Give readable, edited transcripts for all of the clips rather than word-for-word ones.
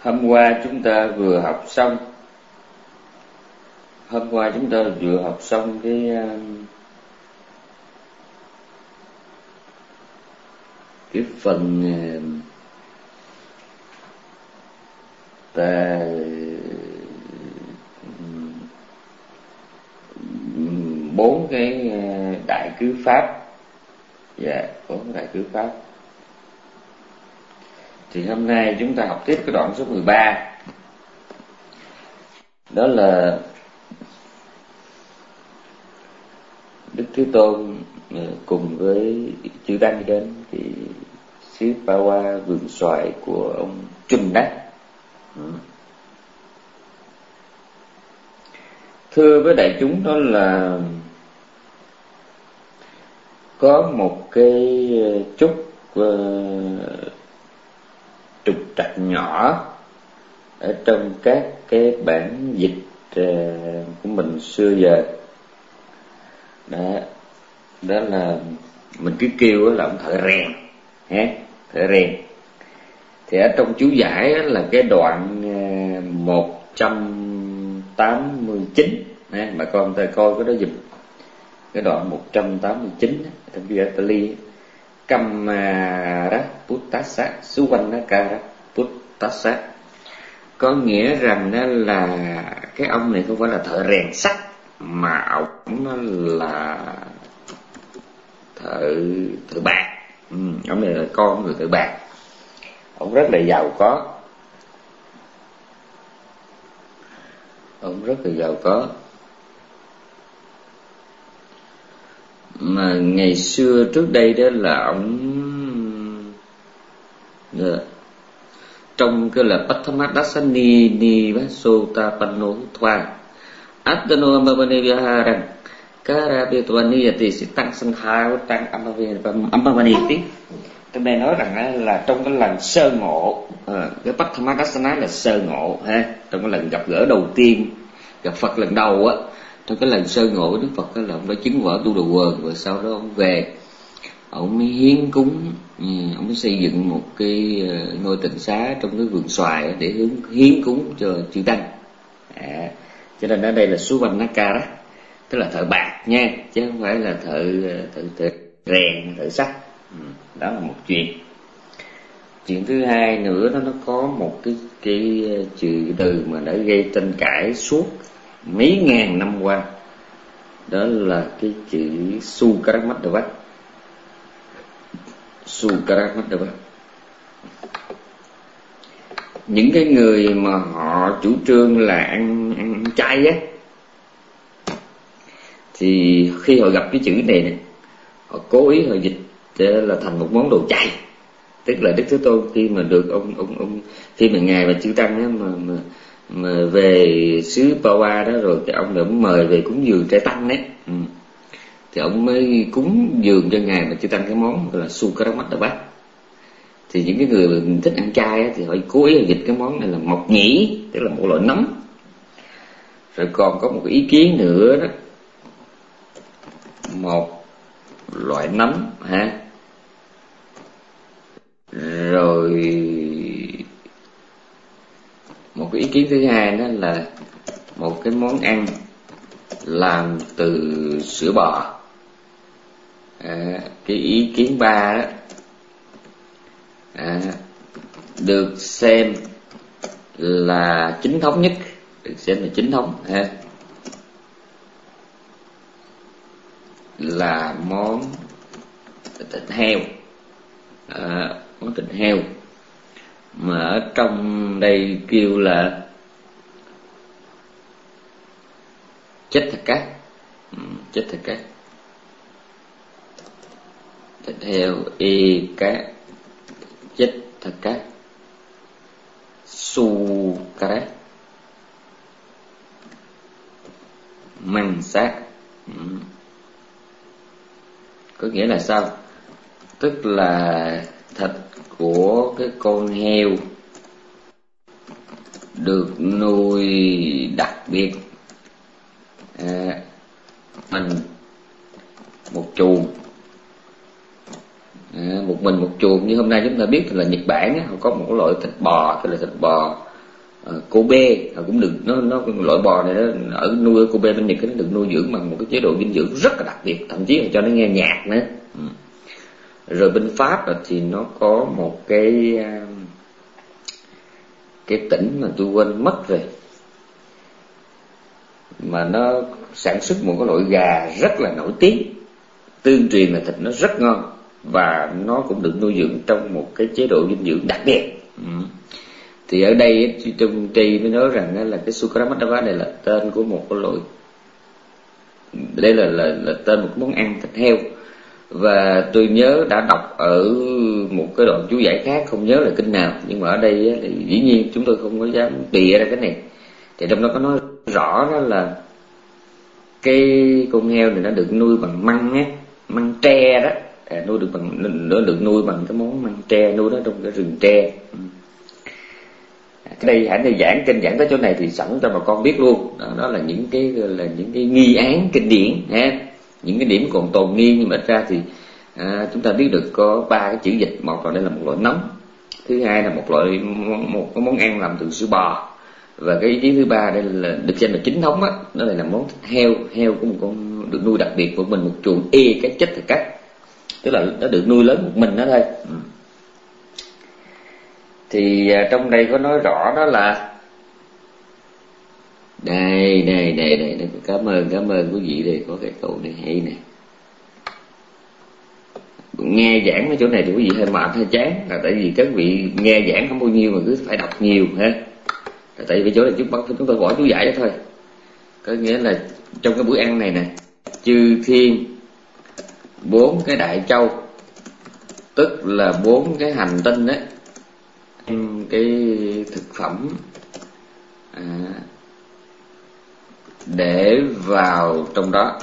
Hôm qua chúng ta vừa học xong cái phần ta bốn cái đại cứ pháp. Bốn đại cứ pháp. Thì hôm nay chúng ta học tiếp cái đoạn số 13. Đó là Đức Thế Tôn cùng với chư tăng đến cái xứ Pa-wa, vườn xoài của ông Chun Đắc. Thưa với đại chúng, đó là có một cái chút trục trặc nhỏ ở trong các cái bản dịch của mình xưa giờ. Đó là mình cứ kêu là ông thợ rèn, thợ rèn. Thì ở trong chú giải là cái đoạn 189, mà con ta coi cái đó giùm. Cái đoạn 189 trong chú giải Pali: Kammara Puttasa Suvannakara Puttasa, có nghĩa rằng đó là cái ông này không phải là thợ rèn sắt, mà ông là thợ bạc. Ông này là con người thợ bạc. Ông rất là giàu có. Mà ngày xưa trước đây đó là ông trong cái là Patthamadasani Nivasotapanno Thoa Attano Ambavane Viharan Karabetwani Yati Sitang Sankhao Tăng Ambavaniti. Trong đây nói rằng là trong cái lần sơ ngộ, cái Patthamadasana là sơ ngộ trong cái lần gặp gỡ đầu tiên, gặp Phật lần đầu á. Trong cái lần sơ ngộ Đức Phật là ông đã chứng vỡ tu đồ quần, rồi sau đó ông về, ông mới hiến cúng, ông mới xây dựng một cái ngôi tịnh xá trong cái vườn xoài để hiến cúng cho chư tăng. Cho nên ở đây là Suvannakara, tức là thợ bạc nha, chứ không phải là thợ rèn, thợ sắt. Đó là một chuyện. Chuyện thứ hai nữa đó, nó có một cái chữ từ mà đã gây tranh cãi suốt mấy ngàn năm qua. Đó là cái chữ Sukaramadava. Những cái người mà họ chủ trương là ăn chay á, thì khi họ gặp cái chữ này họ cố ý họ dịch là thành một món đồ chay. Tức là Đức Thế Tôn khi mà được ông khi mà ngài và chư tăng á, mà về xứ Pa-wa đó rồi, thì ông đã mời về cúng dường trai tăng đấy. Thì ông mới cúng dường cho ngài và chư tăng cái món gọi là Sukaramadava. Thì những cái người mà thích ăn chay á, thì họ cố ý dịch cái món này là mộc nhĩ, tức là một loại nấm. Rồi còn có một cái ý kiến nữa đó, một loại nấm Rồi một cái ý kiến thứ hai đó là một cái món ăn làm từ sữa bò. Cái ý kiến ba đó được xem là chính thống nhất, là món thịt heo. Món thịt heo mà ở trong đây kêu là chết thịt cát. Thịt heo cá chết thịt cát Sukara măng xác. Có nghĩa là sao? Tức là thịt của cái con heo được nuôi đặc biệt, mình một chuồng, một chuồng. Như hôm nay chúng ta biết là Nhật Bản họ có một loại thịt bò, tức là thịt bò Kobe cũng được, nó loại bò này nó nuôi ở Kobe bên Nhật, nó được nuôi dưỡng bằng một cái chế độ dinh dưỡng rất là đặc biệt, thậm chí là cho nó nghe nhạc nữa. Rồi bên Pháp thì nó có một cái tỉnh mà tôi quên mất rồi, mà nó sản xuất một cái loại gà rất là nổi tiếng, tương truyền là thịt nó rất ngon, và nó cũng được nuôi dưỡng trong một cái chế độ dinh dưỡng đặc biệt. Thì ở đây trong Tri mới nói rằng là cái Sukramadava này là tên của một cái loại, đây là tên một món ăn thịt heo. Và tôi nhớ đã đọc ở một cái đoạn chú giải khác, không nhớ là kinh nào, nhưng mà ở đây thì dĩ nhiên chúng tôi không có dám bịa ra cái này. Thì trong đó có nói rõ đó là cái con heo này nó được nuôi bằng măng tre đó, nó được nuôi bằng cái món măng tre, nuôi nó trong cái rừng tre. Cái đây hãy giảng kinh giảng tới chỗ này thì sẵn cho bà con biết luôn, đó là những cái nghi án kinh điển ha, những cái điểm còn tồn nghi. Nhưng mà ít ra thì chúng ta biết được có 3 cái chữ dịch. Một là đây là một loại nấm, thứ hai là một cái món ăn làm từ sữa bò, và cái ý kiến thứ ba đây là được xem là chính thống á, đó là món thịt heo của một con được nuôi đặc biệt của mình, một chuồng cái chết thật cách, tức là nó được nuôi lớn một mình đó thôi. Thì trong đây có nói rõ đó là đây cảm ơn quý vị, đây có cái câu này hay nè. Nghe giảng ở chỗ này thì quý vị hơi mệt hơi chán, là tại vì các vị nghe giảng không bao nhiêu mà cứ phải đọc nhiều ha. Tại vì chỗ này chúng tôi bỏ chú giải đó thôi. Có nghĩa là trong cái bữa ăn này nè, chư thiên 4 cái đại châu, tức là 4 cái hành tinh á, cái thực phẩm để vào trong đó,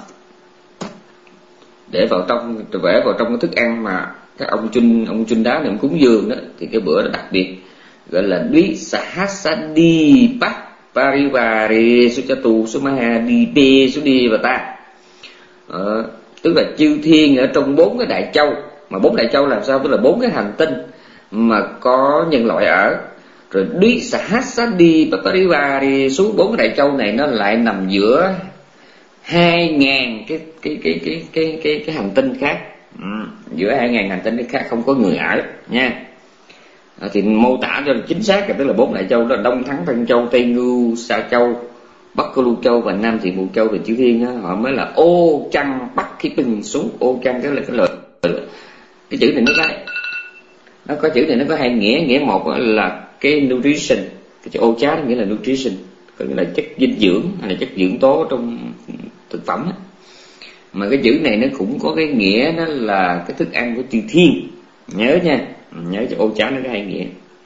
vẽ vào trong cái thức ăn mà cái ông chun đá này ông cúng dường đó, thì cái bữa đó đặc biệt gọi là Dwi Sahasadi Pak Parivari Suchatu Sumahadi Pe Sudivata, tức là chư thiên ở trong 4 cái đại châu. Mà 4 đại châu làm sao? Tức là 4 cái hành tinh mà có nhân loại ở. Rồi Dwi Sahasadi Pak Parivari, số 4 cái đại châu này nó lại nằm giữa 2.000 cái hành tinh khác, giữa 2.000 hành tinh khác không có người ở nha. Thì mô tả cho chính xác là tức là 4 đại châu đó là Đông Thắng, Tân Châu, Tây Ngưu, Sa Châu, Bắc Cơ Lu Châu và Nam Thị Mù Châu. Về chữ thiên đó, họ mới là ô trăng bắc khí bình xuống. Ô trăng cái là cái lời, cái chữ này nó có chữ này nó có hai nghĩa. Nghĩa một là cái nutrition, cái chữ ô chá nghĩa là nutrition, có nghĩa là chất dinh dưỡng hay là chất dưỡng tố trong thực phẩm á. Mà cái chữ này nó cũng có cái nghĩa đó là cái thức ăn của chư thiên, nhớ nha, nhớ cho ô cháo nó có hai nghĩa.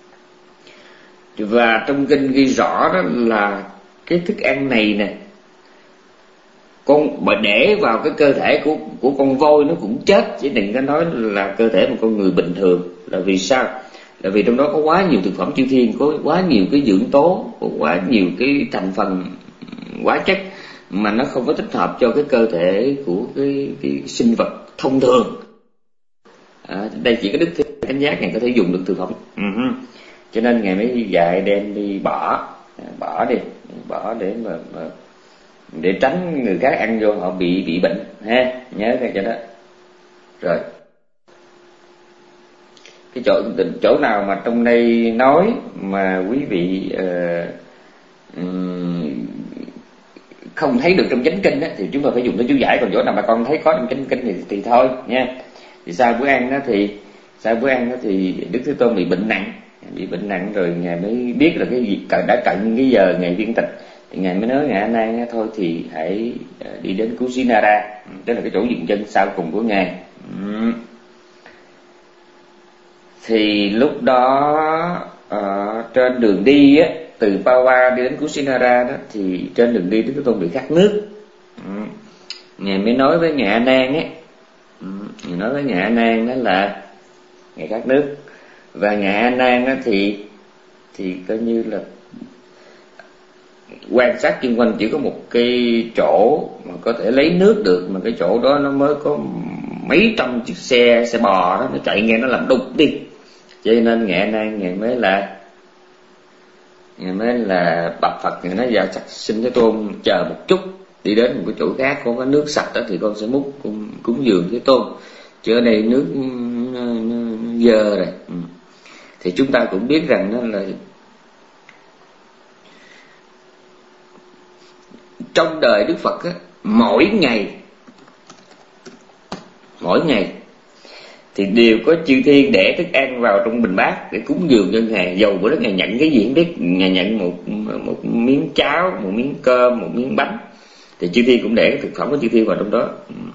Và trong kinh ghi rõ đó là cái thức ăn này nè, mà để vào cái cơ thể của con voi nó cũng chết, chứ đừng có nói là cơ thể một con người bình thường. Là vì sao? Là vì trong đó có quá nhiều thực phẩm chư thiên, có quá nhiều cái dưỡng tố, có quá nhiều cái thành phần hóa chất mà nó không có thích hợp cho cái cơ thể của cái sinh vật thông thường. Đây chỉ có Đức Thế Chánh Giác Ngài có thể dùng được thực phẩm. Cho nên Ngài mới dạy đem đi bỏ để tránh người khác ăn vô họ bị bệnh ha, nhớ cái cho đó. Rồi cái chỗ nào mà trong đây nói mà quý vị không thấy được trong chánh kinh á, thì chúng ta phải dùng tới chú giải. Còn chỗ nào mà con thấy có trong chánh kinh thì thôi nha. Thì sau bữa ăn đó thì Đức Thế Tôn bị bệnh nặng rồi Ngài mới biết là cái gì đã cận cái giờ Ngài viên tịch, thì Ngài mới nói Ngài A Nan thôi thì hãy đi đến Kusinara, tức là cái chỗ dừng chân sau cùng của Ngài. Thì lúc đó trên đường đi á, từ Pawa đi đến Kusinara đó, thì trên đường đi Đức Thế Tôn bị khát nước. Ngài mới nói với Ngài A Nan á, Ngài nói với Ngài A Nan đó là Ngài khát nước. Và Ngài A Nan đó thì coi như là quan sát xung quanh chỉ có một cái chỗ mà có thể lấy nước được, mà cái chỗ đó nó mới có mấy trăm chiếc xe bò đó, nó chạy nghe nó làm đục đi. Cho nên Ngài A Nan Ngài Ngài mới là bạch Phật, Ngài nói dạ chắc xin Thế Tôn chờ một chút, đi đến một cái chỗ khác có cái nước sạch đó thì con sẽ múc cúng dường Thế Tôn, chứ ở đây nước nó dơ rồi. Thì chúng ta cũng biết rằng đó là trong đời Đức Phật á, mỗi ngày thì đều có chư thiên để thức ăn vào trong bình bát để cúng dường cho Ngài. Dầu bữa đó Ngài nhận cái gì không biết, Ngài nhận một miếng cháo, một miếng cơm, một miếng bánh, thì chư thiên cũng để cái thực phẩm của chư thiên vào trong đó.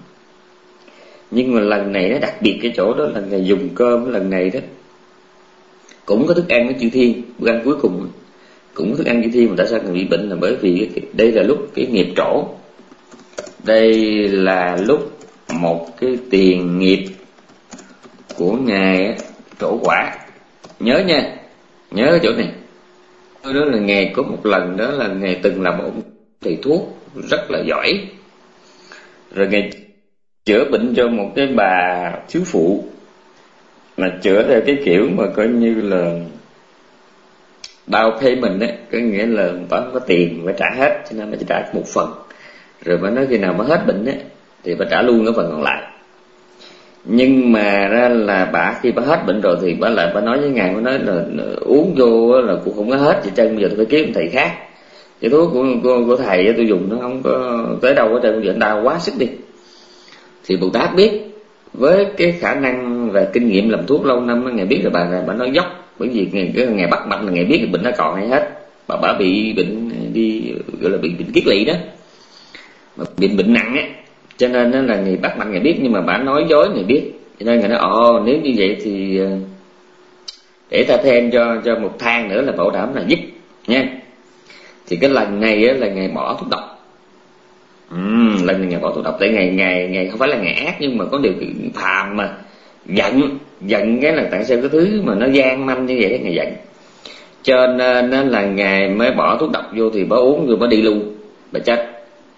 Nhưng mà lần này nó đặc biệt cái chỗ đó là Ngài dùng cơm lần này đó cũng có thức ăn của chư thiên, bữa ăn cuối cùng cũng có thức ăn chư thiên. Mà tại sao Ngài bị bệnh là bởi vì đây là lúc cái nghiệp trổ, đây là lúc một cái tiền nghiệp của Ngài trổ quả. Nhớ nha, nhớ cái chỗ này. Đó là Ngài có một lần đó là Ngài từng là một thầy thuốc rất là giỏi, rồi Ngài chữa bệnh cho một cái bà thiếu phụ, mà chữa theo cái kiểu mà coi như là down payment á, có nghĩa là bà không có tiền phải trả hết, cho nên bà chỉ trả một phần, rồi bà nói khi nào bà hết bệnh á thì bà trả luôn cái phần còn lại. Nhưng mà ra là bà khi bà hết bệnh rồi thì bà lại bà nói với Ngài, bà nói là uống vô là cũng không có hết vậy trơn, bây giờ tôi phải kiếm một thầy khác, cái thuốc của thầy tôi dùng nó không có tới đâu hết trơn, bây giờ đau quá sức đi. Thì Bồ Tát biết với cái khả năng và kinh nghiệm làm thuốc lâu năm, Ngài biết là bà nói dốc, bởi vì Ngài bắt mạch là Ngài biết bệnh nó còn hay hết. Bà bị bệnh đi gọi là bị bệnh kiết lỵ đó, mà bệnh nặng á, cho nên là Ngài bắt mạch Ngài biết, nhưng mà bà nói dối Ngài biết, cho nên Ngài nói nếu như vậy thì để ta thêm cho một thang nữa là bảo đảm là giúp nha. Thì cái lần này á là Ngài bỏ thuốc độc. Lần này Ngài bỏ thuốc độc, tại Ngài không phải là Ngài ác, nhưng mà có điều phàm mà giận cái là tại sao cái thứ mà nó gian manh như vậy Ngài giận, cho nên là Ngài mới bỏ thuốc độc vô, thì bà uống rồi bà đi luôn, bà chết.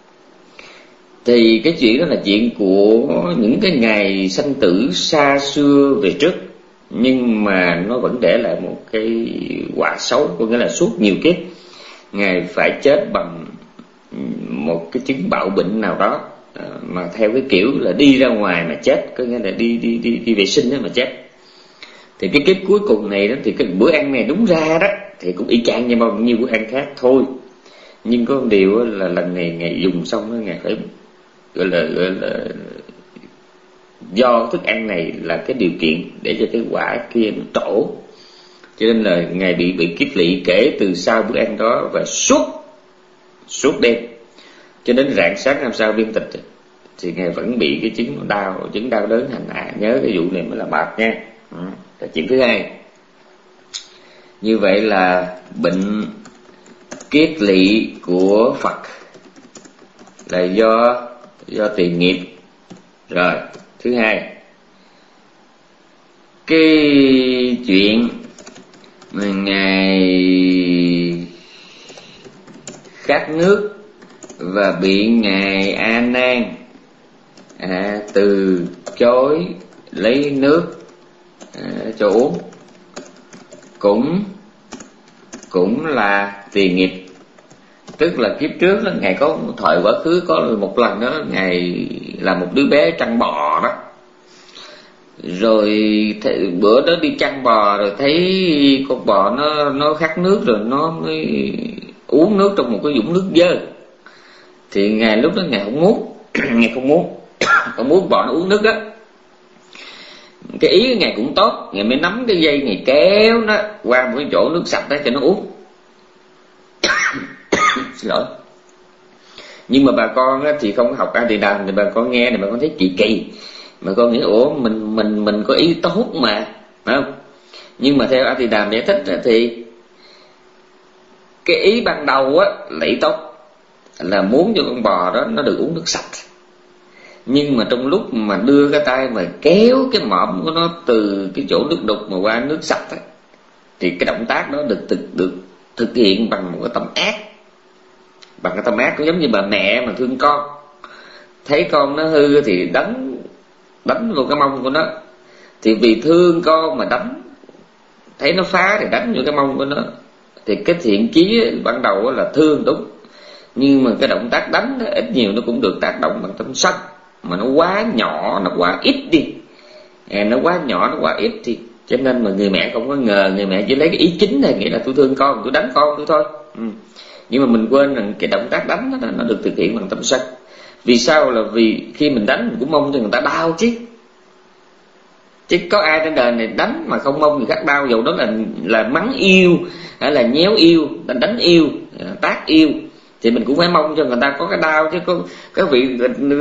Thì cái chuyện đó là chuyện của những cái ngày sanh tử xa xưa về trước, nhưng mà nó vẫn để lại một cái quả xấu, có nghĩa là suốt nhiều kiếp Ngài phải chết bằng một cái chứng bạo bệnh nào đó, mà theo cái kiểu là đi ra ngoài mà chết, có nghĩa là đi vệ sinh đó mà chết. Thì cái kiếp cuối cùng này đó, thì cái bữa ăn này đúng ra đó thì cũng y chang như bao nhiêu bữa ăn khác thôi, nhưng có một điều là lần này Ngài dùng xong đó, Ngài phải gọi là do thức ăn này là cái điều kiện để cho cái quả kia nó trổ, cho nên là Ngài bị kiết lỵ kể từ sau bữa ăn đó và suốt đêm cho đến rạng sáng năm sau viên tịch thì Ngài vẫn bị cái chứng đau đớn hành hạ. Nhớ cái vụ này mới là bạc nha. Là chuyện thứ hai. Như vậy là bệnh kiết lỵ của Phật là do tiền nghiệp. Rồi thứ hai, cái chuyện mà Ngài khát nước và bị Ngài A Nan từ chối lấy nước cho uống cũng là tiền nghiệp. Tức là kiếp trước đó, Ngài có thời quá khứ có một lần đó Ngài là một đứa bé chăn bò đó, rồi bữa đó đi chăn bò rồi thấy con bò nó khát nước, rồi nó mới uống nước trong một cái vũng nước dơ. Thì Ngài lúc đó Ngài không muốn Ngài không muốn bò nó uống nước đó. Cái ý Ngài cũng tốt, Ngài mới nắm cái dây Ngài kéo nó qua một cái chỗ nước sạch đó cho nó uống. Xin lỗi. Nhưng mà bà con thì không học A Tỳ Đàm, thì bà con nghe thì bà con thấy kỳ, mà con nghĩ mình có ý tốt mà, phải không? Nhưng mà theo A Tỳ Đàm giải thích thì cái ý ban đầu là ý tốt, là muốn cho con bò đó nó được uống nước sạch. Nhưng mà trong lúc mà đưa cái tay mà kéo cái mõm của nó từ cái chỗ nước đục mà qua nước sạch thì cái động tác đó được thực hiện bằng một cái tâm ác. Bằng cái tâm ác cũng giống như bà mẹ mà thương con, thấy con nó hư thì đánh vô cái mông của nó, thì vì thương con mà đánh, thấy nó phá thì đánh vô cái mông của nó, Thì cái thiện chí ban đầu là thương đúng, nhưng mà cái động tác đánh đó, ít nhiều nó cũng được tác động bằng tâm sân, mà nó quá nhỏ, nó quá ít đi, nó quá nhỏ, nó quá ít thì cho nên mà người mẹ không có ngờ, người mẹ chỉ lấy cái ý chính này, nghĩa là tôi thương con, tôi đánh con tôi thôi. Nhưng mà mình quên rằng cái động tác đánh đó, nó được thực hiện bằng tâm sân. Vì sao? Là vì khi mình đánh mình cũng mong cho người ta đau chứ có ai trên đời này đánh mà không mong người khác đau, dù đó là mắng yêu hay là nhéo yêu, đánh yêu, tác yêu, thì mình cũng phải mong cho người ta có cái đau chứ. Có các vị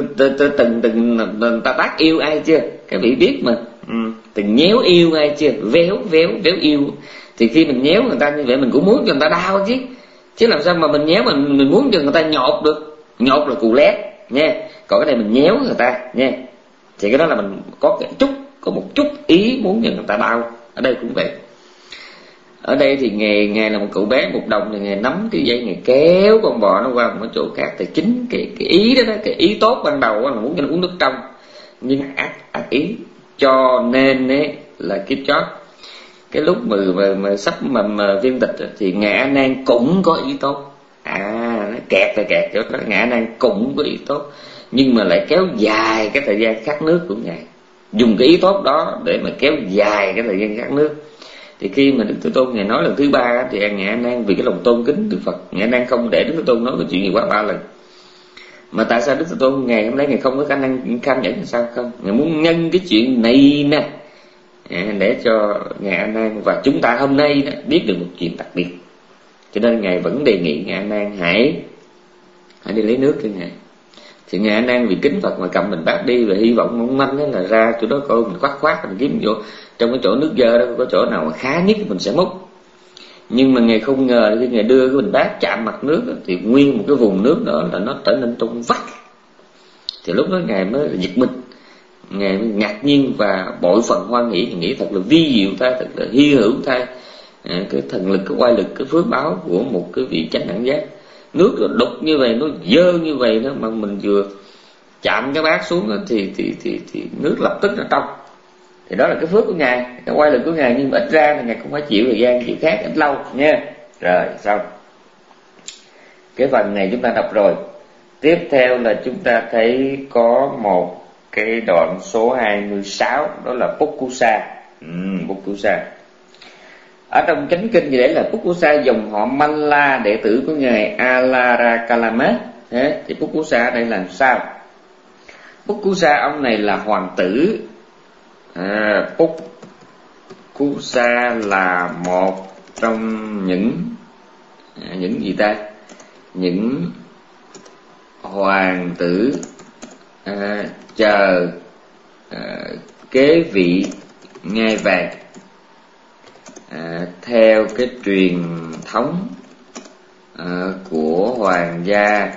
từng ta tác yêu ai chưa? Các vị biết mà. Từng nhéo yêu ai chưa? Véo yêu. Thì khi mình nhéo người ta như vậy mình cũng muốn cho người ta đau chứ làm sao mà mình nhéo mình muốn cho người ta nhột được. Nhột là cù lét nha, còn cái này mình nhéo người ta nha, thì cái đó là mình có một chút ý muốn cho người ta đau. Ở đây cũng vậy. Ở đây thì Ngài là một cậu bé 1 đồng, thì Ngài nắm cái dây, Ngài kéo con bò nó qua một chỗ khác. Thì chính cái ý đó, cái ý tốt ban đầu là muốn cho nó uống nước trong, nhưng ác ý. Cho nên ấy là kiếp chót, cái lúc mà sắp mà viên tịch thì Ngài A Nan cũng có ý tốt. Nó kẹt chỗ đó. Ngài A Nan cũng có ý tốt, nhưng mà lại kéo dài cái thời gian khát nước của Ngài, dùng cái ý tốt đó để mà kéo dài cái thời gian khát nước. Thì khi mà Đức Thế Tôn Ngài nói lần thứ 3 thì Ngài A Nan vì cái lòng tôn kính Đức Phật, Ngài A Nan không để Đức Thế Tôn nói cái chuyện gì quá 3 lần. Mà tại sao Đức Thế Tôn ngày hôm nay Ngài không có khả năng kham nhẫn? Sao không? Ngài muốn nhân cái chuyện này nè để cho Ngài A Nan và chúng ta hôm nay đó biết được một chuyện đặc biệt. Cho nên Ngài vẫn đề nghị Ngài A Nan hãy đi lấy nước cho Ngài. Thì Ngài A Nan vì kính Phật mà cầm mình bát đi, và hy vọng mong manh là ra chỗ đó coi mình khoát mình kiếm chỗ, trong cái chỗ nước dơ đó có chỗ nào mà khá nhất mình sẽ múc. Nhưng mà Ngài không ngờ khi Ngài đưa cái bình bát chạm mặt nước đó, thì nguyên một cái vùng nước đó là nó trở nên trong vắt. Thì lúc đó Ngài mới giật mình, Ngài mới ngạc nhiên và bội phần hoan hỷ, nghĩ thật là vi diệu thay, thật là hy hữu thay cái thần lực, cái oai lực, cái phước báo của một cái vị chánh đẳng giác. Nước nó đục như vậy, nó dơ như vậy đó, mà mình vừa chạm cái bát xuống đó, thì nước lập tức nó trong. Thì đó là cái phước của Ngài, cái oai lực của Ngài. Nhưng mà ít ra thì Ngài cũng phải chịu thời gian chịu khác ít lâu nha. Rồi xong cái phần này chúng ta đọc rồi. Tiếp theo là chúng ta thấy có một cái đoạn số 26, đó là Pukkusa. Pukkusa ở trong chánh kinh gì đấy là Pukkusa dòng họ Malla, đệ tử của ngài Alarakalama. Thì Pukkusa ở đây là sao? Pukkusa ông này là hoàng tử. Pukkusa là một trong những gì ta? Những hoàng tử chờ kế vị ngai vàng. Theo cái truyền thống của hoàng gia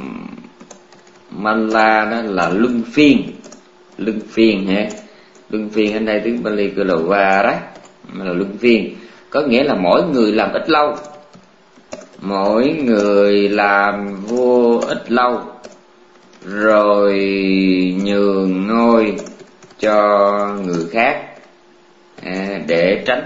Malla đó là luân phiên ha. Luân phiên ở đây tiếng Pali gọi là Vara, là luân phiên, có nghĩa là mỗi người làm ít lâu, mỗi người làm vua ít lâu rồi nhường ngôi cho người khác để tránh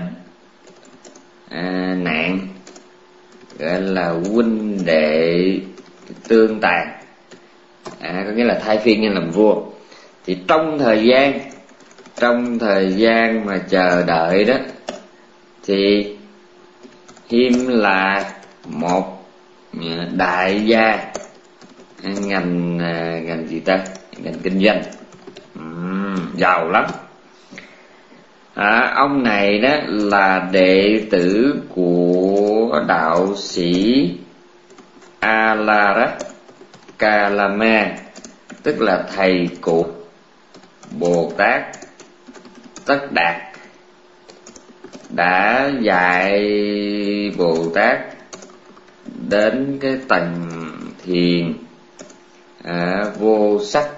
nạn, gọi là huynh đệ tương tàn, có nghĩa là thay phiên nhau làm vua. Thì trong thời gian mà chờ đợi đó thì Hiêm là một đại gia ngành gì ta? Ngành kinh doanh, giàu lắm. Ông này đó là đệ tử của đạo sĩ Alarakalama, tức là thầy của Bồ Tát Tất Đạt, đã dạy Bồ Tát đến cái tầng thiền vô sắc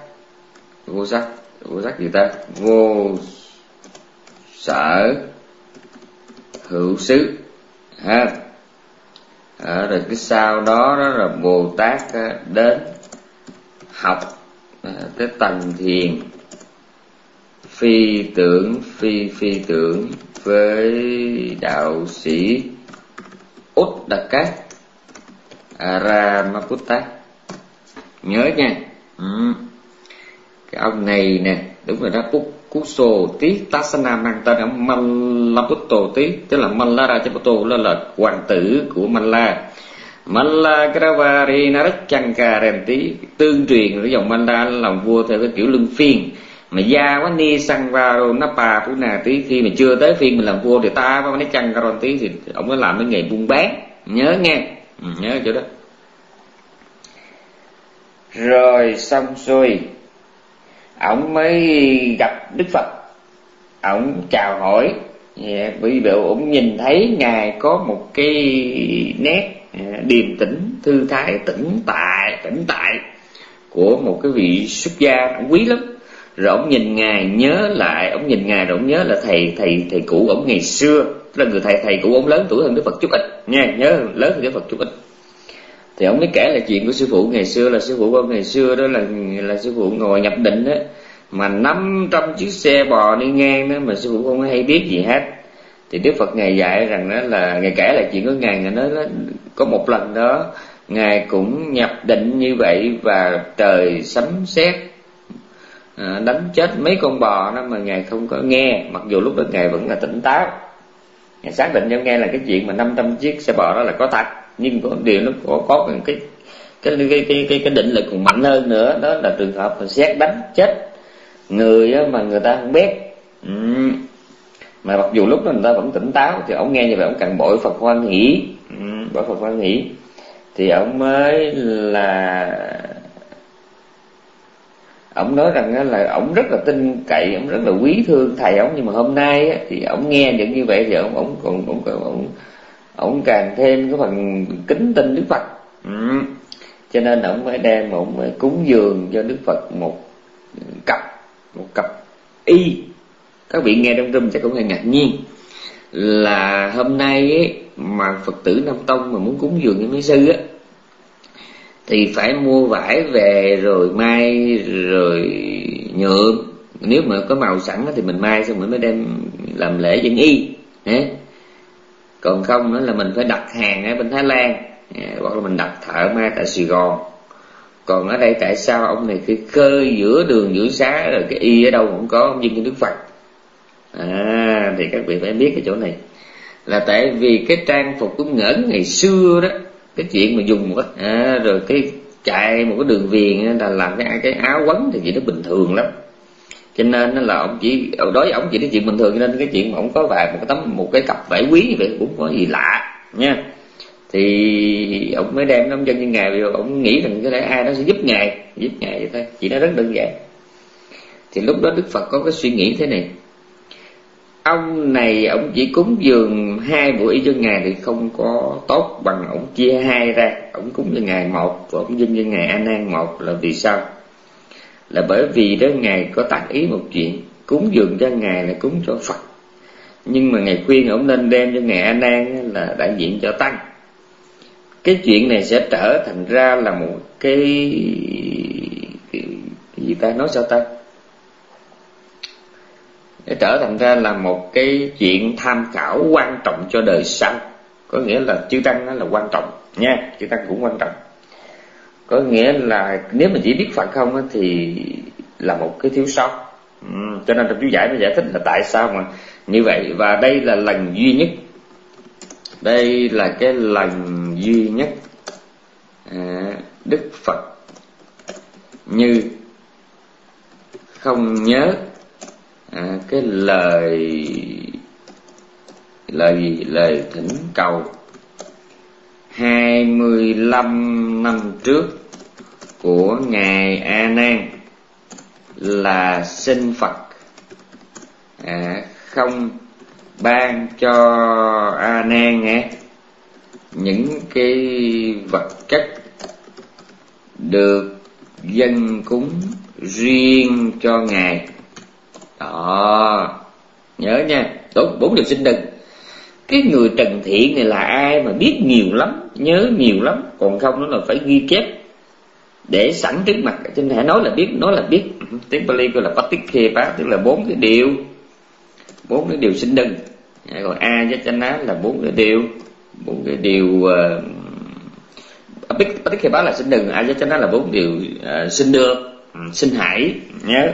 gì ta? Vô sở hữu xứ rồi cái sau đó là Bồ Tát đến học cái tầng thiền phi tưởng với đạo sĩ Uddaka Aramaputta. Nhớ nha. Cái ông này nè, đúng rồi đó, Kuso Tí Tasana mang tên ông Malaputto Tí, tức là Mallarajaputto là hoàng tử của Malla. Malla Gravari Narachankarenti, tương truyền cái dòng Malla làm vua theo cái kiểu luân phiên. Mà Yavani Sangvaro Napa Puna Tí, khi mà chưa tới phiên mình làm vua thì ta với Chankarenti thì ông mới làm cái nghề buôn bán. Nhớ nghe, nhớ chỗ đó. Rồi xong xuôi, ổng mới gặp Đức Phật, ổng chào hỏi, bởi vì ổng nhìn thấy ngài có một cái nét điềm tĩnh, thư thái, tĩnh tại của một cái vị xuất gia, ổng quý lắm. Rồi ổng nhìn ngài nhớ lại, ổng nhìn ngài rồi ổng nhớ là thầy cũ ổng ngày xưa, tức là người thầy cũ ổng lớn tuổi hơn Đức Phật chút ít nha, nhớ lớn hơn Đức Phật chút ít. Thì ông mới kể lại chuyện của sư phụ ngày xưa, là sư phụ ông ngày xưa đó là sư phụ ngồi nhập định đó, mà 500 chiếc xe bò đi ngang đó mà sư phụ không hay biết gì hết. Thì Đức Phật ngài dạy rằng đó là ngài kể lại chuyện của ngài nói đó, có một lần đó ngài cũng nhập định như vậy và trời sấm sét đánh chết mấy con bò đó mà ngài không có nghe, mặc dù lúc đó ngài vẫn là tỉnh táo. Ngài xác định cho nghe là cái chuyện mà 500 chiếc xe bò đó là có thật, nhưng có điều nó có cái định lực còn mạnh hơn nữa, đó là trường hợp là sét đánh chết người đó mà người ta không biết. Mà mặc dù lúc đó người ta vẫn tỉnh táo, thì ông nghe như vậy ông càng bội Phật hoan hỷ, bội Phật hoan hỷ, thì ông mới là ông nói rằng là ông rất là tin cậy, ông rất là quý thương thầy ông, nhưng mà hôm nay thì ông nghe được như vậy thì ông càng thêm cái phần kính tin Đức Phật. Cho nên ông mới đem, ông mới cúng dường cho Đức Phật một cặp y. Các vị nghe trong room chắc cũng hơi ngạc nhiên là hôm nay ấy, mà Phật tử Nam Tông mà muốn cúng dường cho mấy sư á thì phải mua vải về rồi may rồi nhuộm. Nếu mà có màu sẵn thì mình may xong rồi mới đem làm lễ dân y. Còn không nữa là mình phải đặt hàng ở bên Thái Lan, hoặc là mình đặt thợ may tại Sài Gòn. Còn ở đây tại sao ông này khi khơi giữa đường giữa xá rồi cái y ở đâu cũng có, ông dưng cho Đức Phật. Thì các vị phải biết cái chỗ này là tại vì cái trang phục của Ngẩn ngày xưa đó, cái chuyện mà dùng một rồi cái chạy một cái đường viền là làm cái áo quấn thì chuyện đó bình thường lắm. Cho nên là ông chỉ đối với ông chỉ cái chuyện bình thường, cho nên cái chuyện mà ông có vài một cái cặp vải quý như vậy cũng có gì lạ nha. Thì ông mới đem nông dân như ngài, vì ông nghĩ rằng cái lẽ ai đó sẽ giúp ngài vậy thôi, chỉ nó rất đơn giản. Thì lúc đó Đức Phật có cái suy nghĩ thế này: ông này ông chỉ cúng dường 2 bộ y cho ngài thì không có tốt bằng ông chia 2 ra, ông cúng cho ngài 1 và ông dâng cho ngài A Nan 1. Là vì sao? Là bởi vì đó ngài có tác ý một chuyện, cúng dường cho ngài là cúng cho Phật, nhưng mà ngài khuyên ông nên đem cho ngài A Nan là đại diện cho tăng. Cái chuyện này sẽ trở thành ra là một cái gì ta nói sao ta, để trở thành ra là một cái chuyện tham khảo quan trọng cho đời sau. Có nghĩa là chư tăng đó là quan trọng nha, chư tăng cũng quan trọng. Có nghĩa là nếu mà chỉ biết Phật không thì là một cái thiếu sót. Cho nên trong chú giải nó giải thích là tại sao mà như vậy. Và đây là lần duy nhất, đây là cái lần duy nhất Đức Phật như không nhớ cái lời thỉnh cầu 25 năm trước của ngài A Nan là xin Phật không ban cho A Nan những cái vật chất được dâng cúng riêng cho ngài. Đó, nhớ nha, 4 điều xin đừng. Cái người trần thiện này là ai mà biết nhiều lắm, nhớ nhiều lắm, còn không nó là phải ghi chép để sẵn trước mặt. Cho nên hãy nói là biết. Tiếng Pali gọi là patikhepa, tức là 4 cái điều xin đừng. Còn A Yachana là 4 cái bốn cái điều Paticca là xin đừng, ai cho nó là 4 điều xin được, xin hãy nhớ.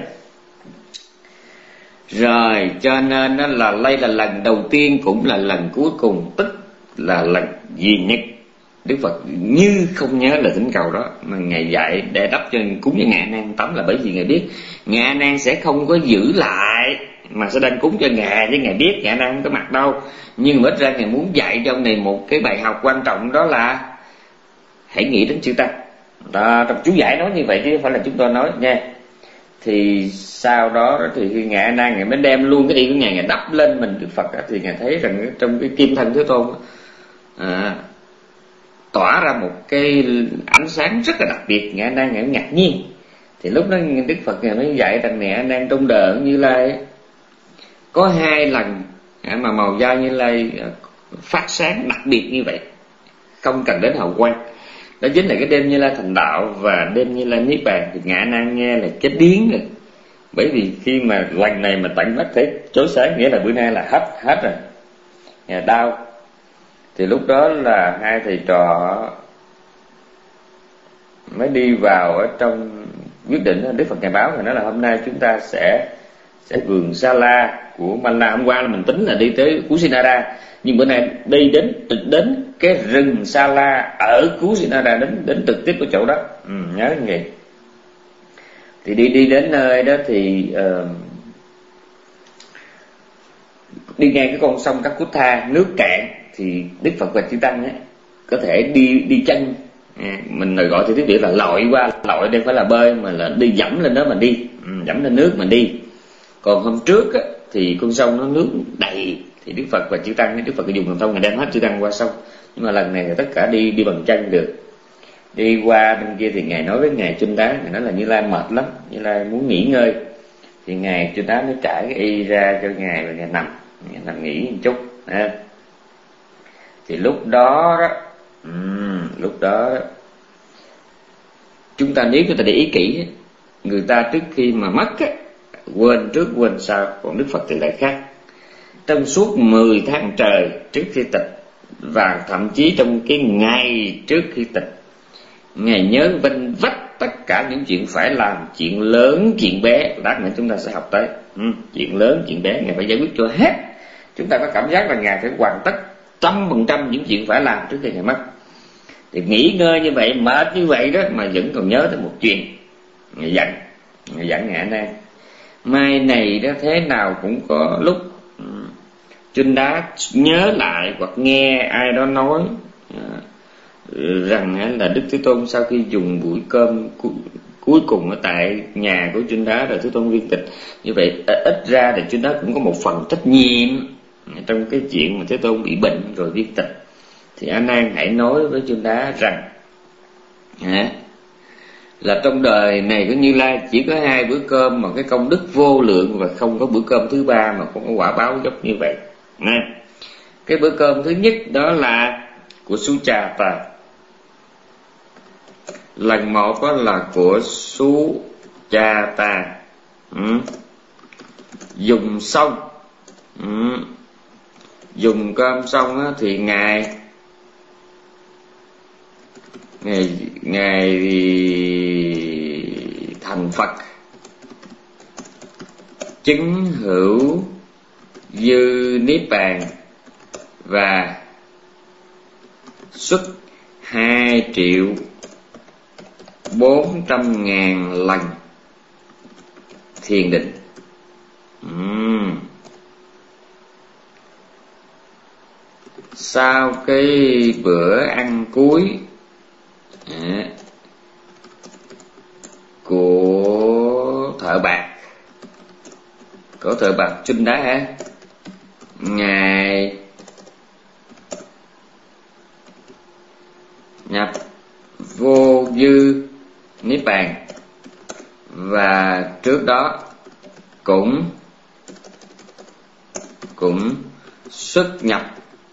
Rồi cho nên nó là đây là lần đầu tiên cũng là lần cuối cùng, tức là lần duy nhất Đức Phật như không nhớ lời thỉnh cầu đó mà Ngài dạy để đắp cho cúng cho Ngài A Nan tắm, là bởi vì Ngài biết Ngài A Nan sẽ không có giữ lại mà sẽ đang cúng cho Ngài, với Ngài biết Ngài A Nan không có mặt đâu, nhưng mà ít ra Ngài muốn dạy cho ông này một cái bài học quan trọng, đó là hãy nghĩ đến chư Tăng. Đó, trong chú giải nói như vậy chứ không phải là chúng tôi nói nha. Thì sau đó thì khi Ngài A Nan Ngài mới đem luôn cái y của Ngài, Ngài đắp lên mình Đức Phật, thì Ngài thấy rằng trong cái kim thân Thế Tôn tỏa ra một cái ánh sáng rất là đặc biệt. Ngài A Nan Ngài ngạc nhiên. Thì lúc đó Đức Phật Ngài mới dạy rằng Ngài A Nan trong đời Như Lai có 2 lần mà màu da Như Lai phát sáng đặc biệt như vậy, không cần đến hào quang. Đó chính là cái đêm Như Lai thành đạo và đêm Như Lai niết bàn. Thì Ngài A Nan nghe là chết điếng rồi, bởi vì khi mà lần này mà tận mắt thấy chói sáng, nghĩa là bữa nay là hết rồi, nhà đau. Thì lúc đó là hai thầy trò mới đi vào ở trong, quyết định Đức Phật Ngài báo rồi, nói là hôm nay chúng ta sẽ vườn Sa La của Mala. Hôm qua là mình tính là đi tới Kusinara, nhưng bữa nay đi đến cái rừng Sa La ở Kusinara, đến trực tiếp cái chỗ đó. Nhớ như vậy. Thì đi đến nơi đó thì đi ngang cái con sông Calcutta, nước cạn, thì Đức Phật và chư Tăng ấy có thể đi chân, mình gọi thì tiếng Việt là lội qua, lội đây phải là bơi mà là đi dẫm lên đó mà đi, dẫm lên nước mà đi. Còn hôm trước á, thì con sông nó nước đầy, thì Đức Phật và chư Tăng, Đức Phật dùng thần thông Ngài đem hết chư Tăng qua sông, nhưng mà lần này thì tất cả đi bằng chân được. Đi qua bên kia thì Ngài nói với Ngài Chun Đá, Ngài nói là Như Lai mệt lắm, Như Lai muốn nghỉ ngơi. Thì Ngài Chun Đá mới trải cái y ra cho Ngài và Ngài nằm nghỉ một chút. Thì lúc đó chúng ta, nếu chúng ta để ý kỹ, người ta trước khi mà mất á, quên trước quên sau, còn Đức Phật thì lại khác. Trong suốt 10 tháng trời trước khi tịch, và thậm chí trong cái ngày trước khi tịch, Ngài nhớ vanh vách tất cả những chuyện phải làm, chuyện lớn chuyện bé. Lát nữa chúng ta sẽ học tới chuyện lớn chuyện bé Ngài phải giải quyết cho hết. Chúng ta có cảm giác là Ngài phải hoàn tất 100% những chuyện phải làm trước khi Ngài mất. Thì nghỉ ngơi như vậy, mệt như vậy đó, mà vẫn còn nhớ tới một chuyện. Ngài dặn Ngài A Nan, mai này đó thế nào cũng có lúc Chun Đá nhớ lại hoặc nghe ai đó nói rằng là Đức Thế Tôn sau khi dùng buổi cơm cuối cùng ở tại nhà của Chun Đá rồi Thế Tôn viên tịch. Như vậy ít ra thì Chun Đá cũng có một phần trách nhiệm trong cái chuyện mà Thế Tôn bị bệnh rồi viên tịch. Thì A Nan hãy nói với Chun Đá rằng là trong đời này của Như Lai chỉ có 2 bữa cơm mà cái công đức vô lượng, và không có bữa cơm thứ 3 mà không có quả báo dốc như vậy. Cái bữa cơm thứ nhất đó là của Suchata. Lần 1 đó là của Suchata, dùng xong, dùng cơm xong á, thì ngài thành Phật, chứng hữu dư niết bàn và xuất 2.400.000 lần thiền định. Sau cái bữa ăn cuối của thợ bạc Chun Đá, Ngài nhập vô dư niết bàn, và trước đó cũng xuất nhập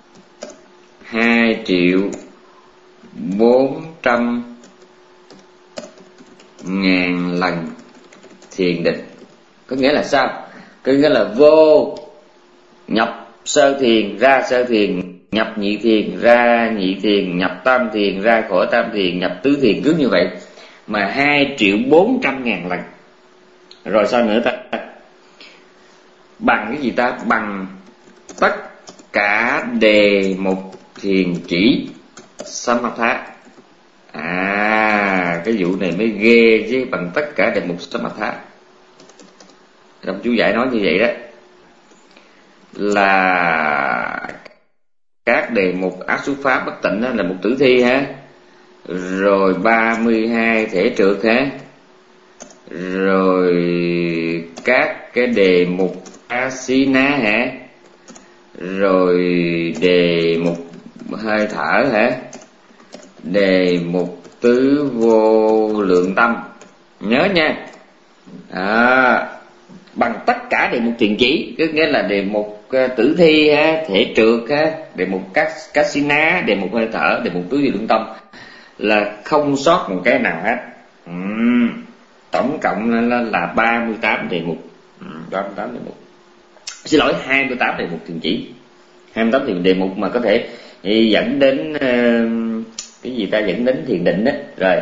2.400.000 lần thiền định. Có nghĩa là sao? Có nghĩa là vô nhập sơ thiền, ra sơ thiền, nhập nhị thiền, ra nhị thiền, nhập tam thiền, ra khỏi tam thiền, nhập tứ thiền, cứ như vậy mà 2.400.000 lần. Rồi sao nữa ta? Bằng cái gì ta? Bằng tất cả đề mục thiền chỉ Samatha. Cái vụ này mới ghê chứ. Bằng tất cả đề mục Samatha. Trong chú giải nói như vậy đó, là các đề mục ác xuất pháp bất tịnh là mục tử thi ha, rồi 32 thể trượt ha, rồi các cái đề mục asina hả, rồi đề mục hơi thở hả, đề mục tứ vô lượng tâm, nhớ nha. Bằng tất cả đề mục thiền chỉ, cứ nghĩa là đề mục tử thi ha, thể trượt ha, đề mục kasina, đề mục hơi thở, đề mục tứ vô lượng tâm, là không sót một cái nào hết. Tổng cộng là 38 đề mục. 38 đề mục. Xin lỗi, 28 đề mục thiền chỉ. 28 thì đề mục mà có thể dẫn đến cái gì ta, dẫn đến thiền định đó. Rồi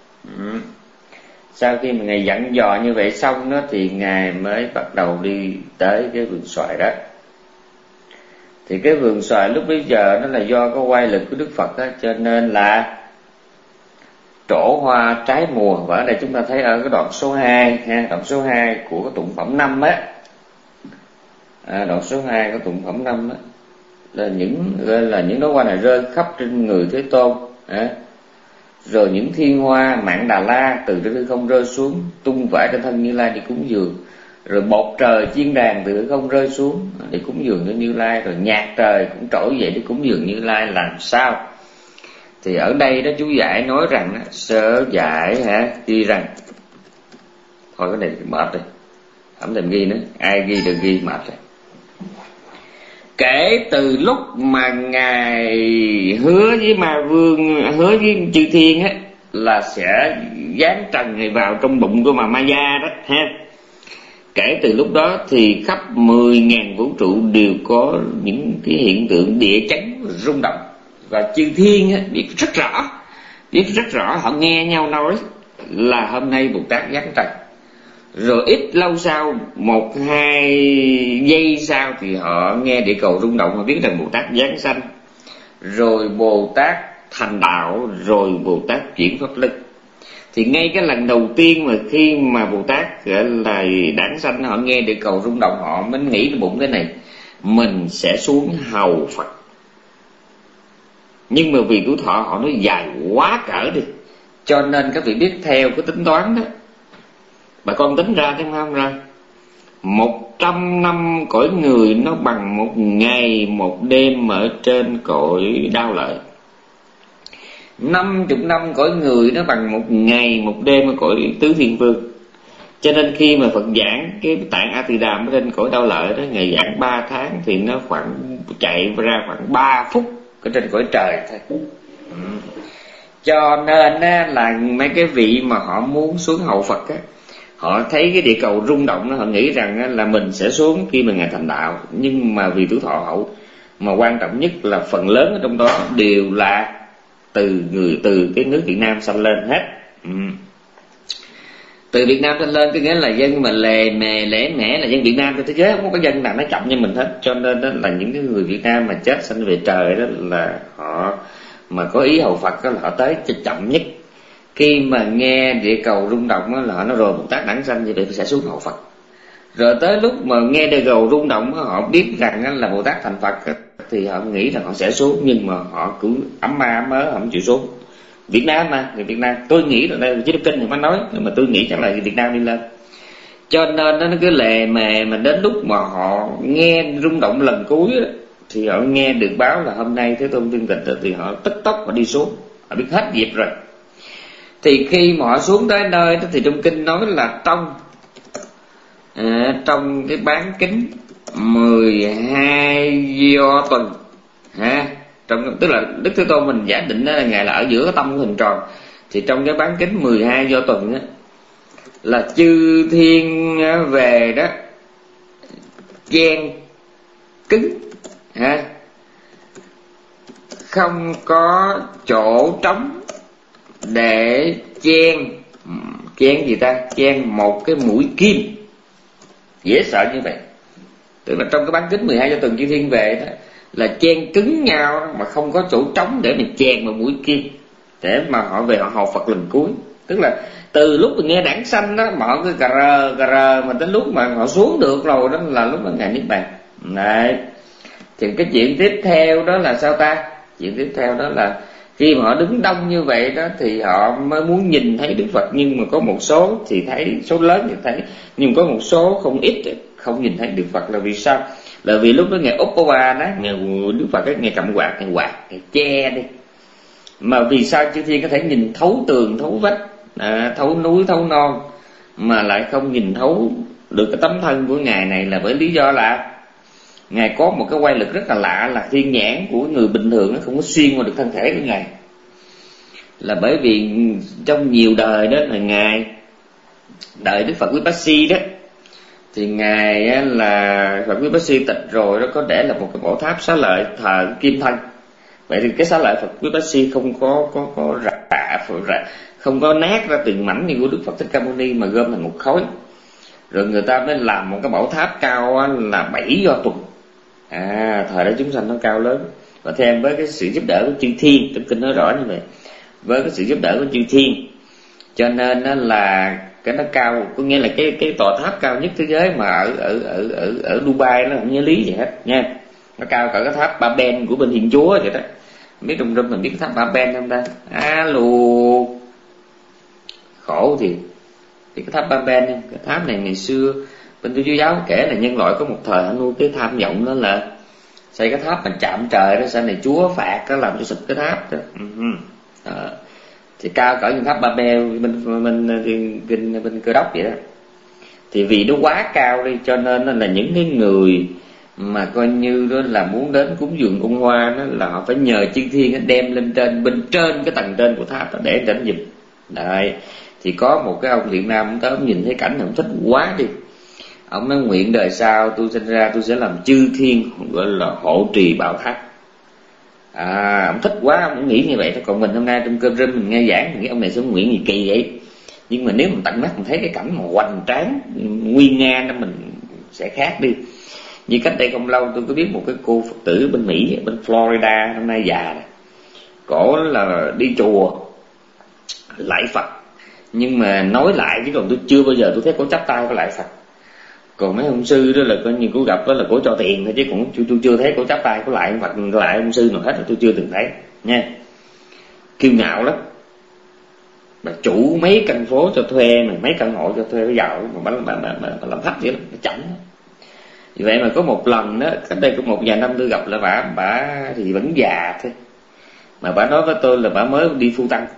sau khi mà Ngài dặn dò như vậy xong đó, thì Ngài mới bắt đầu đi tới cái vườn xoài đó. Thì cái vườn xoài lúc bấy giờ nó là do có oai lực của Đức Phật đó, cho nên là trổ hoa trái mùa. Và ở đây chúng ta thấy ở cái đoạn số 2 ha, đoạn số 2 của cái tụng phẩm 5 á, đoạn số 2 của tụng phẩm 5 á, là những đóa hoa này rơi khắp trên người Thế Tôn, rồi những thiên hoa mạn Đà La từ trên hư không rơi xuống, tung vãi trên thân Như Lai đi cúng dường, rồi bột trời chiên đàn từ hư không rơi xuống để cúng dường cho Như Lai, rồi nhạc trời cũng trỗi dậy để cúng dường Như Lai. Làm sao? Thì ở đây đó chú giải nói rằng sơ giải ghi rằng, thôi cái này mệt rồi, không thèm ghi nữa, ai ghi được ghi mệt rồi. Kể từ lúc mà Ngài hứa với Ma Vương, hứa với chư thiên á, là sẽ giáng trần Ngài vào trong bụng của mà Maya đó ha. Kể từ lúc đó thì khắp 10.000 vũ trụ đều có những cái hiện tượng địa chấn rung động, và chư thiên á, biết rất rõ, họ nghe nhau nói là hôm nay Bồ Tát giáng trần. Rồi ít lâu sau, 1-2 giây sau thì họ nghe địa cầu rung động, họ biết rằng Bồ Tát giáng sanh, rồi Bồ Tát thành đạo, rồi Bồ Tát chuyển pháp lực. Thì ngay cái lần đầu tiên mà khi mà Bồ Tát gọi là đản sanh, họ nghe địa cầu rung động, họ mới nghĩ cái bụng cái này, mình sẽ xuống hầu Phật. Nhưng mà vì tuổi thọ họ nói dài quá cỡ đi, cho nên các vị biết theo cái tính toán đó, bà con tính ra thấy không ra, 100 năm cõi người nó bằng 1 ngày 1 đêm ở trên cõi Đao Lợi. 50 năm cõi người nó bằng 1 ngày 1 đêm ở cõi Tứ Thiên Vương. Cho nên khi mà Phật giảng cái tạng A Tỳ Đàm ở trên cõi Đao Lợi đó, Ngài giảng 3 tháng thì nó khoảng chạy ra khoảng 3 phút ở trên cõi trời thôi. Cho nên là mấy cái vị mà họ muốn xuống hậu Phật á, họ thấy cái địa cầu rung động đó, họ nghĩ rằng là mình sẽ xuống khi mà Ngài thành đạo. Nhưng mà vì tuổi thọ hậu, mà quan trọng nhất là phần lớn ở trong đó đều là từ cái nước Việt Nam sanh lên hết. Từ Việt Nam sanh lên có nghĩa là dân mà lè mẻ là dân Việt Nam trên thế giới, không có dân nào nó chậm như mình hết. Cho nên đó là những cái người Việt Nam mà chết sanh về trời đó, là họ mà có ý hầu Phật đó, là họ tới chậm nhất. Khi mà nghe địa cầu rung động đó, là họ nói rồi Bồ Tát đản sanh, vậy sẽ xuống hậu Phật. Rồi tới lúc mà nghe địa cầu rung động đó, họ biết rằng là Bồ Tát thành Phật thì họ nghĩ là họ sẽ xuống, nhưng mà họ cứ ấm ớ không chịu xuống. Việt Nam mà, người Việt Nam, tôi nghĩ là đây Chứ Đức Kinh thì mới nói, nhưng mà tôi nghĩ chắc là Việt Nam đi lên. Cho nên nó cứ lè mè, mà đến lúc mà họ nghe rung động lần cuối đó, thì họ nghe được báo là hôm nay Thế Tôn tuyên tịch, thì họ tức tốc họ đi xuống, họ biết hết dịp rồi. Thì khi mà họ xuống tới nơi đó, thì trong kinh nói là trong cái bán kính 12 do tuần tức là Đức Thế Tôn mình giả định đó là Ngài là ở giữa tâm hình tròn. Thì trong cái bán kính 12 do tuần đó, là chư thiên về đó chen cứng không có chỗ trống để chen gì ta, chen một cái mũi kim. Dễ sợ như vậy. Tức là trong cái bán kính 12 cho từng chư thiên về đó, là chen cứng nhau mà không có chỗ trống để mà chèn vào mũi kim, để mà họ về họ học Phật lần cuối. Tức là từ lúc mình nghe đảng sanh đó mà họ cứ cà rờ mà đến lúc mà họ xuống được rồi đó là lúc đó Ngài Niết Bàn. Đấy. Thì cái chuyện tiếp theo đó là sao ta? Chuyện tiếp theo đó là khi mà họ đứng đông như vậy đó thì họ mới muốn nhìn thấy Đức Phật, nhưng mà có một số thì thấy, số lớn thì thấy, nhưng có một số không ít không nhìn thấy Đức Phật. Là vì sao? Là vì lúc đó Ngài Upava đó, Ngài Đức Phật ấy, Ngài cầm quạt, Ngài che đi. Mà vì sao chư thiên có thể nhìn thấu tường, thấu vách, thấu núi, thấu non, mà lại không nhìn thấu được cái tấm thân của Ngài này? Là với lý do là Ngài có một cái quay lực rất là lạ, là thiên nhãn của người bình thường nó không có xuyên qua được thân thể của Ngài. Là bởi vì trong nhiều đời đó là Ngài đợi Đức Phật Vipassy đó, thì Ngài là Phật Vipassy tịch rồi đó, có để là một cái bảo tháp xá lợi thờ kim thân. Vậy thì cái xá lợi Phật Vipassy không có không có nát ra từng mảnh như của Đức Phật Thích Ca Mâu Ni, mà gom thành một khối. Rồi người ta mới làm một cái bảo tháp cao là 7 do tuần. Thời đó chúng sanh nó cao lớn. Và thêm với cái sự giúp đỡ của chư thiên, trong kinh nói rõ như vậy, với cái sự giúp đỡ của chư thiên, cho nên là cái nó cao, có nghĩa là cái tòa tháp cao nhất thế giới mà ở Dubai nó không nhớ lý gì hết nha. Nó cao cả cái tháp Ba Ben của bên Thiên Chúa vậy đó. Biết trong râm mình biết cái tháp Ba Ben không ta? Alo, khổ thì cái tháp Ba Ben, cái tháp này ngày xưa bên Thiên Chúa giáo kể là nhân loại có một thời họ nuôi cái tham vọng đó là xây cái tháp mà chạm trời đó, sau này Chúa phạt đó làm cho sụp cái tháp đó. Thì cao cỡ như tháp Ba Ben bên Cơ Đốc vậy đó. Thì vì nó quá cao đi, cho nên là những cái người mà coi như đó là muốn đến cúng dường cung hoa đó, là họ phải nhờ chư thiên đem lên trên, bên trên cái tầng trên của tháp đó để đến giùm. Đấy. Thì có một cái ông Việt Nam, ông tới ông nhìn thấy cảnh ông thích quá đi, ông nói nguyện đời sau tôi sinh ra tôi sẽ làm chư thiên, gọi là hộ trì bảo tháp. Ông thích quá, ông nghĩ như vậy thôi. Còn mình hôm nay trong cơm râm mình nghe giảng, mình nghĩ ông này sẽ nguyện gì kỳ vậy. Nhưng mà nếu mình tận mắt mình thấy cái cảnh mà hoành tráng nguy nga đó, mình sẽ khác đi. Như cách đây không lâu tôi có biết một cái cô Phật tử bên Mỹ, bên Florida, hôm nay già rồi. Cổ là đi chùa lạy Phật, nhưng mà nói lại chứ còn tôi chưa bao giờ tôi thấy cổ chắp tay có lạy Phật. Còn mấy ông sư đó là coi như cổ gặp đó là cổ cho tiền thôi, chứ cũng tôi chưa thấy cổ chắp tay có lại Phật, lại ông sư nào hết, tôi chưa từng thấy nha. Kiêu ngạo lắm. Bà chủ mấy căn phố cho thuê mà, mấy căn hộ cho thuê, giàu mà bà làm thách vậy lắm, bà chảnh. Vì vậy mà có một lần đó, cách đây có một vài năm tôi gặp là bà thì vẫn già thôi, mà bà nói với tôi là bà mới đi phu tăng.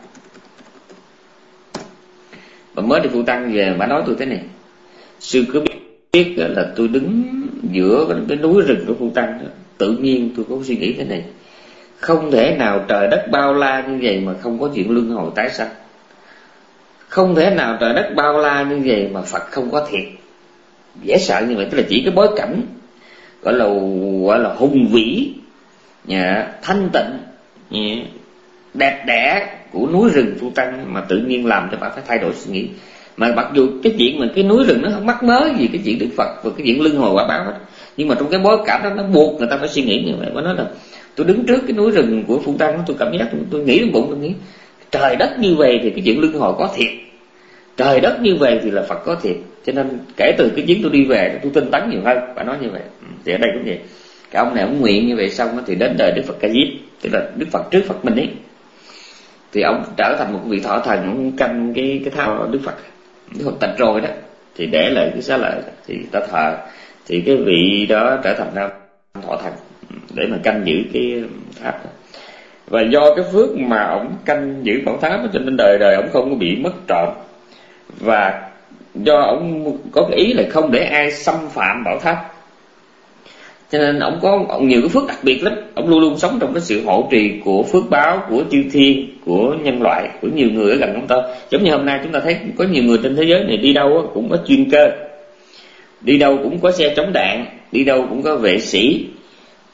Bà mới đi phu tăng về, bà nói tôi thế này: sư cứ biết là tôi đứng giữa cái núi rừng của phu tăng đó, tự nhiên tôi có suy nghĩ thế này: không thể nào trời đất bao la như vậy mà không có chuyện luân hồi tái sanh. Không thể nào trời đất bao la như vậy mà Phật không có thiệt. Dễ sợ như vậy. Tức là chỉ cái bối cảnh gọi là hùng vĩ, thanh tịnh, đẹp đẽ của núi rừng phu tăng mà tự nhiên làm cho bà phải thay đổi suy nghĩ. Mà mặc dù cái chuyện mà cái núi rừng nó không mắc mớ gì cái chuyện Đức Phật và cái chuyện luân hồi quả báo hết, nhưng mà trong cái bối cảnh đó nó buộc người ta phải suy nghĩ như vậy. Bà nói là tôi đứng trước cái núi rừng của phu tăng, tôi cảm giác tôi nghĩ trong bụng, tôi nghĩ trời đất như vậy thì cái chuyện luân hồi có thiệt, trời đất như vậy thì là Phật có thiệt. Cho nên kể từ cái chuyến tôi đi về tôi tinh tấn nhiều hơn. Bà nói như vậy. Thì ở đây cũng vậy. Cái ông này ông nguyện như vậy xong thì đến đời Đức Phật Ca Diếp, tức là Đức Phật trước Phật mình ấy, thì ông trở thành một vị thọ thần, ông canh cái tháp Đức Phật. Đức Phật tịch rồi đó thì để lại cái xá lợi thì ta thờ, thì cái vị đó trở thành ra thọ thần để mà canh giữ cái tháp đó. Và do cái phước mà ông canh giữ bảo tháp cho nên đời ông không có bị mất trộm, và do ông có cái ý là không để ai xâm phạm bảo tháp, cho nên ông có nhiều cái phước đặc biệt lắm. Ông luôn luôn sống trong cái sự hộ trì của phước báo của chư thiên, của nhân loại, của nhiều người ở gần ông ta. Giống như hôm nay chúng ta thấy có nhiều người trên thế giới này đi đâu cũng có chuyên cơ, đi đâu cũng có xe chống đạn, đi đâu cũng có vệ sĩ,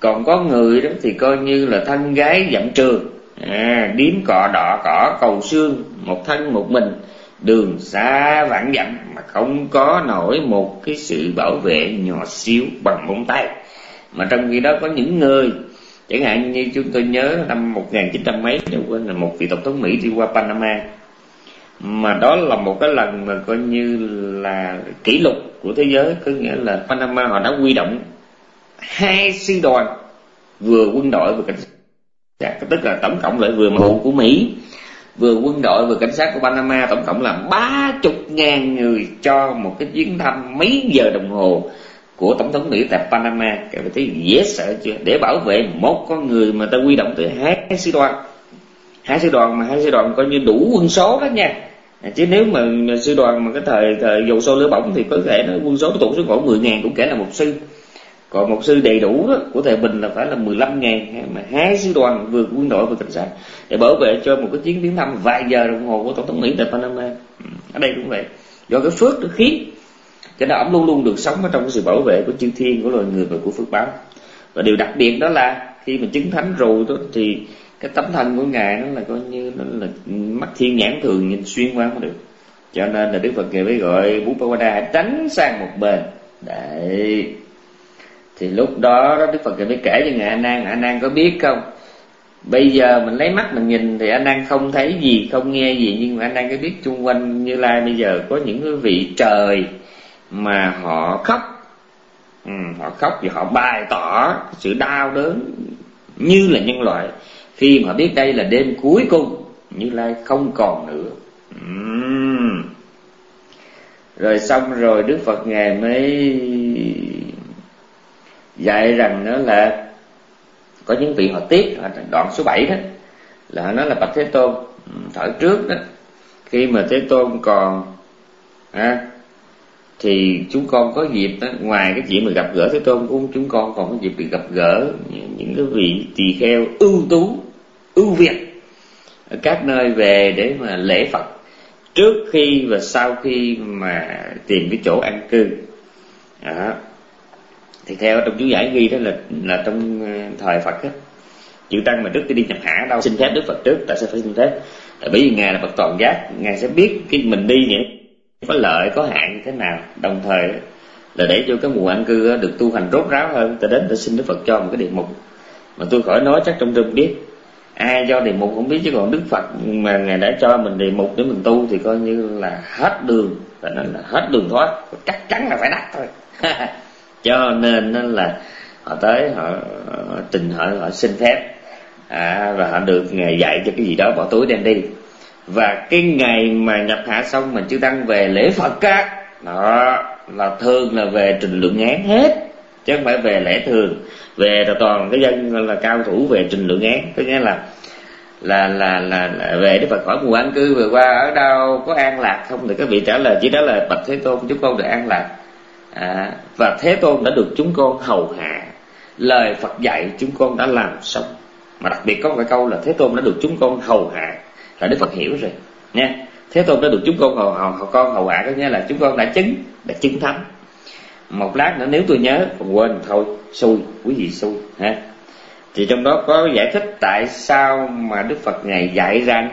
Còn có người đó thì coi như là thân gái dặm trường, điếm cọ đọ cỏ cầu xương, một thân một mình, đường xa vạn dặm mà không có nổi một cái sự bảo vệ nhỏ xíu bằng móng tay. Mà trong khi đó có những người, chẳng hạn như chúng tôi nhớ năm 1900 mấy, quên là một vị tổng thống Mỹ đi qua Panama, mà đó là một cái lần mà coi như là kỷ lục của thế giới. Có nghĩa là Panama họ đã huy động 2 sư đoàn, vừa quân đội vừa cảnh sát, tức là tổng cộng lại vừa mật vụ của Mỹ, vừa quân đội vừa cảnh sát của Panama, tổng cộng là 30.000 người cho một cái chuyến thăm mấy giờ đồng hồ của tổng thống Mỹ tại Panama. Các bạn thấy dễ sợ chưa? Để bảo vệ một con người mà ta huy động tới 2 sư đoàn. 2 sư đoàn mà 2 sư đoàn coi như đủ quân số đó nha. Chứ nếu mà sư đoàn mà cái thời dầu sôi lửa bỏng thì có thể nó quân số tụt xuống khoảng 10.000 cũng kể là một sư. Còn một sư đầy đủ đó của thời Bình là phải là 15.000, mà 2 sư đoàn vừa quân đội vừa cảnh sát để bảo vệ cho một cái chuyến thăm vài giờ đồng hồ của tổng thống Mỹ tại Panama. Ở đây cũng vậy, do cái phước nó khiến cho nên ông luôn luôn được sống ở trong cái sự bảo vệ của chư thiên, của loài người và của phước báo. Và điều đặc biệt đó là khi mà chứng thánh rồi đó thì cái tấm thân của ngài nó là coi như nó là mắt thiên nhãn thường, nhìn xuyên qua không được. Cho nên là Đức Phật ngài mới gọi Buddha hãy tránh sang một bên. Đấy. Thì lúc đó Đức Phật mới kể cho ngài A Nan có biết không? Bây giờ mình lấy mắt mình nhìn thì A Nan không thấy gì, không nghe gì, nhưng mà A Nan có biết chung quanh Như Lai bây giờ có những cái vị trời mà họ khóc, họ khóc và họ bày tỏ sự đau đớn như là nhân loại khi mà biết đây là đêm cuối cùng, Như Lai không còn nữa. Rồi xong rồi Đức Phật ngài mới dạy rằng đó là có những vị họ tiếc. Đoạn số 7 đó là họ nói là bạch Thế Tôn, thời trước đó khi mà Thế Tôn còn thì chúng con có dịp đó, ngoài cái chuyện mà gặp gỡ Thế Tôn của chúng con còn có dịp được gặp gỡ những cái vị tỳ kheo ưu tú, ưu việt ở các nơi về để mà lễ Phật trước khi và sau khi mà tìm cái chỗ an cư. Đó. Thì theo trong chú giải ghi đó là trong thời Phật á, chư tăng mà trước khi đi nhập hạ đâu xin phép Đức Phật trước. Tại sao phải xin phép? Tại bởi vì ngài là Phật toàn giác, ngài sẽ biết cái mình đi vậy có lợi có hạn như thế nào, đồng thời là để cho cái mùa an cư được tu hành rốt ráo hơn. Ta đến ta xin Đức Phật cho một cái địa mục mà tôi khỏi nói chắc trong rừng biết ai cho địa mục không biết, chứ còn Đức Phật mà ngài đã cho mình địa mục để mình tu thì coi như là hết đường, và nó là hết đường thoát, chắc chắn là phải đắc thôi. Cho nên là họ tới họ xin phép và họ được ngài dạy cho cái gì đó, bỏ túi đem đi. Và cái ngày mà nhập hạ xong mà chư tăng về lễ Phật á, đó là thường là về trình lượng án hết, chứ không phải về lễ thường. Về là toàn cái dân là cao thủ về trình lượng án, tức nghĩa là về Đức Phật hỏi mùa an cư vừa qua ở đâu, có an lạc không, thì các vị trả lời chỉ đó là bạch Thế Tôn chúng con được an lạc. Và Thế Tôn đã được chúng con hầu hạ, lời Phật dạy chúng con đã làm xong. Mà đặc biệt có một câu là Thế Tôn đã được chúng con hầu hạ, là Đức Phật hiểu rồi nha. Thế Tôn đã được chúng con hầu hạ, có nghĩa là chúng con đã chứng thánh. Một lát nữa nếu tôi nhớ còn quên thôi xui, quý vị xui ha. Thì trong đó có giải thích tại sao mà Đức Phật ngài dạy rằng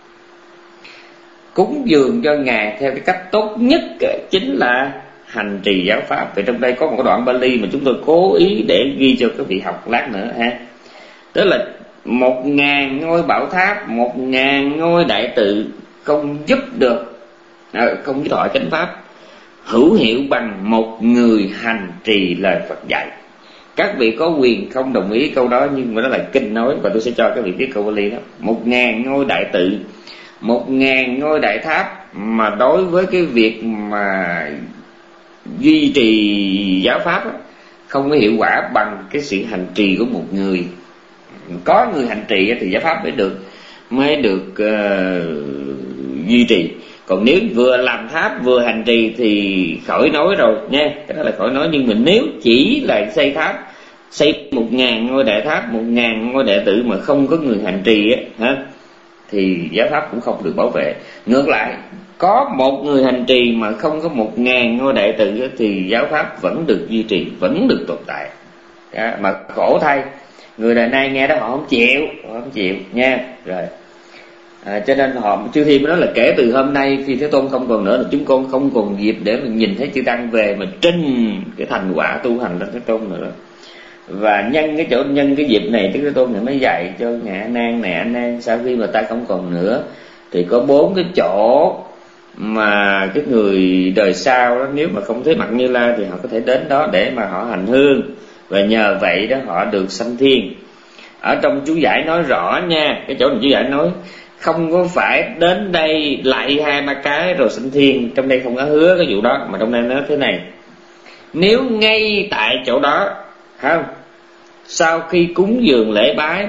cúng dường cho ngài theo cái cách tốt nhất chính là hành trì giáo pháp. Vì trong đây có một cái đoạn Bali mà chúng tôi cố ý để ghi cho các vị học lát nữa ha. Tức là 1.000 ngôi bảo tháp, 1.000 ngôi đại tự không giúp được, không thọ chánh pháp hữu hiệu bằng một người hành trì lời Phật dạy. Các vị có quyền không đồng ý câu đó, nhưng mà đó là kinh nói, và tôi sẽ cho các vị biết câu Bali đó. 1.000 ngôi đại tự, 1.000 ngôi đại tháp, mà đối với cái việc mà duy trì giáo pháp đó, không có hiệu quả bằng cái sự hành trì của một người. Có người hành trì thì giáo pháp mới được duy trì. Còn nếu vừa làm tháp vừa hành trì thì khỏi nói rồi nha, cái đó là khỏi nói. Nhưng mình nếu chỉ là xây tháp, xây 1.000 ngôi đại tháp, 1.000 ngôi đại tự mà không có người hành trì thì giáo pháp cũng không được bảo vệ. Ngược lại, có một người hành trì mà không có 1.000 ngôi đại tự thì giáo pháp vẫn được duy trì, vẫn được tồn tại. Mà khổ thay, người đời nay nghe đó họ không chịu nha. Rồi cho nên họ chư thiên mới nói là kể từ hôm nay khi Thế Tôn không còn nữa là chúng con không còn dịp để mình nhìn thấy chư tăng về mà trình cái thành quả tu hành lên Thế Tôn nữa. Và nhân cái dịp này Đức Thế Tôn này mới dạy cho ngài A Nan này: A Nan, sau khi mà ta không còn nữa thì có 4 cái chỗ mà cái người đời sau đó, nếu mà không thấy mặt Như Lai thì họ có thể đến đó để mà họ hành hương, và nhờ vậy đó họ được sanh thiên. Ở trong chú giải nói rõ nha, cái chỗ này chú giải nói không có phải đến đây lại 2-3 cái rồi sanh thiên, trong đây không có hứa cái vụ đó, mà trong đây nói thế này: nếu ngay tại chỗ đó không, sau khi cúng dường lễ bái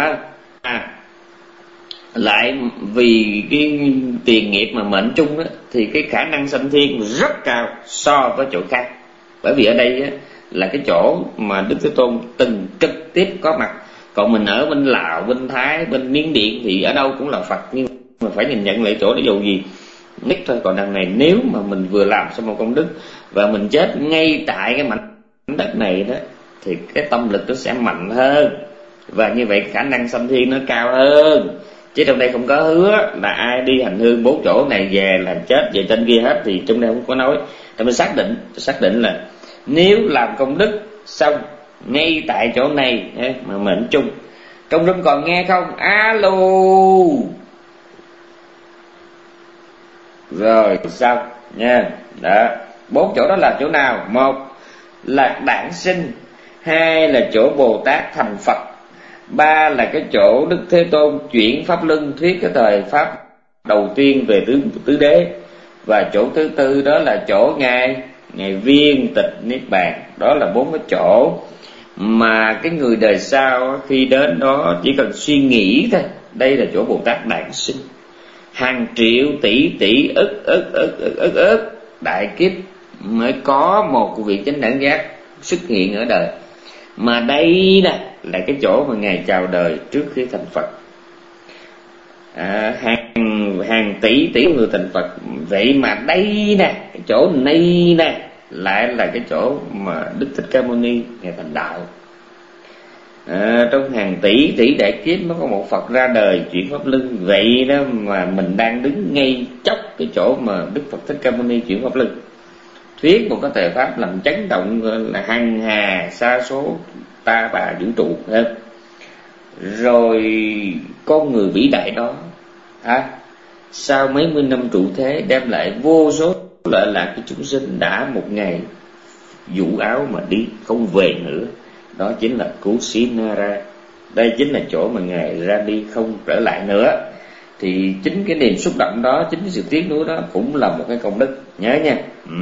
lại vì cái tiền nghiệp mà mệnh chung đó, thì cái khả năng sanh thiên rất cao so với chỗ khác. Bởi vì ở đây là cái chỗ mà Đức Thế Tôn từng trực tiếp có mặt. Còn mình ở bên Lào, bên Thái, bên Miến Điện thì ở đâu cũng là Phật, nhưng mà phải nhìn nhận lại chỗ đó dù gì nhất thôi. Còn đằng này nếu mà mình vừa làm xong một công đức và mình chết ngay tại cái mảnh đất này đó, thì cái tâm lực nó sẽ mạnh hơn, và như vậy khả năng sanh thiên nó cao hơn. Chứ trong đây không có hứa là ai đi hành hương 4 chỗ này về là chết về trên kia hết, thì trong đây không có nói. Thì mình xác định là nếu làm công đức xong ngay tại chỗ này mà mệnh chung. Trong rung còn nghe không? Alo. Rồi xong nha. Đó, 4 chỗ đó là chỗ nào? 1 là đản sinh, 2 là chỗ Bồ Tát thành Phật, 3 là cái chỗ Đức Thế Tôn chuyển pháp luân thuyết cái thời pháp đầu tiên về tứ đế, và chỗ thứ 4 đó là chỗ ngài viên tịch niết bàn. Đó là 4 cái chỗ mà cái người đời sau khi đến đó chỉ cần suy nghĩ thôi, đây là chỗ Bồ Tát đản sinh. Hàng triệu tỷ ức đại kiếp mới có một vị chánh đẳng giác xuất hiện ở đời. Mà đây nè là cái chỗ mà ngài chào đời trước khi thành Phật. Hàng tỷ người thành Phật. Vậy mà đây nè, cái chỗ này nè lại là cái chỗ mà Đức Thích Ca Mâu Ni ngài thành đạo. Trong hàng tỷ đại kiếp nó có một Phật ra đời chuyển pháp luân. Vậy đó mà mình đang đứng ngay chốc cái chỗ mà Đức Phật Thích Ca Mâu Ni chuyển pháp luân, thuyết một cái thời pháp làm chấn động là hằng hà sa số ta bà vũ trụ hết. Rồi con người vĩ đại đó sau mấy mươi năm trụ thế đem lại vô số lợi lạc của chúng sinh, đã một ngày vũ áo mà đi không về nữa. Đó chính là Kusinara. Đây chính là chỗ mà ngài ra đi không trở lại nữa. Thì chính cái niềm xúc động đó, chính cái sự tiếc nuối đó cũng là một cái công đức, nhớ nha.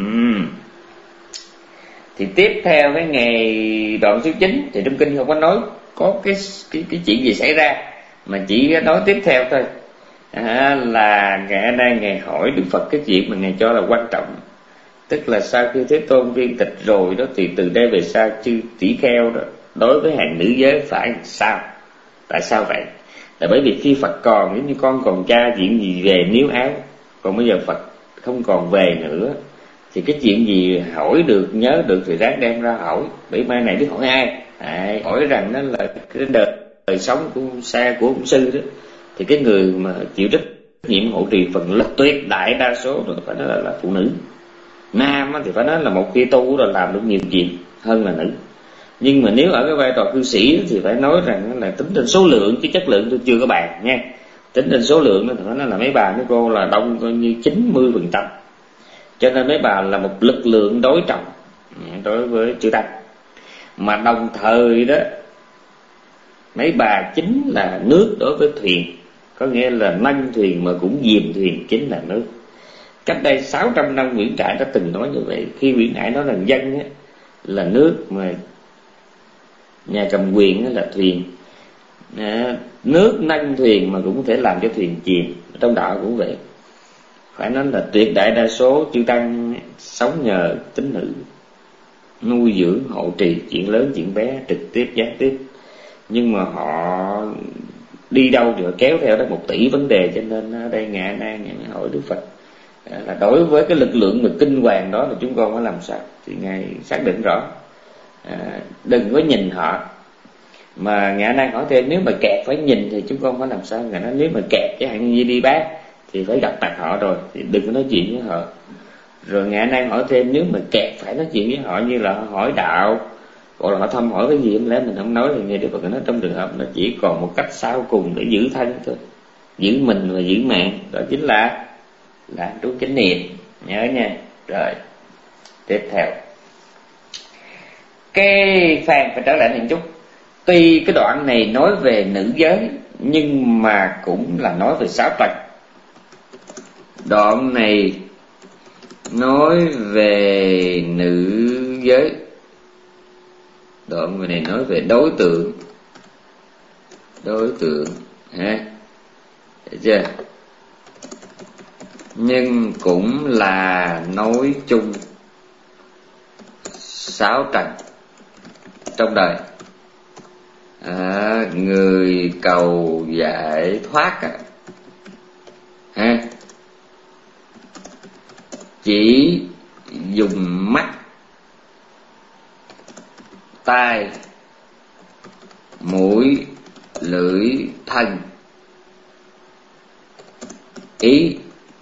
Thì tiếp theo cái ngày đoạn số 9 thì trong kinh không có nói có cái chuyện gì xảy ra, mà chỉ nói tiếp theo thôi. Là ngài A Nan ngài hỏi Đức Phật cái chuyện mà ngài cho là quan trọng. Tức là sau khi Thế Tôn viên tịch rồi đó, thì từ đây về sau chư tỷ kheo đó đối với hàng nữ giới phải sao? Tại sao vậy? Là bởi vì khi Phật còn, nếu như con còn cha chuyện gì về níu áo, còn bây giờ Phật không còn về nữa, thì cái chuyện gì hỏi được, nhớ được thì ráng đem ra hỏi. Bởi mai này biết hỏi ai? Hỏi rằng đó là cái đời sống của xa của ông sư đó, thì cái người mà chịu trách nhiệm hộ trì phần lực tuyệt đại đa số rồi phải nói là phụ nữ. Nam thì phải nói là một khi tu rồi làm được nhiều chuyện hơn là nữ. Nhưng mà nếu ở cái vai trò cư sĩ thì phải nói rằng là tính trên số lượng, chứ chất lượng tôi chưa có bàn nha. Tính trên số lượng thì phải nói là mấy bà mấy cô là đông coi như 90%. Cho nên mấy bà là một lực lượng đối trọng đối với chư tăng. Mà đồng thời đó, mấy bà chính là nước đối với thuyền, có nghĩa là nâng thuyền mà cũng diềm thuyền chính là nước. Cách đây 600 năm Nguyễn Trãi đã từng nói như vậy. Khi Nguyễn Trãi nói rằng dân là nước, mà nhà cầm quyền là thuyền. Nước nâng thuyền mà cũng có thể làm cho thuyền chìm. Trong đạo cũng vậy. Phải nói là tuyệt đại đa số chư tăng sống nhờ tín nữ, nuôi dưỡng hộ trì chuyện lớn chuyện bé, trực tiếp gián tiếp. Nhưng mà họ đi đâu thì họ kéo theo đó 1 tỷ vấn đề. Cho nên ở đây ngài A Nan hỏi Đức Phật là đối với cái lực lượng mà kinh hoàng đó là chúng con phải làm sao. Thì ngài xác định rõ đừng có nhìn họ. Mà Ngài đang hỏi thêm, nếu mà kẹt phải nhìn thì chúng con phải làm sao? Ngài nói nếu mà kẹt chẳng hạn như đi bác thì phải gặp mặt họ rồi, thì đừng có nói chuyện với họ. Rồi Ngài đang hỏi thêm, nếu mà kẹt phải nói chuyện với họ như là hỏi đạo hoặc là họ thăm hỏi cái gì không lẽ mình không nói, thì Ngài Đức Phật nói trong trường hợp nó chỉ còn một cách sau cùng để giữ thân thôi, giữ mình và giữ mạng, đó chính là trú chánh niệm, nhớ nha. Rồi tiếp theo, cái Phan phải trở lại một chút. Tuy cái đoạn này nói về nữ giới nhưng mà cũng là nói về 6 tầng. Đoạn này nói về nữ giới, đoạn này nói về đối tượng ha, được chưa? Nhưng cũng là nói chung 6 trần trong đời. Người cầu giải thoát chỉ dùng mắt, tai, mũi, lưỡi, thân, ý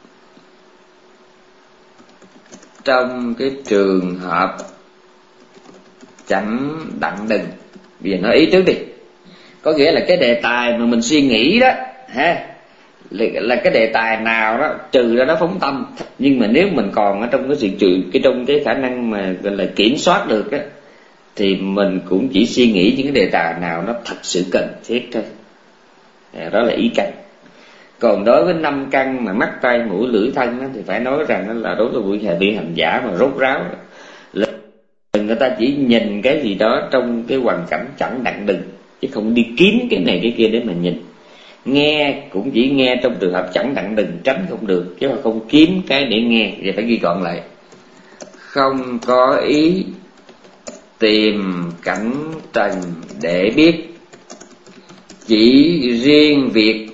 trong cái trường hợp chẳng đặng đừng. Bây giờ nói ý trước đi. Có nghĩa là cái đề tài mà mình suy nghĩ đó là cái đề tài nào đó, trừ ra nó phóng tâm, nhưng mà nếu mình còn ở trong cái sự trong cái khả năng mà gọi là kiểm soát được á, thì mình cũng chỉ suy nghĩ những cái đề tài nào nó thật sự cần thiết thôi. Đó là ý căn. Còn đối với 5 căn mà mắt, tai, mũi, lưỡi, thân đó, thì phải nói rằng đó là đối với vị hành giả mà rốt ráo là người ta chỉ nhìn cái gì đó trong cái hoàn cảnh chẳng đặng đừng, chứ không đi kiếm cái này cái kia để mà nhìn. Nghe cũng chỉ nghe trong trường hợp chẳng đặng đừng, tránh không được, chứ mà không kiếm cái để nghe. Vậy phải ghi gọn lại: không có ý tìm cảnh trần để biết, chỉ riêng việc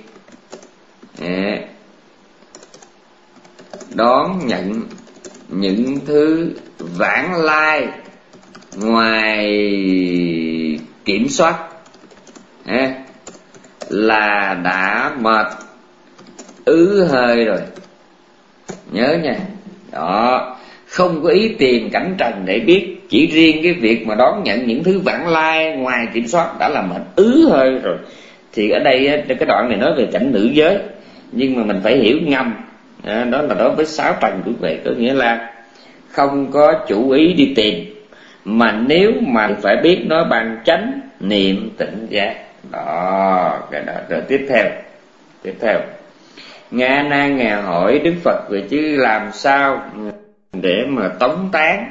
đón nhận những thứ vãng lai ngoài kiểm soát là đã mệt ứ hơi rồi. Nhớ nha. Đó, không có ý tìm cảnh trần để biết, chỉ riêng cái việc mà đón nhận những thứ vãng lai ngoài kiểm soát đã là mệt ứ hơi rồi. Thì ở đây cái đoạn này nói về cảnh nữ giới, nhưng mà mình phải hiểu ngầm, đó là đối với 6 tầng của về, có nghĩa là không có chủ ý đi tìm, mà nếu mà phải biết nó bằng chánh niệm tỉnh giác. Đó, cái đó. Rồi tiếp theo Nga Nan Ngài hỏi Đức Phật về chứ làm sao để mà tống tán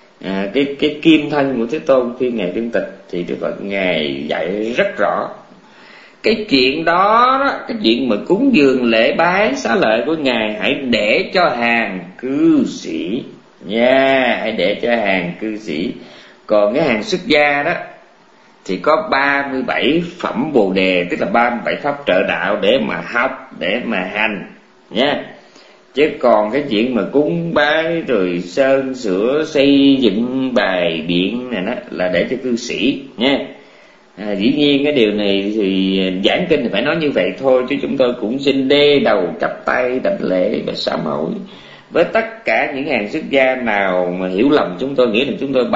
cái kim thân của Thế Tôn khi Ngài viên tịch. Thì Đức Phật Ngài dạy rất rõ cái chuyện đó, cái chuyện mà cúng dường lễ bái xá lợi của Ngài hãy để cho hàng cư sĩ nha, hãy để cho hàng cư sĩ. Còn cái hàng xuất gia đó thì có 37 phẩm Bồ đề, tức là 37 pháp trợ đạo để mà học, để mà hành nha. Chứ còn cái chuyện mà cúng bái rồi sơn sửa xây dựng bài biện này đó là để cho cư sĩ nha. Dĩ nhiên cái điều này thì giảng kinh thì phải nói như vậy thôi, chứ chúng tôi cũng xin đê đầu chắp tay đảnh lễ và sám hối với tất cả những hàng xuất gia nào mà hiểu lầm chúng tôi, nghĩ là chúng tôi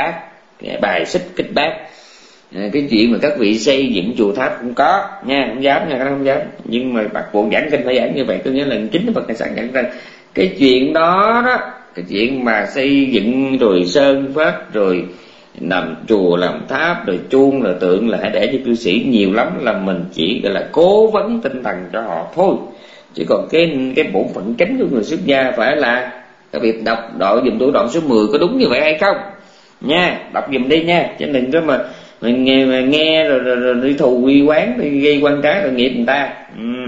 bài xích kích bác. Cái chuyện mà các vị xây dựng chùa tháp cũng có nha, không dám nha, không dám, nhưng mà bắt buộc giảng kinh phải giảng như vậy. Có nghĩa là chính Phật Ngài sẵn giảng rằng cái chuyện đó cái chuyện mà xây dựng rồi sơn phát rồi làm chùa làm tháp rồi chuông rồi tượng là hãy để cho cư sĩ, nhiều lắm là mình chỉ gọi là cố vấn tinh thần cho họ thôi. Chứ còn cái bổn phận chính của người xuất gia phải là cái việc đọc đội dùm tôi đoạn số 10 có đúng như vậy hay không nha, đọc dùm đi nha, chứ đừng có mà nghe rồi đi thù quy quán, đi gây quan trái tội nghiệp người ta.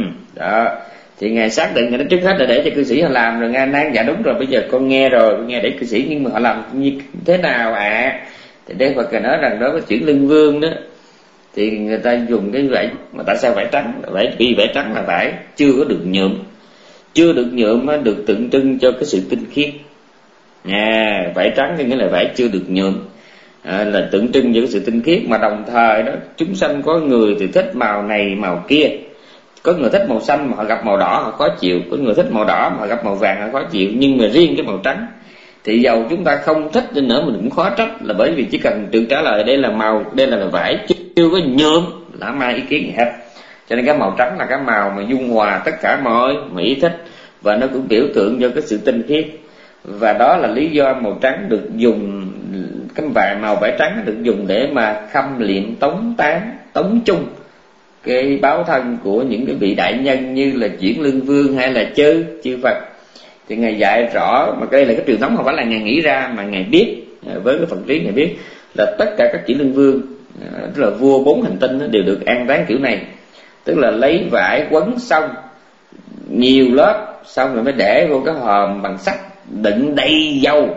Đó thì Ngài xác định Ngài nói trước hết là để cho cư sĩ họ làm, rồi Ngài nói dạ đúng rồi, bây giờ con nghe rồi, con nghe để cư sĩ, nhưng mà họ làm như thế nào thì Đức Phật nói rằng đối với chuyển lưng vương đó thì người ta dùng cái vải, mà tại sao vải trắng? Vì vải trắng là vải chưa có được nhuộm, chưa được nhuộm được tượng trưng cho cái sự tinh khiết. Vải trắng có nghĩa là vải chưa được nhuộm. là tượng trưng cho sự tinh khiết. Mà đồng thời đó, chúng sanh có người thì thích màu này màu kia, có người thích màu xanh mà họ gặp màu đỏ họ khó chịu, có người thích màu đỏ mà họ gặp màu vàng họ khó chịu. Nhưng mà riêng cái màu trắng thì dầu chúng ta không thích đi nữa mình cũng khó trách, là bởi vì chỉ cần tự trả lời đây là màu, đây là vải, chưa có nhuộm là không ai ý kiến gì hết. Cho nên cái màu trắng là cái màu mà dung hòa tất cả mọi ý thích, và nó cũng biểu tượng cho cái sự tinh khiết. Và đó là lý do màu trắng được dùng, cái màu vải trắng được dùng để mà khâm liệm tống tán, tống chung cái báo thân của những cái vị đại nhân như là Chuyển Lương Vương hay là chư Phật. Thì Ngài dạy rõ, mà đây là cái truyền thống không phải là Ngài nghĩ ra, mà Ngài biết, với cái phần trí Ngài biết là tất cả các Chuyển Lương Vương, tức là vua 4 hành tinh đều được an táng kiểu này. Tức là lấy vải quấn xong nhiều lớp, xong rồi mới để vô cái hòm bằng sắt đựng đầy dầu.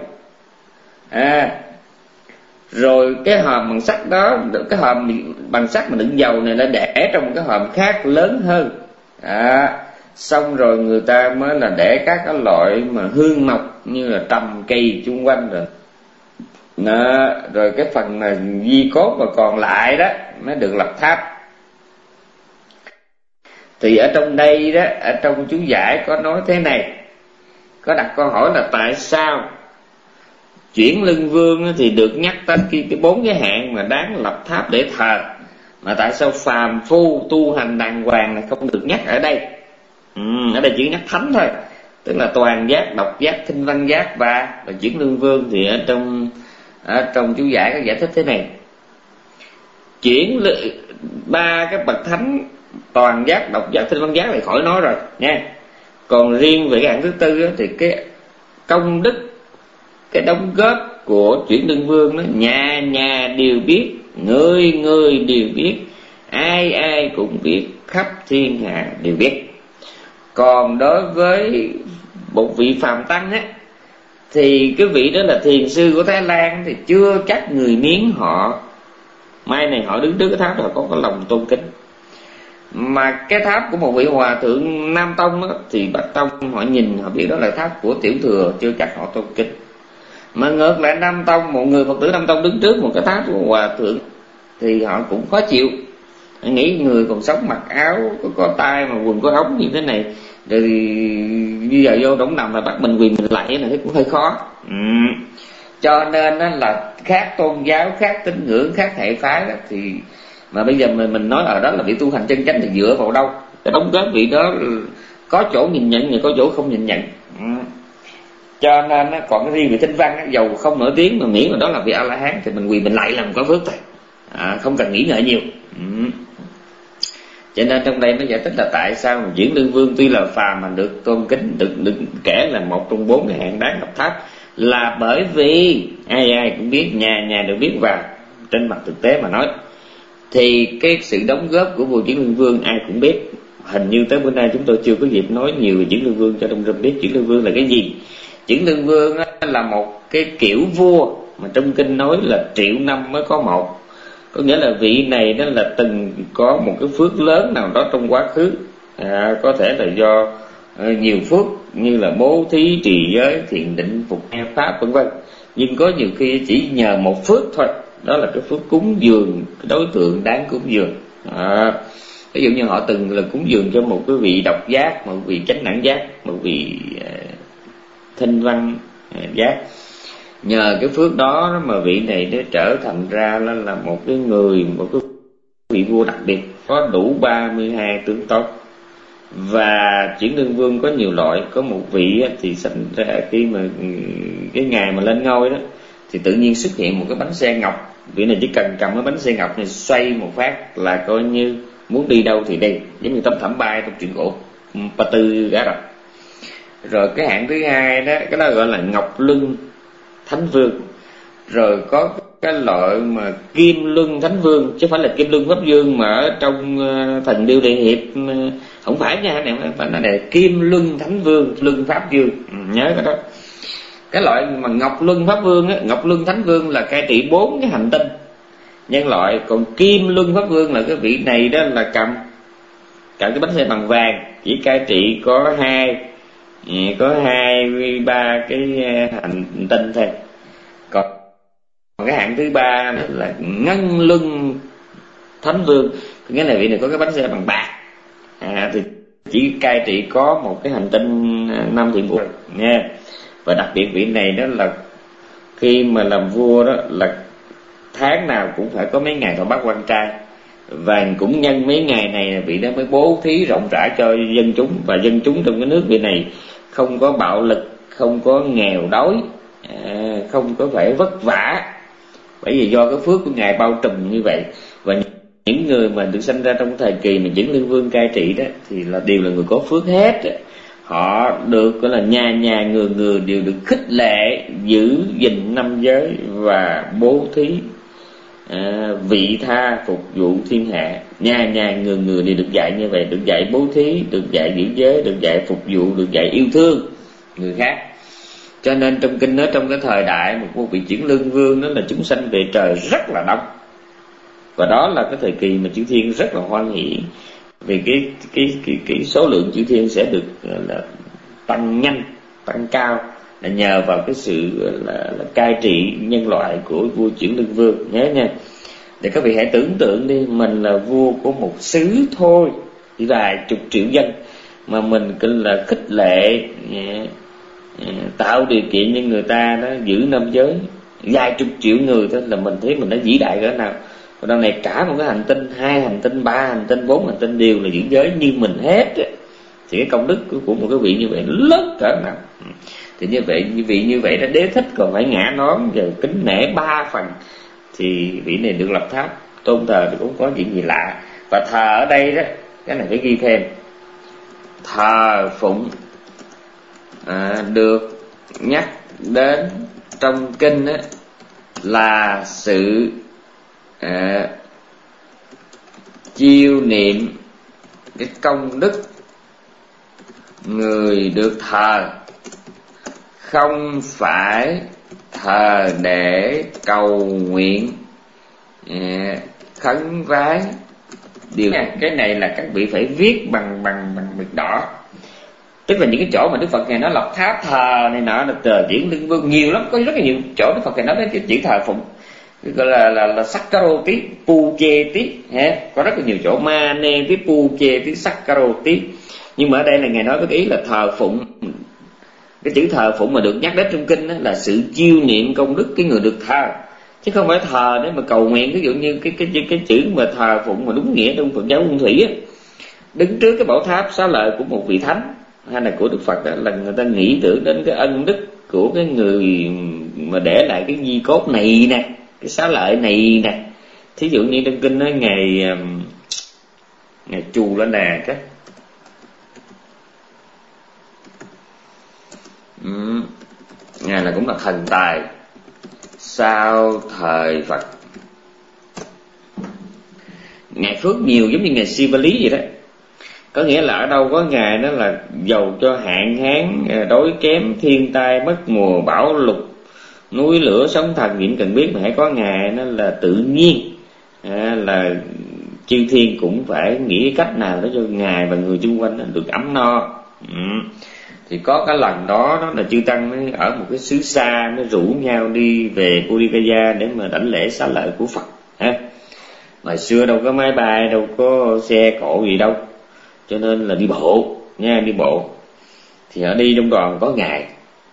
Rồi cái hòm bằng sắt đó, cái hòm bằng sắt mà đựng dầu này là để trong một cái hòm khác lớn hơn. Xong rồi người ta mới là để các cái loại mà hương mộc như là trầm cây chung quanh rồi. Rồi cái phần mà di cốt mà còn lại đó mới được lập tháp. Thì ở trong đây đó, ở trong chú giải có nói thế này, có đặt câu hỏi là tại sao Chuyển Lương Vương thì được nhắc tới cái 4 cái hạng mà đáng lập tháp để thờ, mà tại sao phàm phu tu hành đàng hoàng là không được nhắc ở đây? Ở đây chỉ nhắc thánh thôi, tức là toàn giác, độc giác, thinh văn giác và Chuyển Lương Vương. Thì ở trong chú giải có giải thích thế này: ba cái bậc thánh toàn giác, độc giác, thinh văn giác thì khỏi nói rồi nha. Còn riêng về cái hạng thứ tư thì cái công đức, cái đóng góp của Chuyển Lương Vương đó, nhà nhà đều biết, người người đều biết, ai ai cũng biết, khắp thiên hạ đều biết. Còn đối với một vị phàm tăng á, thì cái vị đó là thiền sư của Thái Lan thì chưa chắc người Miến họ mai này họ đứng trước cái tháp họ có lòng tôn kính. Mà cái tháp của một vị hòa thượng Nam Tông đó, thì Bắc Tông họ nhìn họ biết đó là tháp của tiểu thừa, chưa chắc họ tôn kính. Mà ngược lại Nam Tông, một người Phật tử Nam Tông đứng trước một cái tháp của hòa thượng thì họ cũng khó chịu, nghĩ người còn sống mặc áo có tay mà quần có ống như thế này, rồi bây giờ vô đống nằm là bắt mình quỳ mình lạy này cũng hơi khó. Cho nên là khác tôn giáo, khác tín ngưỡng, khác hệ phái đó, thì mà bây giờ mình nói ở đó là vị tu hành chân chánh thì dựa vào đâu? Cái đóng góp vị đó có chỗ nhìn nhận, nhưng có chỗ không nhìn nhận. Cho nên còn cái riêng vị thinh văn dầu không nổi tiếng mà miễn là đó là vị A La Hán thì mình quỳ mình lạy là mình có phước thôi, không cần nghĩ ngợi nhiều. Cho nên trong đây nó giải thích là tại sao mà Chuyển Lương Vương tuy là phàm mà được tôn kính, được kể là một trong 4 cái hạng đáng lập tháp, là bởi vì ai ai cũng biết, nhà nhà đều biết. Và trên mặt thực tế mà nói thì cái sự đóng góp của vua Chuyển Lương Vương ai cũng biết. Hình như tới bữa nay chúng tôi chưa có dịp nói nhiều về Chuyển Lương Vương, cho đông râm biết Chuyển Lương Vương là cái gì. Chuyển Lương Vương là một cái kiểu vua mà trong kinh nói là triệu năm mới có một. Có nghĩa là vị này đó là từng có một cái phước lớn nào đó trong quá khứ, có thể là do nhiều phước như là bố thí, trì giới, thiền định, phục nghe pháp vân vân. Nhưng có nhiều khi chỉ nhờ một phước thôi, đó là cái phước cúng dường đối tượng đáng cúng dường. Ví dụ như họ từng là cúng dường cho một cái vị độc giác, một vị chánh đẳng giác, một vị thinh văn giác. Nhờ cái phước đó mà vị này nó trở thành ra là một cái người, một cái vị vua đặc biệt, có đủ 32 tướng tốt. Và Chuyển Lương Vương có nhiều loại, có một vị thì sinh ra khi mà cái ngày mà lên ngôi đó thì tự nhiên xuất hiện một cái bánh xe ngọc. Vị này chỉ cần cầm cái bánh xe ngọc này xoay một phát là coi như muốn đi đâu thì đi, giống như tấm thảm bay trong truyện cổ Pa Tư Ả Rập. Rồi cái hạng thứ hai đó, cái đó gọi là Ngọc Luân Thánh Vương. Rồi có cái loại mà Kim Luân Thánh Vương, chứ phải là Kim Luân Pháp Vương mà ở trong Thần Điêu Đại Hiệp không phải nha, này phải nói là Kim Luân Thánh Vương, Luân Pháp Vương, nhớ cái đó. Cái loại mà Ngọc Luân Pháp Vương á, Ngọc Luân Thánh Vương là cai trị 4 cái hành tinh nhân loại, còn Kim Luân Pháp Vương là cái vị này đó là cầm cái bánh xe bằng vàng, chỉ cai trị có 23 cái hành tinh thôi. Còn cái hạng thứ ba là Ngân Luân Thánh Vương, nghĩa là vị này có cái bánh xe bằng bạc, thì chỉ cai trị có một cái hành tinh năm thiện buộc nha. Và đặc biệt vị này đó là khi mà làm vua đó là tháng nào cũng phải có mấy ngày thọ bát quan trai, và cũng nhân mấy ngày này vị đó mới bố thí rộng rãi cho dân chúng, và dân chúng trong cái nước vị này không có bạo lực, không có nghèo đói, không có phải vất vả, bởi vì do cái phước của ngài bao trùm như vậy. Và những người mà được sinh ra trong thời kỳ mà Chuyển Lương Vương cai trị đó thì đều là người có phước hết. Họ được gọi là nhà nhà người người đều được khích lệ giữ gìn năm giới và bố thí, vị tha phục vụ thiên hạ. Nhà nhà người người đều được dạy như vậy, được dạy bố thí, được dạy giữ giới, được dạy phục vụ, được dạy yêu thương người khác. Cho nên trong kinh nói trong cái thời đại một vị Chuyển Lương Vương đó là chúng sanh về trời rất là đông, và đó là cái thời kỳ mà chư thiên rất là hoan hỷ, vì cái số lượng chư thiên sẽ được là tăng nhanh, tăng cao, là nhờ vào cái sự là cai trị nhân loại của vua Chuyển Lương Vương. Nhớ nha, để các vị hãy tưởng tượng đi, mình là vua của một xứ thôi, chỉ vài chục triệu dân, mà mình kinh là khích lệ, tạo điều kiện cho người ta đó giữ năm giới vài chục triệu người thôi, là mình thấy mình đã vĩ đại cỡ nào. Còn đằng này cả một cái hành tinh, 2 hành tinh, 3 hành tinh, 4 hành tinh đều là giữ giới như mình hết, thì cái công đức của một cái vị như vậy lớn cỡ nào. Thì như vậy, như vậy đó, Đế Thích còn phải ngã nón giờ kính nể 3 phần, thì vị này được lập tháp tôn thờ thì cũng có chuyện gì lạ. Và thờ ở đây đó, cái này phải ghi thêm, thờ phụng được nhắc đến trong kinh đó là sự chiêu niệm cái công đức người được thờ, không phải thờ để cầu nguyện khấn vái điều. Cái này là các vị phải viết bằng mực đỏ, tức là những cái chỗ mà Đức Phật ngài nói lập tháp thờ này nọ là Chuyển Lương Vương nhiều lắm, có rất là nhiều chỗ Đức Phật ngài nói đến cái chữ thờ phụng, gọi là sakkaro tí, pu che tí, có rất là nhiều chỗ ma ne tí, pu che tí, sakkaro tí. Nhưng mà ở đây là ngài nói cái ý là thờ phụng. Cái chữ thờ phụng mà được nhắc đến trong kinh đó là sự chiêu niệm công đức cái người được thờ, chứ không phải thờ để mà cầu nguyện. Ví dụ như cái chữ mà thờ phụng mà đúng nghĩa trong Phật giáo Nguyên Thủy á, đứng trước cái bảo tháp xá lợi của một vị thánh hay là của Đức Phật đó, là người ta nghĩ tưởng đến cái ân đức của cái người mà để lại cái di cốt này nè, cái xá lợi này nè. Thí dụ như trong kinh nói ngày Chù La Nà cái ngài là cũng là thần tài sau thời Phật, ngài phước nhiều giống như ngài Siva Lý vậy đó. Có nghĩa là ở đâu có ngài đó là giàu cho hạn hán, đói kém, thiên tai, mất mùa, bão lụt, núi lửa, sóng thần, những cần biết mà hãy có ngài nó là tự nhiên, là chư thiên cũng phải nghĩ cách nào đó cho ngài và người xung quanh được ấm no. Thì có cái lần đó là chư tăng mới ở một cái xứ xa, nó rủ nhau đi về Bodhikaya để mà đảnh lễ xá lợi của Phật. Ngày xưa đâu có máy bay, đâu có xe cộ gì đâu, cho nên là đi bộ nha, đi bộ. Thì ở đi trong đoàn có ngài,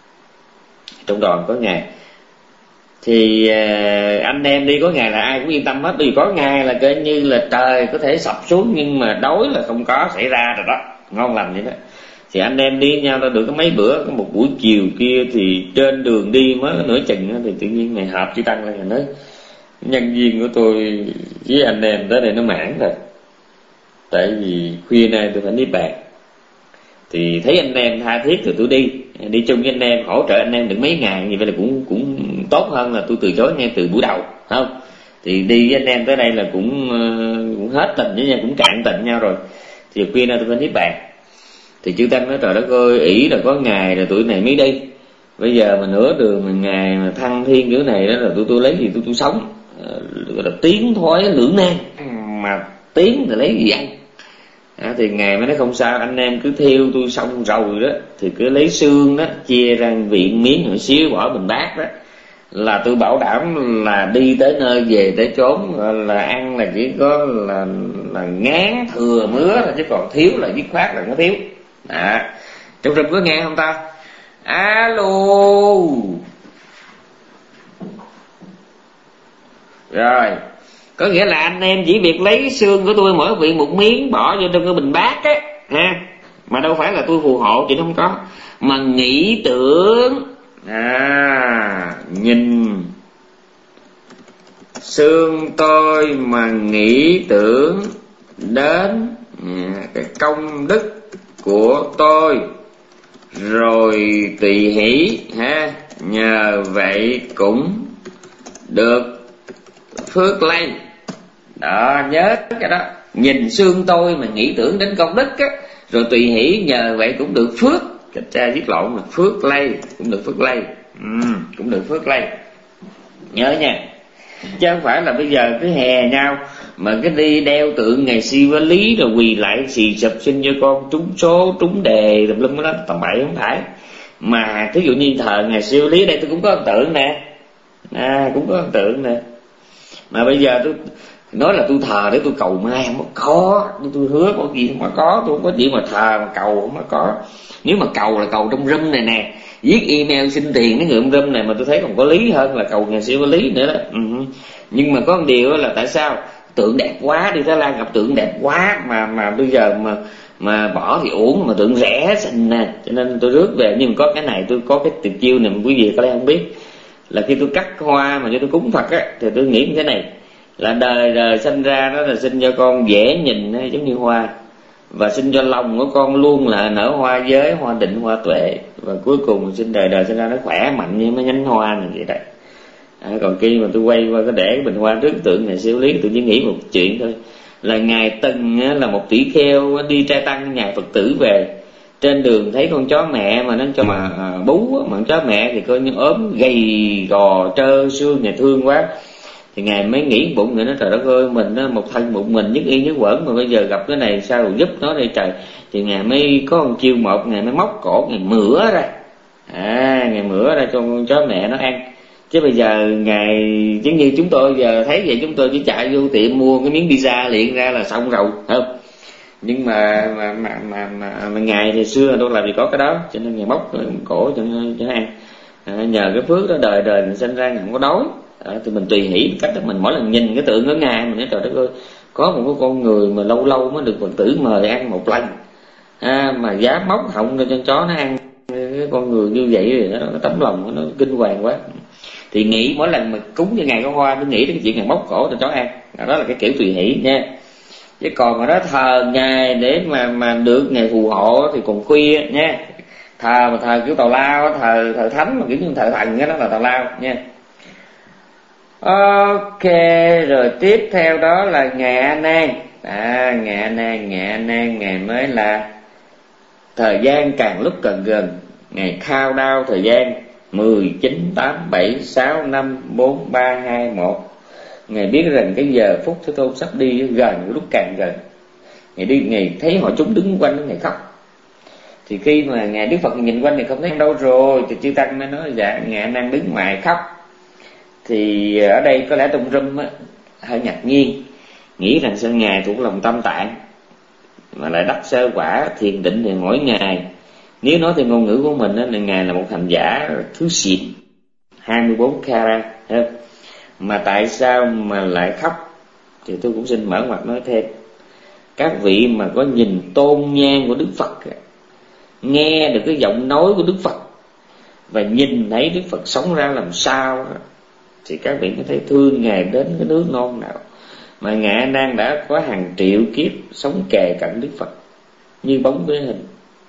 thì anh em đi có ngài là ai cũng yên tâm hết, vì có ngài là coi như là trời có thể sập xuống nhưng mà đói là không có xảy ra rồi đó, ngon lành vậy đó. Thì anh em đi nhau ra được có mấy bữa, có một buổi chiều kia thì trên đường đi mới nửa chừng thì tự nhiên mày hợp chữ tăng lên, nói nhân viên của tôi với anh em tới đây nó mãn rồi, tại vì khuya nay tôi phải niết bàn. Thì thấy anh em tha thiết thì tôi đi chung với anh em, hỗ trợ anh em được mấy ngày, như vậy là cũng tốt hơn là tôi từ chối ngay từ buổi đầu, không? Thì đi với anh em tới đây là cũng hết tình với nhau, cũng cạn tình nhau rồi, thì khuya nay tôi phải niết bàn. Thì chư tăng nói trời đất ơi, ỷ là có ngài rồi tụi này mới đi, bây giờ mà nửa đường mà ngài mà thăng thiên kiểu này đó là tôi lấy gì tôi sống, gọi là tiến thoái lưỡng nan, mà tiến thì lấy gì ăn. Thì ngài mới nói không sao, anh em cứ theo tôi xong rồi đó thì cứ lấy xương đó chia ra viện miếng nhỏ xíu bỏ bình bát đó, là tôi bảo đảm là đi tới nơi về tới chốn, là ăn là chỉ có là ngán thừa mứa là, chứ còn thiếu là dứt khoát là nó thiếu. Trong rừng có nghe không ta? Alo. Rồi, có nghĩa là anh em chỉ việc lấy xương của tôi mỗi vị một miếng bỏ vô trong cái bình bát á ha, mà đâu phải là tôi phù hộ, chị không có, mà nghĩ tưởng. Nhìn xương tôi mà nghĩ tưởng đến cái công đức của tôi, rồi tùy hỷ ha, nhờ vậy cũng được phước lây. Đó, nhớ cái đó, nhìn xương tôi mà nghĩ tưởng đến công đức á, rồi tùy hỷ nhờ vậy cũng được phước. Cách tra viết lộn là phước lây, cũng được phước lây. Cũng được phước lây, nhớ nha. Chứ không phải là bây giờ cứ hè nhau mà cái đi đeo tượng ngày Siva Lý rồi quỳ lại xì sụp xin cho con trúng số trúng đề tùm lum đó, tầm bậy không phải. Mà thí dụ như thờ ngày Siva Lý đây tôi cũng có ấn tượng nè, cũng có ấn tượng nè. Mà bây giờ tôi nói là tôi thờ để tôi cầu mai không có, tôi hứa có gì không có, tôi không có gì mà thờ mà cầu không có. Nếu mà cầu là cầu trong room này nè, viết email xin tiền cái người trong room này, mà tôi thấy còn có lý hơn là cầu ngày Siva Lý nữa đó. Nhưng mà có một điều là tại sao tượng đẹp quá, đi Thái Lan gặp tượng đẹp quá mà bây giờ mà bỏ thì uổng, mà tượng rẻ xinh nè, cho nên tôi rước về. Nhưng mà có cái này, tôi có cái tuyệt chiêu này mà quý vị có lẽ không biết, là khi tôi cắt hoa mà cho tôi cúng Phật á, thì tôi nghĩ như thế này, là đời đời sinh ra đó là sinh cho con dễ nhìn giống như hoa, và sinh cho lòng của con luôn là nở hoa giới, hoa định, hoa tuệ, và cuối cùng sinh đời đời sinh ra nó khỏe mạnh như mấy nhánh hoa này vậy đấy. Còn khi mà tôi quay qua cái để cái bình hoa trước tượng này Siva Lý, tôi chỉ nghĩ một chuyện thôi, là ngài từng là một tỷ kheo đi trai tăng nhà Phật tử về, trên đường thấy con chó mẹ mà nó cho mà bú, mà con chó mẹ thì coi như ốm gầy gò trơ xương, nhà thương quá. Thì ngài mới nghĩ bụng người, nó trời đất ơi, mình một thân một mình nhất y nhất quẩn, mà bây giờ gặp cái này sao rồi giúp nó đây trời. Thì ngài mới có một chiêu một, ngài mới móc cổ, ngài mửa ra, ngài mửa ra cho con chó mẹ nó ăn. Chứ bây giờ ngài giống như chúng tôi giờ thấy vậy, chúng tôi chỉ chạy vô tiệm mua cái miếng pizza liền ra là xong rồi, không? Nhưng mà ngài thì xưa đâu làm gì có cái đó, cho nên ngài móc cổ cho nó ăn. Nhờ cái phước đó đời đời mình sinh ra ngài không có đói. Thì mình tùy hỷ cách đó, mình mỗi lần nhìn cái tượng của ngài mình nói trời đất ơi, có một cái con người mà lâu lâu mới được Phật tử mời ăn một lần, mà dám móc họng cho chó nó ăn. Cái con người như vậy thì nó tấm lòng nó kinh hoàng quá. Thì nghĩ mỗi lần mà cúng cho ngài có hoa, tôi nghĩ đến cái chuyện ngài móc cổ cho chó ăn, đó là cái kiểu tùy hỷ nha. Chứ còn mà nó thờ ngài để mà được ngài phù hộ thì còn khuya nha. Thờ kiểu tào lao, thờ thánh mà kiểu như thờ thần, đó là tào lao nha. Ok, rồi tiếp theo đó là ngày A Nan. Ngày A Nan ngày mới là thời gian càng lúc càng gần, ngày countdown thời gian 10, 9, 8, 7, 6, 5, 4, 3, 2, 1. Ngài biết rằng cái giờ phút Thế Tôn sắp đi gần, lúc càng gần. Ngài đi, Ngài thấy họ chúng đứng quanh, Ngài khóc. Thì khi mà Ngài Đức Phật nhìn quanh thì không thấy đâu rồi, thì chư Tăng mới nói dạ Ngài đang đứng ngoài khóc. Thì ở đây có lẽ trong room hơi ngạc nhiên, nghĩ rằng sao Ngài thuộc lòng Tâm Tạng mà lại đắc sơ quả thiền định thì mỗi ngày. Nếu nói theo ngôn ngữ của mình là Ngài là một hành giả thứ xịn 24 carat, mà tại sao mà lại khóc? Thì tôi cũng xin mở ngoặt nói thêm, các vị mà có nhìn tôn nhan của Đức Phật, nghe được cái giọng nói của Đức Phật, và nhìn thấy Đức Phật sống ra làm sao, thì các vị có thể thương Ngài đến cái nước non nào. Mà Ngài A Nan đã có hàng triệu kiếp sống kề cận Đức Phật như bóng với hình.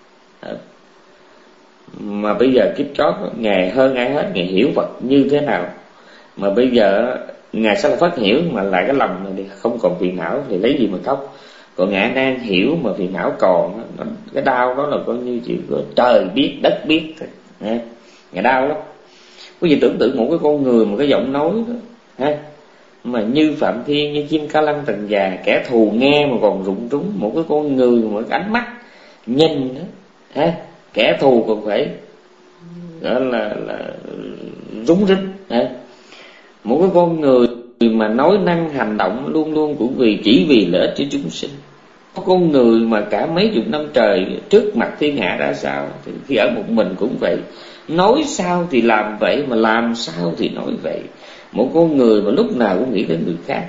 Mà bây giờ kiếp chót Ngài hơn ai hết, Ngài hiểu Phật như thế nào. Mà bây giờ Ngài sẽ là phát hiểu, mà lại cái lòng này thì không còn phiền não thì lấy gì mà khóc. Còn Ngài A Nan hiểu mà phiền não còn, cái đau đó là coi như chỉ có trời biết đất biết thôi. Ngài đau lắm. Quý vị tưởng tượng một cái con người mà cái giọng nói đó, mà như Phạm Thiên, như chim ca lăng tầng già, kẻ thù nghe mà còn rụng rúng. Một cái con người mà cái ánh mắt nhìn đó, kẻ thù còn phải gọi là rúng rít. Một cái con người mà nói năng hành động luôn luôn cũng chỉ vì lợi ích cho chúng sinh. Có con người mà cả mấy chục năm trời trước mặt thiên hạ ra sao, thì khi ở một mình cũng vậy, nói sao thì làm vậy, mà làm sao thì nói vậy. Một con người mà lúc nào cũng nghĩ đến người khác,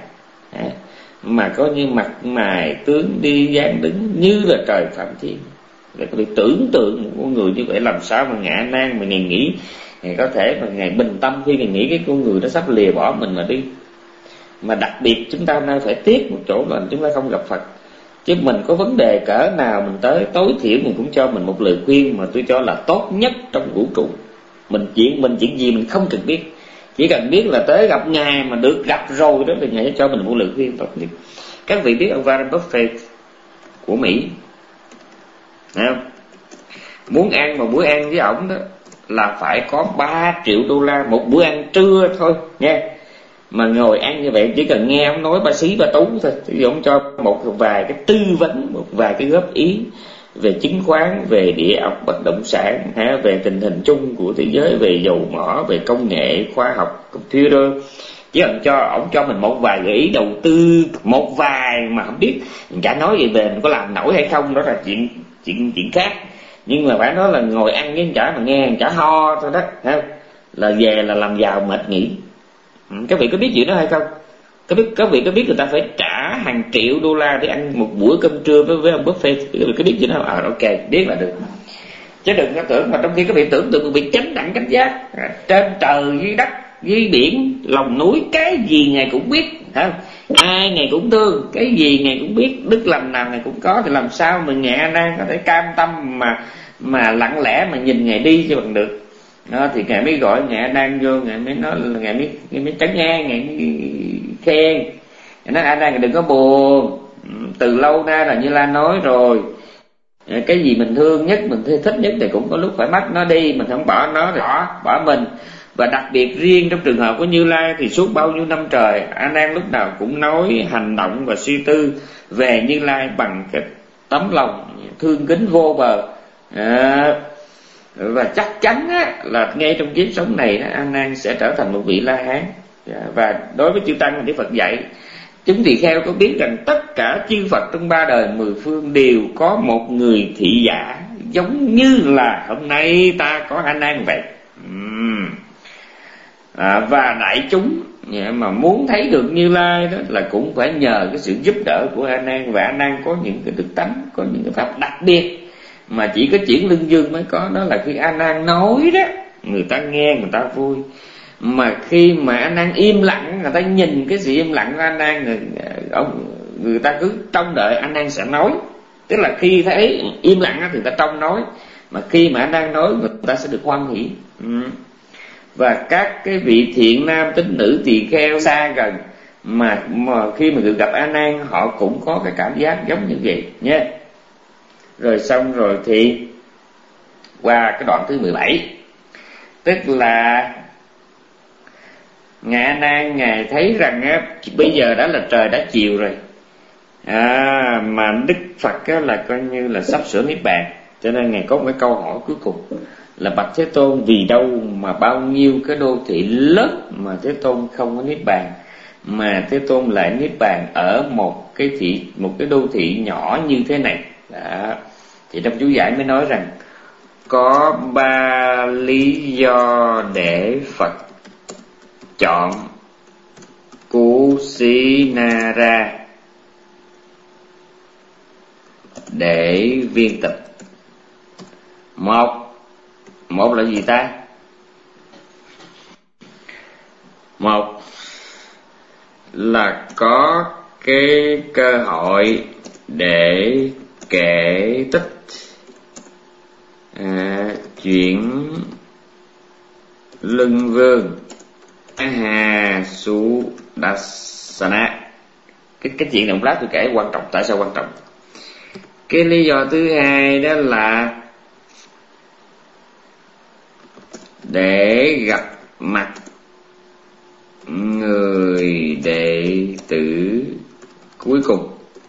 mà coi như mặt mày tướng đi dáng đứng như là trời phạm thiên. Để có thể tưởng tượng một con người như vậy làm sao mà ngạ nan, mà ngày nghĩ ngày có thể mà ngày bình tâm khi ngày nghĩ cái con người nó sắp lìa bỏ mình mà đi. Mà đặc biệt chúng ta nay phải tiếc một chỗ là chúng ta không gặp Phật. Chứ mình có vấn đề cỡ nào mình tới, tối thiểu mình cũng cho mình một lời khuyên mà tôi cho là tốt nhất trong vũ trụ. Mình chuyện gì mình không cần biết, chỉ cần biết là tới gặp Ngài mà được gặp rồi đó, thì Ngài sẽ cho mình một lời khuyên tốt nhất. Các vị biết ông Warren Buffett của Mỹ, thấy không? Muốn ăn một bữa ăn với ổng đó là phải có 3 triệu đô la một bữa ăn trưa thôi nha. Mà ngồi ăn như vậy chỉ cần nghe ông nói ba xí ba tú thôi, thì ông cho một vài cái tư vấn, một vài cái góp ý về chứng khoán, về địa ốc bất động sản, về tình hình chung của thế giới, về dầu mỏ, về công nghệ, khoa học, computer. Chỉ cần ông cho mình một vài gợi ý đầu tư, một vài mà không biết, chả nói gì về mình có làm nổi hay không, đó là chuyện khác. Nhưng mà phải nói là ngồi ăn với chả mà nghe chả ho thôi đó, thấy không? Là về là làm giàu mệt nghỉ. Các vị có biết chuyện đó hay không? Các vị có biết người ta phải trả hàng triệu đô la để ăn một bữa cơm trưa với ông Buffett? Các vị có biết chuyện đó? Ok, biết là được. Chứ đừng có tưởng mà trong khi các vị tưởng tượng việc chánh đẳng chánh giác, trên trời dưới đất dưới biển lòng núi, cái gì Ngài cũng biết, không? Ai Ngài cũng thương, cái gì Ngài cũng biết, đức lành nào Ngài cũng có. Thì làm sao mà Ngài A Nan có thể cam tâm mà lặng lẽ mà nhìn Ngài đi cho bằng được? Đó, thì Ngài mới gọi Ngài A Nan vô, Ngài mới nói là Ngài mới trấn an, Ngài mới khen. Ngài nói A Nan đừng có buồn, từ lâu nay là Như Lai nói rồi, cái gì mình thương nhất, mình thích nhất thì cũng có lúc phải mất nó đi, mình không bỏ nó thì bỏ mình. Và đặc biệt riêng trong trường hợp của Như Lai thì suốt bao nhiêu năm trời A Nan lúc nào cũng nói, hành động và suy tư về Như Lai bằng cái tấm lòng thương kính vô bờ. Và chắc chắn là ngay trong kiếp sống này A Nan sẽ trở thành một vị La Hán. Và đối với chư tăng Đức Phật dạy chúng tỳ kheo có biết rằng tất cả chư Phật trong 3 đời 10 phương đều có một người thị giả, giống như là hôm nay ta có A Nan vậy. Và đại chúng mà muốn thấy được Như Lai đó là cũng phải nhờ cái sự giúp đỡ của A Nan. Và A Nan có những cái đức tánh, có những cái pháp đặc biệt mà chỉ có chuyển lưng dương mới có. Đó là khi A Nan nói đó, người ta nghe người ta vui. Mà khi mà A Nan im lặng, người ta nhìn cái sự im lặng của A Nan, người ta cứ trông đợi A Nan sẽ nói. Tức là khi thấy im lặng thì người ta trông nói, mà khi mà A Nan nói người ta sẽ được hoan hỷ. Và các cái vị thiện nam tín nữ tỳ kheo xa gần mà khi mà được gặp A Nan, họ cũng có cái cảm giác giống như vậy nhé. Rồi xong rồi thì qua cái đoạn thứ 17, tức là Ngài A Nan Ngài thấy rằng bây giờ đã là trời đã chiều rồi, mà Đức Phật là coi như là sắp sửa niết bàn. Cho nên Ngài có một cái câu hỏi cuối cùng là: bạch Thế Tôn, vì đâu mà bao nhiêu cái đô thị lớn mà Thế Tôn không có niết bàn, mà Thế Tôn lại niết bàn ở một cái đô thị nhỏ như thế này? Đó. Thì trong chú giải mới nói rằng có 3 lý do để Phật chọn Kusinara để viên tịch. Một là gì ta? Một là có cái cơ hội để kể tích chuyện Lưng Vương Mahasudasana. Cái chuyện này một lát tôi kể quan trọng. Tại sao quan trọng? Cái lý do thứ hai đó là để gặp mặt người đệ tử cuối cùng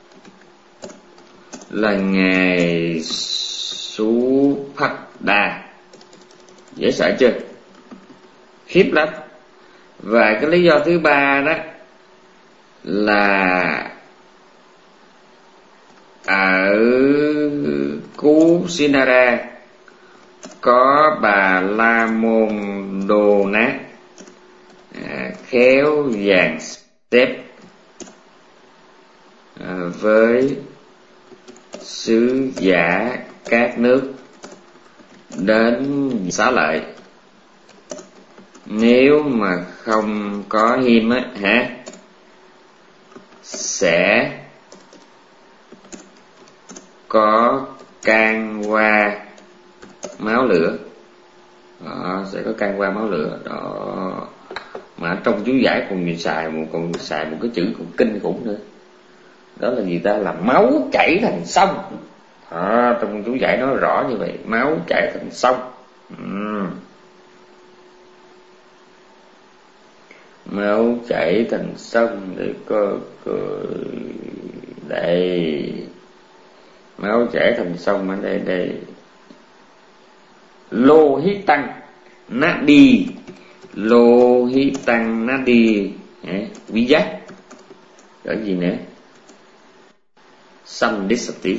là Ngài Supada. Dễ sợ chưa? khiếp lắm. Và cái lý do thứ ba đó là ở Kusinara có bà La Môn Đô Nát khéo dàn xếp với sứ giả các nước đến xá lợi. Nếu mà không có hiêm á sẽ có can qua máu lửa. Đó, sẽ có can qua máu lửa đó. Mà trong chú giải còn xài một cái chữ còn kinh khủng nữa. Đó là gì ta? Là máu chảy thành sông. Trong chú giải nói rõ như vậy, máu chảy thành sông. Máu chảy thành sông. Để có đây, máu chảy thành sông ở đây. Lô hít tăng nát đi, lô hít tăng nát đi, quý giác. Rồi gì nữa? Sandisati,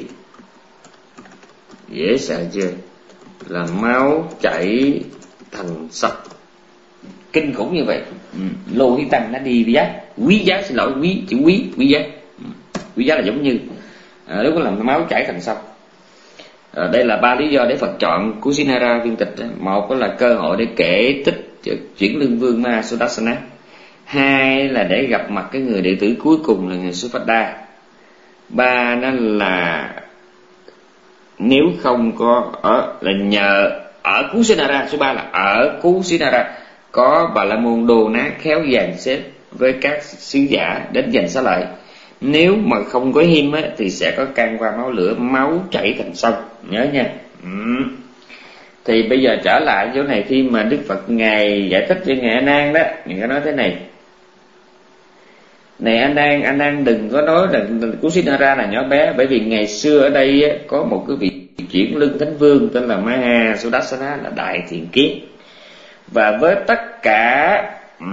dễ sợ chưa? Là máu chảy thành sông, kinh khủng như vậy. Lô hí tăng nó đi quý giác, quý giác, xin lỗi, chữ quý giác. Quý giác là giống như lúc đó là máu chảy thành sông. Đây là 3 lý do để Phật chọn Kusinara viên tịch. Một đó là cơ hội để kể tích chuyển lương vương Mahasudarsana. 2 là để gặp mặt cái người đệ tử cuối cùng là người Supada. 3 nó là nếu không có là nhờ ở Kusinara. Số 3 là ở Kusinara có Bà La Môn Đồ Nát khéo dàn xếp với các sứ giả đến giành xá lợi. Nếu mà không có hiêm thì sẽ có can qua máu lửa, máu chảy thành sông. Nhớ nha. Thì bây giờ trở lại chỗ này, khi mà Đức Phật Ngài giải thích cho Ngài A Nan đó, Ngài có nói thế này: này anh Nan đừng có nói là Kusinara là nhỏ bé, bởi vì ngày xưa ở đây có một cái vị chuyển lưng thánh vương tên là Mahasudarsana, là đại thiện kiến. Và với tất cả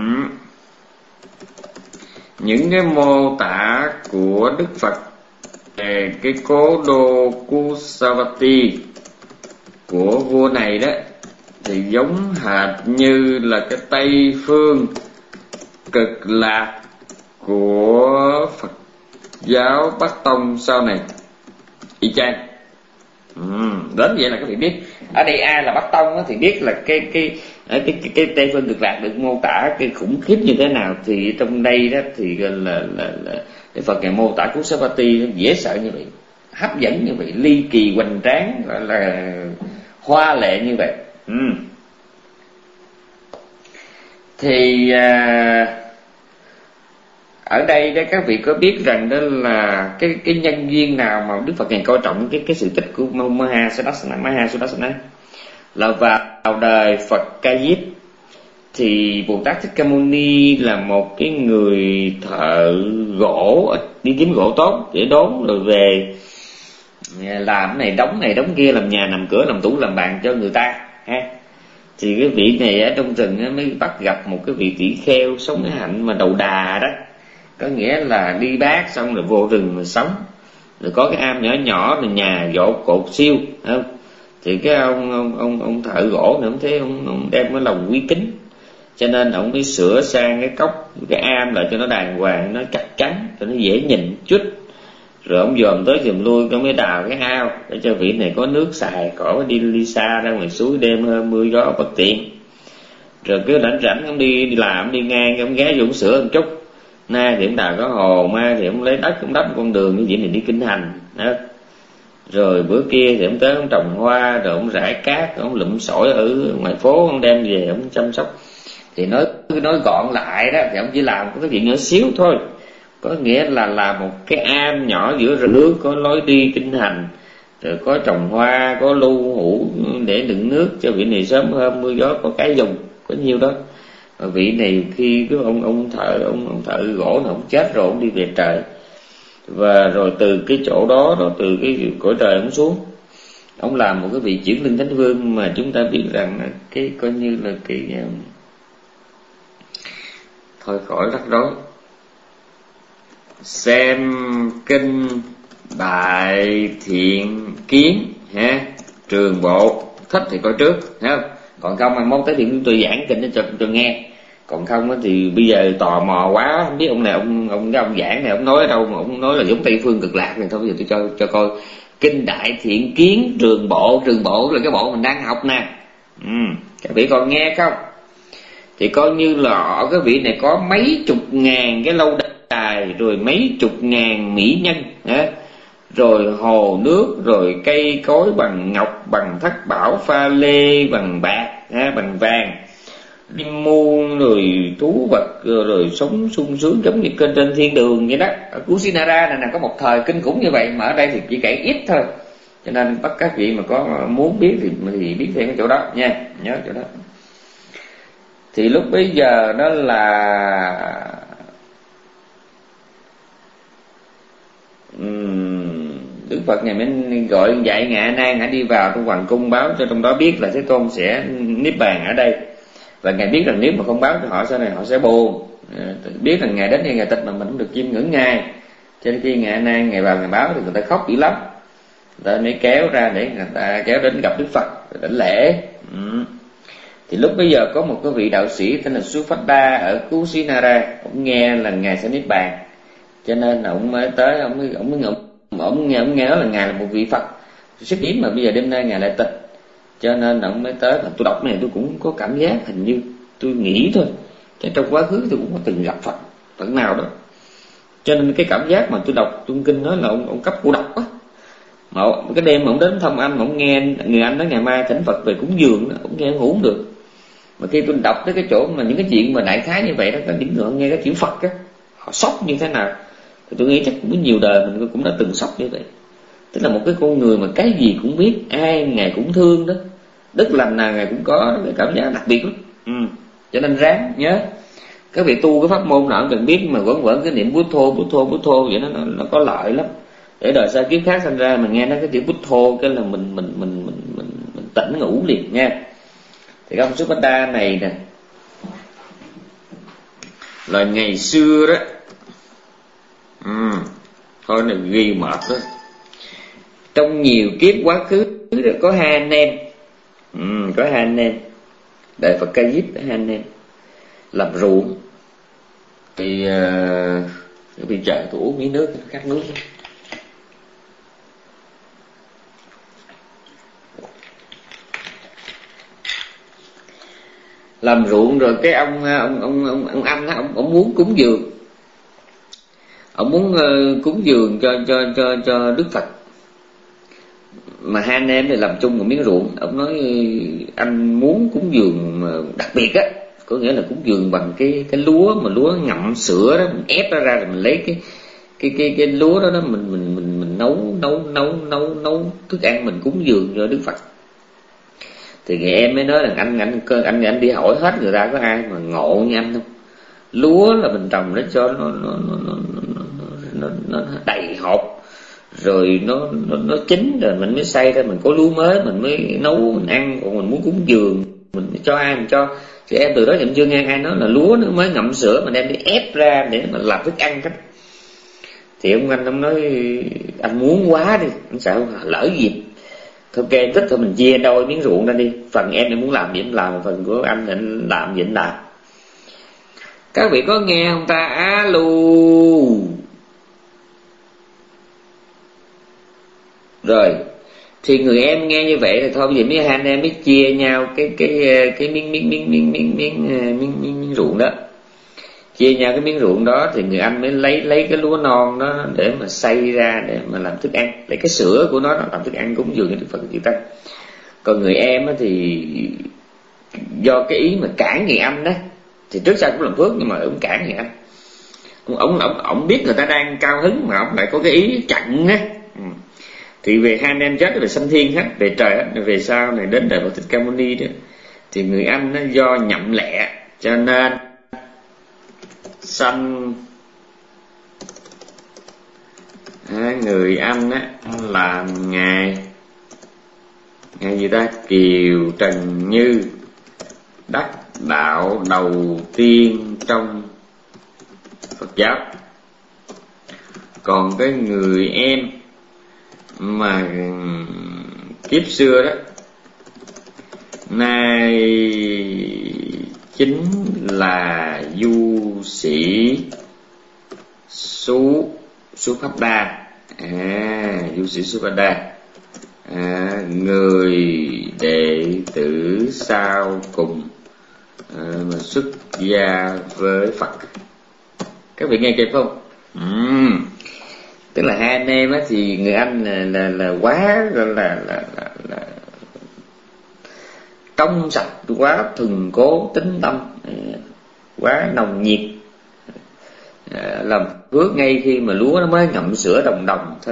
những cái mô tả của Đức Phật về cái cố đô Kusavati của vua này đó, thì giống hệt như là cái Tây Phương Cực Lạc của Phật giáo Bắc Tông sau này, y chang. Đến vậy là các vị biết ở đây ai là Bắc Tông thì biết là cái Tây Phương Cực Lạc được mô tả cái khủng khiếp như thế nào. Thì trong đây đó thì là Đức Phật Ngài mô tả Kusavati dễ sợ như vậy, hấp dẫn như vậy, ly kỳ hoành tráng, gọi là hoa lệ như vậy. Thì ở đây đó các vị có biết rằng đó là cái nhân duyên nào mà Đức Phật Ngài coi trọng cái sự tích của Mahasudarsana là vào đời Phật Ca Diếp. Thì Bồ Tát Thích Ca Mâu Ni là một cái người thợ gỗ, đi kiếm gỗ tốt để đốn rồi về làm này đóng kia, làm nhà, làm cửa, làm tủ, làm bàn cho người ta ha. Thì cái vị này ở trong rừng mới bắt gặp một cái vị tỷ kheo sống cái hạnh mà đầu đà đó, có nghĩa là đi bát xong rồi vô rừng mà sống, rồi có cái am nhỏ nhỏ, rồi nhà gỗ cột siêu, không? Thì cái ông thợ gỗ này ông thấy ông đem cái lòng quý kính, cho nên ông mới sửa sang cái cốc, cái am lại cho nó đàng hoàng, nó chắc chắn, cho nó dễ nhìn chút. Rồi ông dòm tới dòm lui, ông mới đào cái ao để cho vị này có nước xài, khỏi đi xa ra ngoài suối đêm hơn mưa gió bất tiện. Rồi cứ rảnh ông đi làm, đi ngang, ông ghé vô ông sửa một chút. Nay thì ông đào có hồ, mai thì ông lấy đất ông đắp con đường như vậy này đi kinh hành đó. Rồi bữa kia thì ông tới ông trồng hoa, rồi ông rải cát, ông lụm sỏi ở ngoài phố, ông đem về ông chăm sóc. Thì nói gọn lại đó, thì ông chỉ làm cái chuyện nhỏ xíu thôi, có nghĩa là làm một cái am nhỏ giữa rừng nước, có lối đi kinh hành, rồi có trồng hoa, có lưu hũ để đựng nước cho vị này sớm hôm mưa gió có cái dùng, có nhiêu đó. Và vị này khi cái ông thợ gỗ này ông chết rồi, ông đi về trời. Và rồi từ cái chỗ đó, từ cái cõi trời ông xuống, ông làm một cái vị chuyển lưng thánh vương mà chúng ta biết rằng cái coi như là thôi khỏi rắc rối. Xem kinh Đại Thiện Kiến ha, Trường Bộ, thích thì coi trước, thấy không? Còn không mà mốt tới thì tôi giảng kinh cho nghe. Còn không thì bây giờ tò mò quá, không biết ông này ông giảng này ông nói ở đâu mà ông nói là giống Tây Phương Cực Lạc này, thôi bây giờ tôi cho coi kinh Đại Thiện Kiến Trường Bộ là cái bộ mình đang học nè. Các vị còn nghe không? Thì coi như là cái vị này có mấy chục ngàn cái lâu đài, rồi mấy chục ngàn mỹ nhân, rồi hồ nước, rồi cây cối bằng ngọc, bằng thất bảo pha lê, bằng bạc, bằng vàng, điên muôn, rồi thú vật, rồi sống sung sướng giống như trên thiên đường vậy đó. Ở Kusinara này có một thời kinh khủng như vậy, mà ở đây thì chỉ kể ít thôi, cho nên bắt các vị mà có muốn biết thì biết thêm cái chỗ đó nha, nhớ chỗ đó. Thì lúc bấy giờ đó là Đức Phật ngày mới gọi dạy Ngài A Nan, Ngài đi vào trong hoàng cung báo cho trong đó biết là Thế Tôn sẽ niết bàn ở đây. Và Ngài biết rằng nếu mà không báo cho họ sau này họ sẽ buồn, biết rằng Ngài đến đây Ngài tịch mà mình không được chiêm ngưỡng Ngài. Cho nên khi Ngài A Nan Ngài vào Ngài báo thì người ta khóc dữ lắm, người ta mới kéo ra để người ta kéo đến gặp Đức Phật để đảnh lễ. Thì lúc bây giờ có một cái vị đạo sĩ tên là Suphada ở Kusinara, ông nghe là Ngài sẽ niết bàn, cho nên là ông mới tới, ông nghe nói là Ngài là một vị Phật sức hiếm mà bây giờ đêm nay Ngài lại tịch, cho nên là ông mới tới. Và tôi đọc này tôi cũng có cảm giác hình như tôi nghĩ thôi, chứ trong quá khứ tôi cũng có từng gặp Phật nào đó, cho nên cái cảm giác mà tôi đọc Trung Kinh nói là ông cấp cô độc á. Mà cái đêm mà ông đến thăm anh, mà ông nghe người anh nói ngày mai thỉnh Phật về cúng dường đó, ông nghe ngủ không được. Mà khi tôi đọc tới cái chỗ mà những cái chuyện mà đại khái như vậy đó, có những người nghe cái chữ Phật á, họ sốc như thế nào, thì tôi nghĩ chắc cũng nhiều đời mình cũng đã từng sốc như vậy. Tức là một cái con người mà cái gì cũng biết, ai Ngài cũng thương đó, đức lành nào Ngài cũng có, cái cảm giác đặc biệt lắm. Cho nên ráng nhớ, các vị tu cái pháp môn nào cũng cần biết, mà vẫn cái niệm bút thô vậy nó có lợi lắm. Để đời sau kiếp khác sinh ra mình nghe nói cái chữ bút thô cái là mình tỉnh ngủ liền nha. Thì ông Suphada này nè là ngày xưa đó, thôi là ghi mệt đó, trong nhiều kiếp quá khứ đó, có hai anh em, có hai anh em Đại Phật Ca Diếp, hai anh em làm ruộng. Thì bây giờ tôi uống miếng nước khát nước. Làm ruộng rồi cái ông anh đó, ông muốn cúng dường, ông muốn cúng dường cho Đức Phật. Mà hai anh em thì làm chung một miếng ruộng. Ông nói anh muốn cúng dường đặc biệt á, có nghĩa là cúng dường bằng cái lúa mà lúa ngậm sữa đó, mình ép nó ra rồi mình lấy cái lúa đó mình nấu thức ăn mình cúng dường cho Đức Phật. Thì người em mới nói là anh đi hỏi hết người ta có ai mà ngộ như anh không. Lúa là mình trồng nó cho nó đầy hột, rồi nó chín rồi mình mới xay ra, mình có lúa mới mình mới nấu mình ăn. Còn mình muốn cúng dường mình cho ai mình cho. Thì em từ đó em chưa nghe ai nói là lúa nó mới ngậm sữa mình đem đi ép ra để mà làm thức ăn hết. Thì ông nói anh muốn quá đi, anh sợ lỡ dịp. Thôi ok, thích thôi mình chia đôi miếng ruộng ra đi, phần em muốn làm gì em làm, phần của anh thì anh làm gì anh làm. Các vị có nghe không ta? Alo. Rồi thì người em nghe như vậy thì thôi bây giờ mấy hai anh em mới chia nhau cái miếng ruộng đó. Chia nhau cái miếng ruộng đó thì người anh mới lấy cái lúa non đó để mà xay ra để mà làm thức ăn, lấy cái sữa của nó làm thức ăn cúng dường cho Đức Phật Chư Tăng. Còn người em thì do cái ý mà cản người anh đó, thì trước sau cũng làm phước nhưng mà ông cản người anh. Ông biết người ta đang cao hứng mà ông lại có cái ý chặn á. Thì về hai anh em chết về sanh thiên hết, về trời hết, về sau này đến Đại Phật Thích Ca Mâu Ni đó, thì người anh nó do nhậm lẹ cho nên sanh người anh á làm ngài gì ta, Kiều Trần Như đắc đạo đầu tiên trong Phật giáo. Còn cái người em mà kiếp xưa đó, nay chính là du sĩ Supada, du sĩ Supada, người đệ tử sau cùng mà xuất gia với Phật. Các vị nghe kịp không? Tức là hai anh em á, thì người anh là quá là trong sạch, quá thuần cố tín tâm, quá nồng nhiệt, làm phước ngay khi mà lúa nó mới ngậm sữa đồng đồng thôi.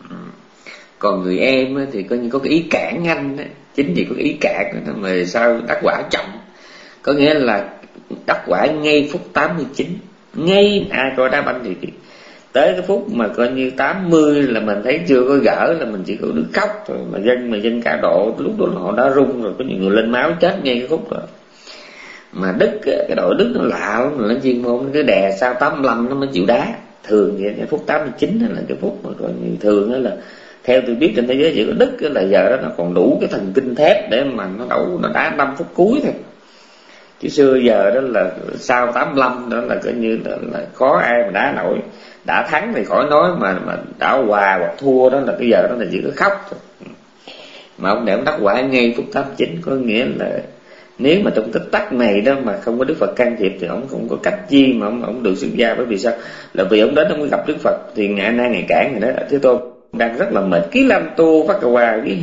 Còn người em á, thì coi như có cái ý cản anh á, chính vì có cái ý cản đó mà sao đắc quả chậm. Có nghĩa là đắc quả ngay phút 89, ngay ai coi đá banh thì tới cái phút mà coi như 80 là mình thấy chưa có gỡ, là mình chỉ có đứa khóc thôi. Mà dân cả độ lúc đó họ đã rung rồi, có những người lên máu chết ngay cái phút rồi. Mà Đức, cái đội Đức nó lạ lắm, nó chuyên môn cái đè sau 85 nó mới chịu đá. Thường vậy, cái phút 89 là cái phút mà coi như thường đó là theo tôi biết trên thế giới chỉ có Đức là giờ đó nó còn đủ cái thần kinh thép để mà nó đá 5 phút cuối thôi. Chứ xưa giờ đó là sau 85 đó là coi như là khó ai mà đá nổi. Đã thắng thì khỏi nói, mà đã hòa hoặc thua đó là cái giờ đó là chỉ có khóc thôi. Mà ông để ông đắc quả ngay phút 89, có nghĩa là nếu mà trong tích tắc này đó mà không có Đức Phật can thiệp thì ông không có cách chi mà ông được xuất gia. Bởi vì sao? Là vì ông đến ông mới gặp Đức Phật thì ngài Na ngài cản rồi đó: Thế tôi đang rất là mệt, ký lâm tu phát hòa quý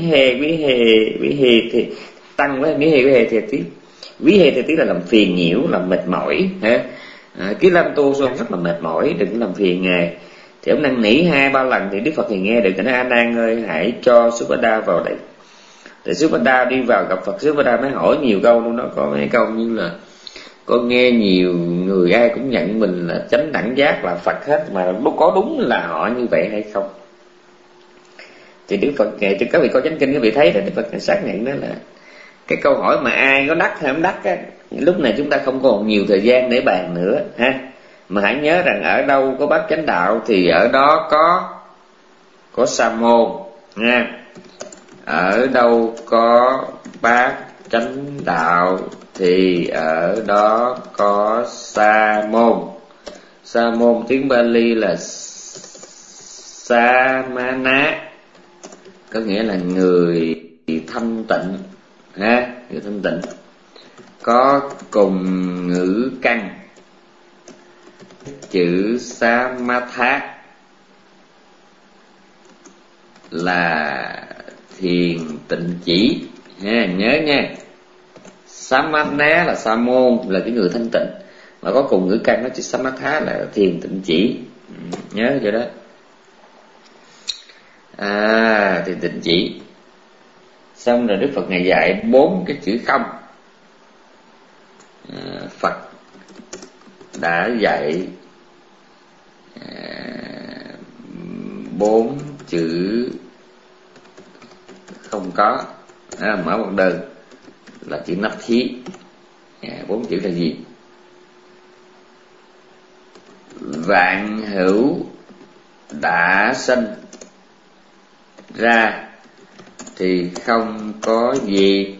hề thì tăng với quý hề thì tí. Quý hề thì tí là làm phiền nhiễu, làm mệt mỏi ha. Ký lâm tu xong rất là mệt mỏi, đừng làm phiền ngài. Thì ông năn nỉ 2-3 lần thì Đức Phật thì nghe được. Nói: A Nan ơi, hãy cho Supada vào đây. Thì Supada đi vào gặp Phật, Supada mới hỏi nhiều câu luôn đó. Có mấy câu như là: con nghe nhiều người ai cũng nhận mình là chánh đẳng giác, là Phật hết, mà có đúng là họ như vậy hay không? Thì Đức Phật cho các vị coi chánh kinh, các vị thấy đó, Đức Phật xác nhận đó là cái câu hỏi mà ai có đắc hay không đắc á, lúc này chúng ta không còn nhiều thời gian để bàn nữa ha. Mà hãy nhớ rằng ở đâu có bát chánh đạo thì ở đó có sa môn nha. Ở đâu có bát chánh đạo thì ở đó có sa môn. Sa môn tiếng Pali là Samana, có nghĩa là người thanh tịnh ha, người thanh tịnh, có cùng ngữ căn. Chữ Samatha là thiền tịnh chỉ ha, nhớ nha. Samatha là sa môn, là cái người thanh tịnh, mà có cùng ngữ căn nó chữ Samatha là thiền tịnh chỉ, nhớ vậy đó. Thiền tịnh chỉ. Xong rồi Đức Phật ngài dạy 4 cái chữ không. Phật đã dạy 4 chữ không có. Mở một đơn là chữ nắp thí. 4 chữ là gì? Vạn hữu đã sinh ra thì không có gì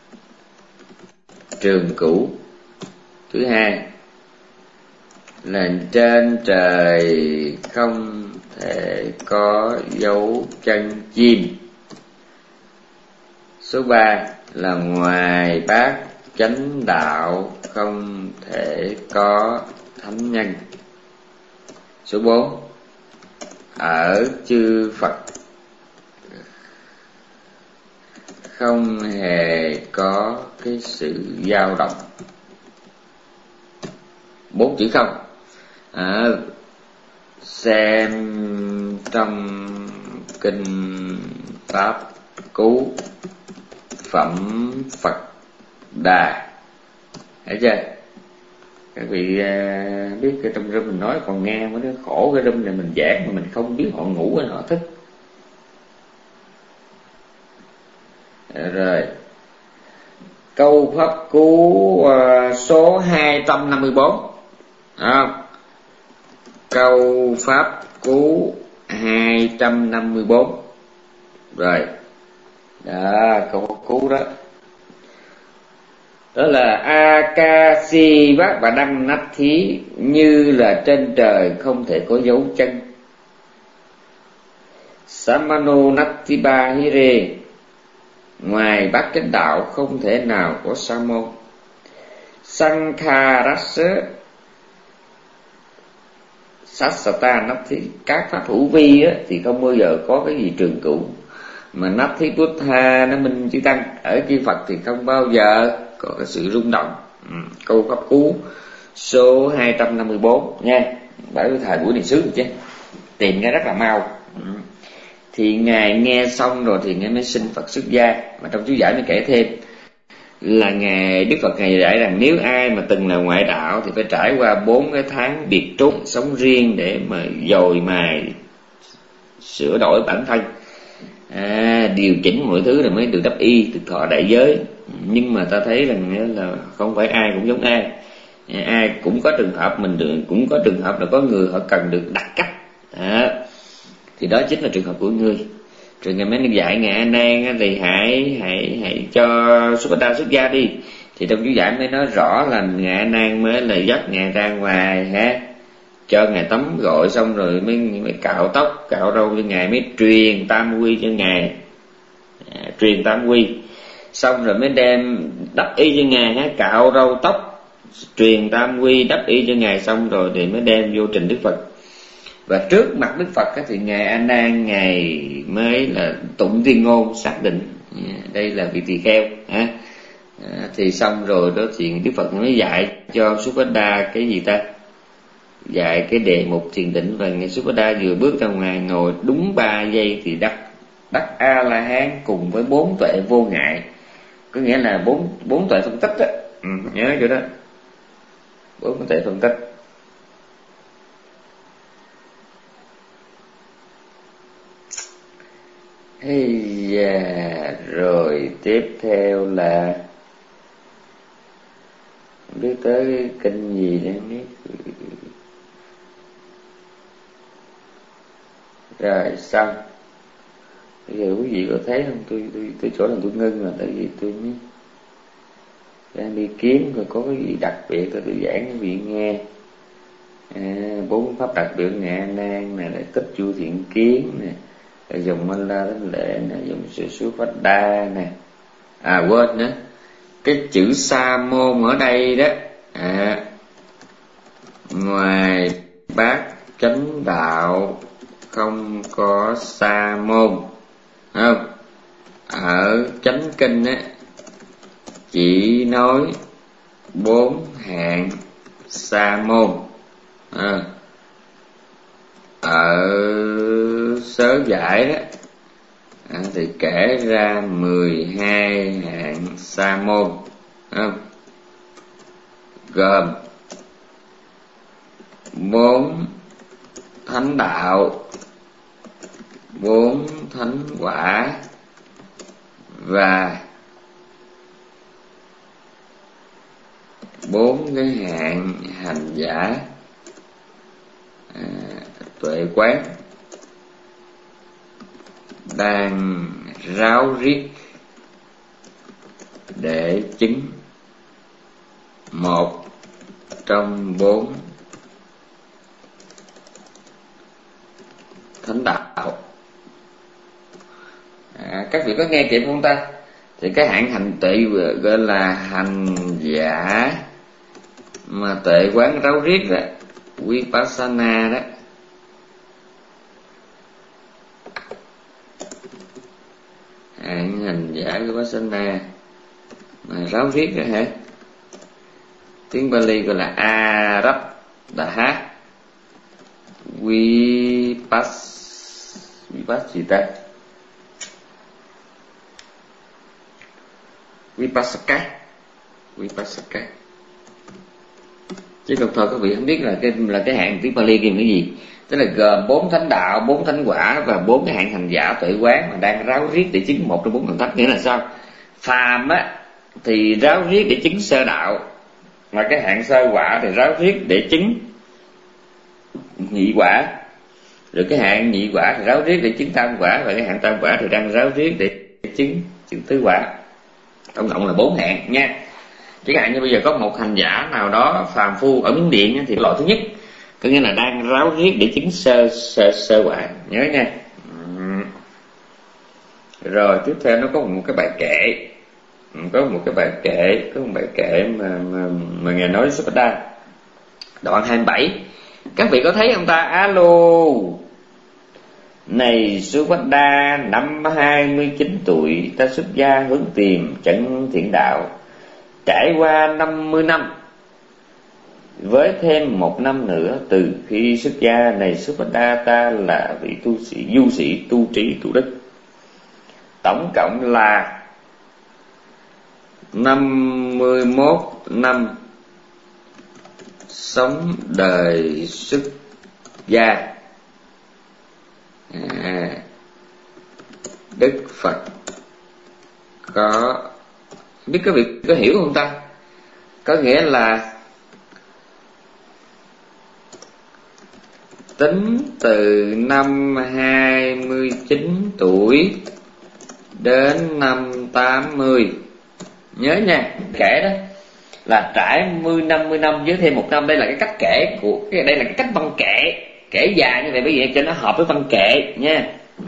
trường cửu. Thứ hai là trên trời không thể có dấu chân chim. Số 3 là ngoài bát chánh đạo không thể có thánh nhân. Số 4 ở chư Phật không hề có cái sự dao động. 4 chữ không. Xem trong kinh Pháp Cú Phẩm Phật Đà, thấy chưa? Các vị biết cái trong room mình nói còn nghe mới nó khổ. Cái room này mình giảng mà mình không biết họ ngủ hay họ thức. Rồi câu pháp cú số 254. câu pháp cú 254. Rồi đó, câu pháp cú đó là Akasi Vát và Đăng Nách Thí, như là trên trời không thể có dấu chân. Samano Natti Bahire, ngoài bát chánh đạo không thể nào có sa môn. Sankharasa Sassata Natti, các pháp hữu vi á, thì không bao giờ có cái gì trường cửu. Mà Natti Buddha nó minh chữ tăng, ở chư Phật thì không bao giờ có cái sự rung động. Câu pháp cú số 254 nha, bởi thời buổi này sướng rồi chứ, tìm ra rất là mau. Thì ngài nghe xong rồi thì ngài mới xin Phật xuất gia. Mà trong chú giải mới kể thêm là ngài Đức Phật ngài dạy rằng nếu ai mà từng là ngoại đạo thì phải trải qua 4 cái tháng biệt trốn sống riêng để mà dồi mài sửa đổi bản thân, điều chỉnh mọi thứ rồi mới được đắp y được thọ đại giới. Nhưng mà ta thấy rằng là không phải ai cũng giống ai, ai cũng có trường hợp mình được, cũng có trường hợp là có người họ cần được đặt cách. Thì đó chính là trường hợp của ngươi. Rồi ngài mới dạy ngài A Nan thì hãy cho Supada xuất gia đi. Thì trong chú giải mới nói rõ là ngài A Nan mới là dắt ngài ra ngoài cho ngài tắm gội xong rồi mới cạo tóc cạo râu cho ngài, mới truyền tam quy cho ngài, truyền tam quy xong rồi mới đem đắp y cho ngài, cạo râu tóc truyền tam quy đắp y cho ngài xong rồi thì mới đem vô trình Đức Phật. Và trước mặt Đức Phật thì ngài A Nan ngài mới là tụng tuyên ngôn xác định đây là vị tỳ kheo. Thì xong rồi đó thì Đức Phật mới dạy cho Supada cái gì ta, dạy cái đề mục thiền định. Và ngài Supada vừa bước ra ngoài ngồi đúng 3 giây thì đắc A La Hán cùng với 4 tuệ vô ngại, có nghĩa là 4 tuệ phân tích đó. Nhớ chỗ đó, 4 tuệ phân tích. Rồi tiếp theo là không biết tới cái kinh gì nữa biết. Rồi xong. Bây giờ quý vị có thấy không, tôi chỗ là tôi ngưng là tại vì tôi mới đang đi kiếm coi có cái gì đặc biệt tôi giảng quý vị nghe. 4 pháp đặc biệt ngài A Nan nè, để tích chu thiện kiến nè, dùng Manh La Thánh Lệ nè, dùng sự xuất phát đa nè. Quên nữa, cái chữ sa môn ở đây đó, ngoài bát chánh đạo không có sa môn, không? Ở chánh kinh á chỉ nói 4 hạng sa môn. Ở sớ giải đó thì kể ra 12 hạng sa môn, gồm 4 thánh đạo, 4 thánh quả và 4 cái hạng hành giả tuệ quán đang ráo riết để chứng một trong 4 thánh đạo. Các vị có nghe kịp không ta? Thì cái hạng hành tuệ gọi là hành giả mà tuệ quán ráo riết đó, Vipassana đó. Hạng hành giả Vipassana mà ráo riết rồi hả? Tiếng Pali gọi là Arabdha Vipassita Vipassaka. Chứ đồng thời các vị không biết là cái hạng tiếng Pali kia là cái gì. Tức là gồm 4 thánh đạo, 4 thánh quả và 4 cái hạng hành giả tuệ quán mà đang ráo riết để chứng một trong 4 thần thánh. Nghĩa là sao? Phàm á thì ráo riết để chứng sơ đạo, mà cái hạng sơ quả thì ráo riết để chứng nhị quả, rồi cái hạng nhị quả thì ráo riết để chứng tam quả, và cái hạng tam quả thì đang ráo riết để chứng tứ quả. Tổng cộng là 4 hạng nha. Chẳng hạn như bây giờ có một hành giả nào đó phàm phu ở Miến Điện thì loại thứ nhất có nghĩa là đang ráo riết để chứng sơ quả, nhớ nha. Rồi tiếp theo nó có một cái bài kệ, có một bài kệ mà ngài nói Supada, đoạn 27. Các vị có thấy không ta? Alo, này Supada, năm 29 tuổi ta xuất gia hướng tìm chân thiện đạo, trải qua 50 năm với thêm 1 năm nữa từ khi xuất gia. Này Supada, ta là vị tu sĩ du sĩ tu trí tu đức, tổng cộng là 51 năm sống đời xuất gia. Đức Phật có biết các vị có hiểu không ta? Có nghĩa là tính từ năm 29 tuổi đến năm 80, nhớ nha, kể đó là trải 50 năm với thêm 1 năm. Đây là cái cách kể của đây là cái cách văn kệ, kể dài như vậy bởi vì cho nó hợp với văn kệ nha.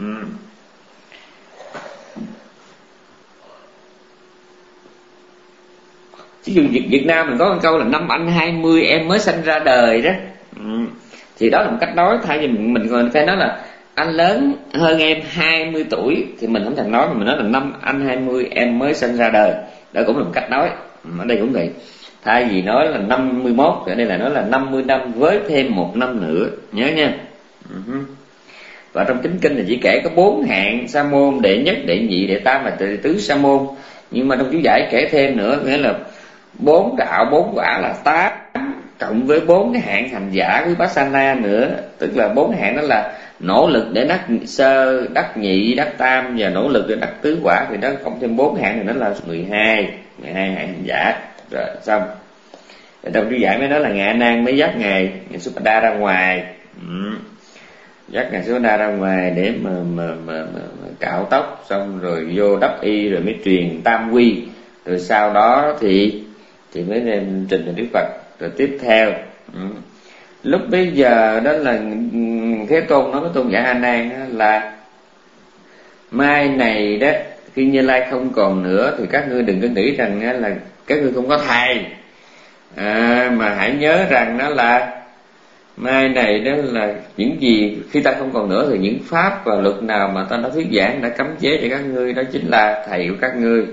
Ví dụ Việt Nam mình có một câu là năm anh 20 em mới sinh ra đời đó. Thì đó là một cách nói, thay vì mình còn phải nói là anh lớn hơn em 20 tuổi thì mình không thèm nói, mà mình nói là năm anh 20 em mới sinh ra đời. Đó cũng là một cách nói. Ở đây cũng vậy, thay vì nói là 51 thì ở đây là nói là 50 năm với thêm 1 năm nữa, nhớ nha. Và trong chính kinh thì chỉ kể có 4 hạng sa môn: đệ nhất, đệ nhị, đệ tam và đệ tứ sa môn. Nhưng mà trong chú giải kể thêm nữa, nghĩa là 4 đạo 4 quả là 8, cộng với 4 cái hạng hành giả Vipassana nữa, tức là 4 hạng đó là nỗ lực để đắc sơ, đắc nhị, đắc tam và nỗ lực để đắc tứ quả, thì nó cộng thêm 4 hạng thì nó là 12 hạng hành giả. Rồi xong. Rồi trong chú giải mới nói là ngài A Nan mới dắt ngài Supada ra ngoài, dắt ngài Supada ra ngoài để mà cạo tóc, xong rồi vô đắp y, rồi mới truyền tam quy, rồi sau đó thì mới đem trình đến Đức Phật. Rồi tiếp theo lúc bây giờ đó là Thế Tôn nói với tôn giả A Nan là mai này đó, khi Như Lai không còn nữa thì các ngươi đừng có nghĩ rằng là các ngươi không có thầy, mà hãy nhớ rằng đó là mai này đó là những gì khi ta không còn nữa thì những pháp và luật nào mà ta đã thuyết giảng, đã cấm chế cho các ngươi, đó chính là thầy của các ngươi.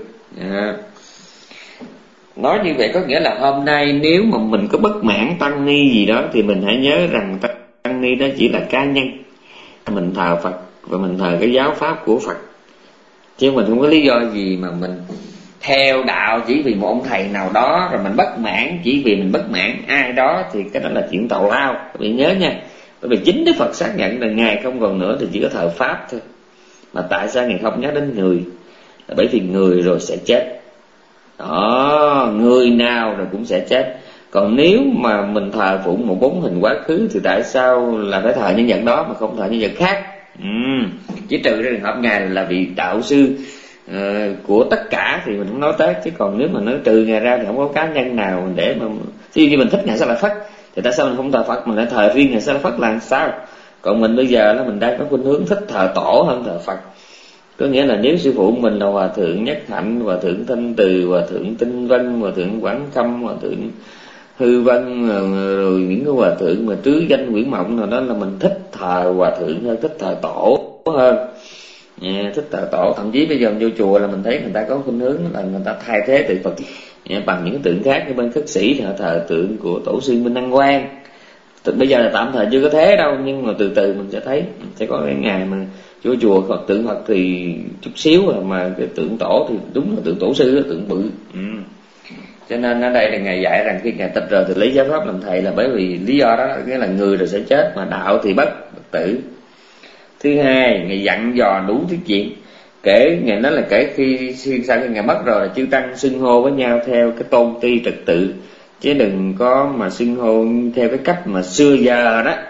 Nói như vậy có nghĩa là hôm nay nếu mà mình có bất mãn tăng ni gì đó thì mình hãy nhớ rằng tăng ni đó chỉ là cá nhân, mình thờ Phật và mình thờ cái giáo pháp của Phật, chứ mình không có lý do gì mà mình theo đạo chỉ vì một ông thầy nào đó, rồi mình bất mãn chỉ vì mình bất mãn ai đó, thì cái đó là chuyện tào lao. Các bạn nhớ nha, bởi vì chính Đức Phật xác nhận là ngài không còn nữa thì chỉ có thờ pháp thôi. Mà tại sao ngài không nhắc đến người? Là bởi vì người rồi sẽ chết. Đó, người nào rồi cũng sẽ chết. Còn nếu mà mình thờ phụng một 4 hình quá khứ thì tại sao là phải thờ nhân vật đó mà không thờ nhân vật khác? Chỉ trừ ra trường hợp ngài là vị đạo sư của tất cả thì mình không nói tới, chứ còn nếu mà nói trừ ngài ra thì không có cá nhân nào để mà ví dụ như mình thích ngài Sa La Phất thì tại sao mình không thờ Phật, mình lại thờ riêng ngài Sa La Phất là sao? Còn mình bây giờ là mình đang có khuynh hướng thích thờ tổ hơn thờ Phật. Có nghĩa là nếu sư phụ mình là Hòa Thượng Nhất Hạnh, Hòa Thượng Thanh Từ, Hòa Thượng Tinh Vân, Hòa Thượng Quảng Khâm, Hòa Thượng Hư Vân, rồi những cái Hòa Thượng mà trứ danh Nguyễn Mộng nào đó, là mình thích thờ Hòa Thượng hơn, thích thờ tổ hơn. Thích thờ tổ. Thậm chí bây giờ vô chùa là mình thấy người ta có khuynh hướng là người ta thay thế tượng Phật bằng những tượng khác. Như bên khất sĩ thì họ thờ tượng của tổ sư Minh Đăng Quang. Bây giờ là tạm thời chưa có thế đâu, nhưng mà từ từ mình sẽ thấy, sẽ có cái ngày mà vô chùa Phật tượng Phật thì chút xíu rồi, mà cái tượng tổ thì đúng là tượng tổ sư, tượng bự. Cho nên ở đây là ngài dạy rằng khi ngài tịch rồi thì lấy giáo pháp làm thầy, là bởi vì lý do đó, nghĩa là người rồi sẽ chết mà đạo thì bất tử. Thứ hai, ngài dặn dò đủ thứ chuyện. Ngài nói là kể khi sau khi ngài mất rồi là chư tăng xưng hô với nhau theo cái tôn ti trật tự, chứ đừng có mà xưng hô theo cái cách mà xưa giờ đó.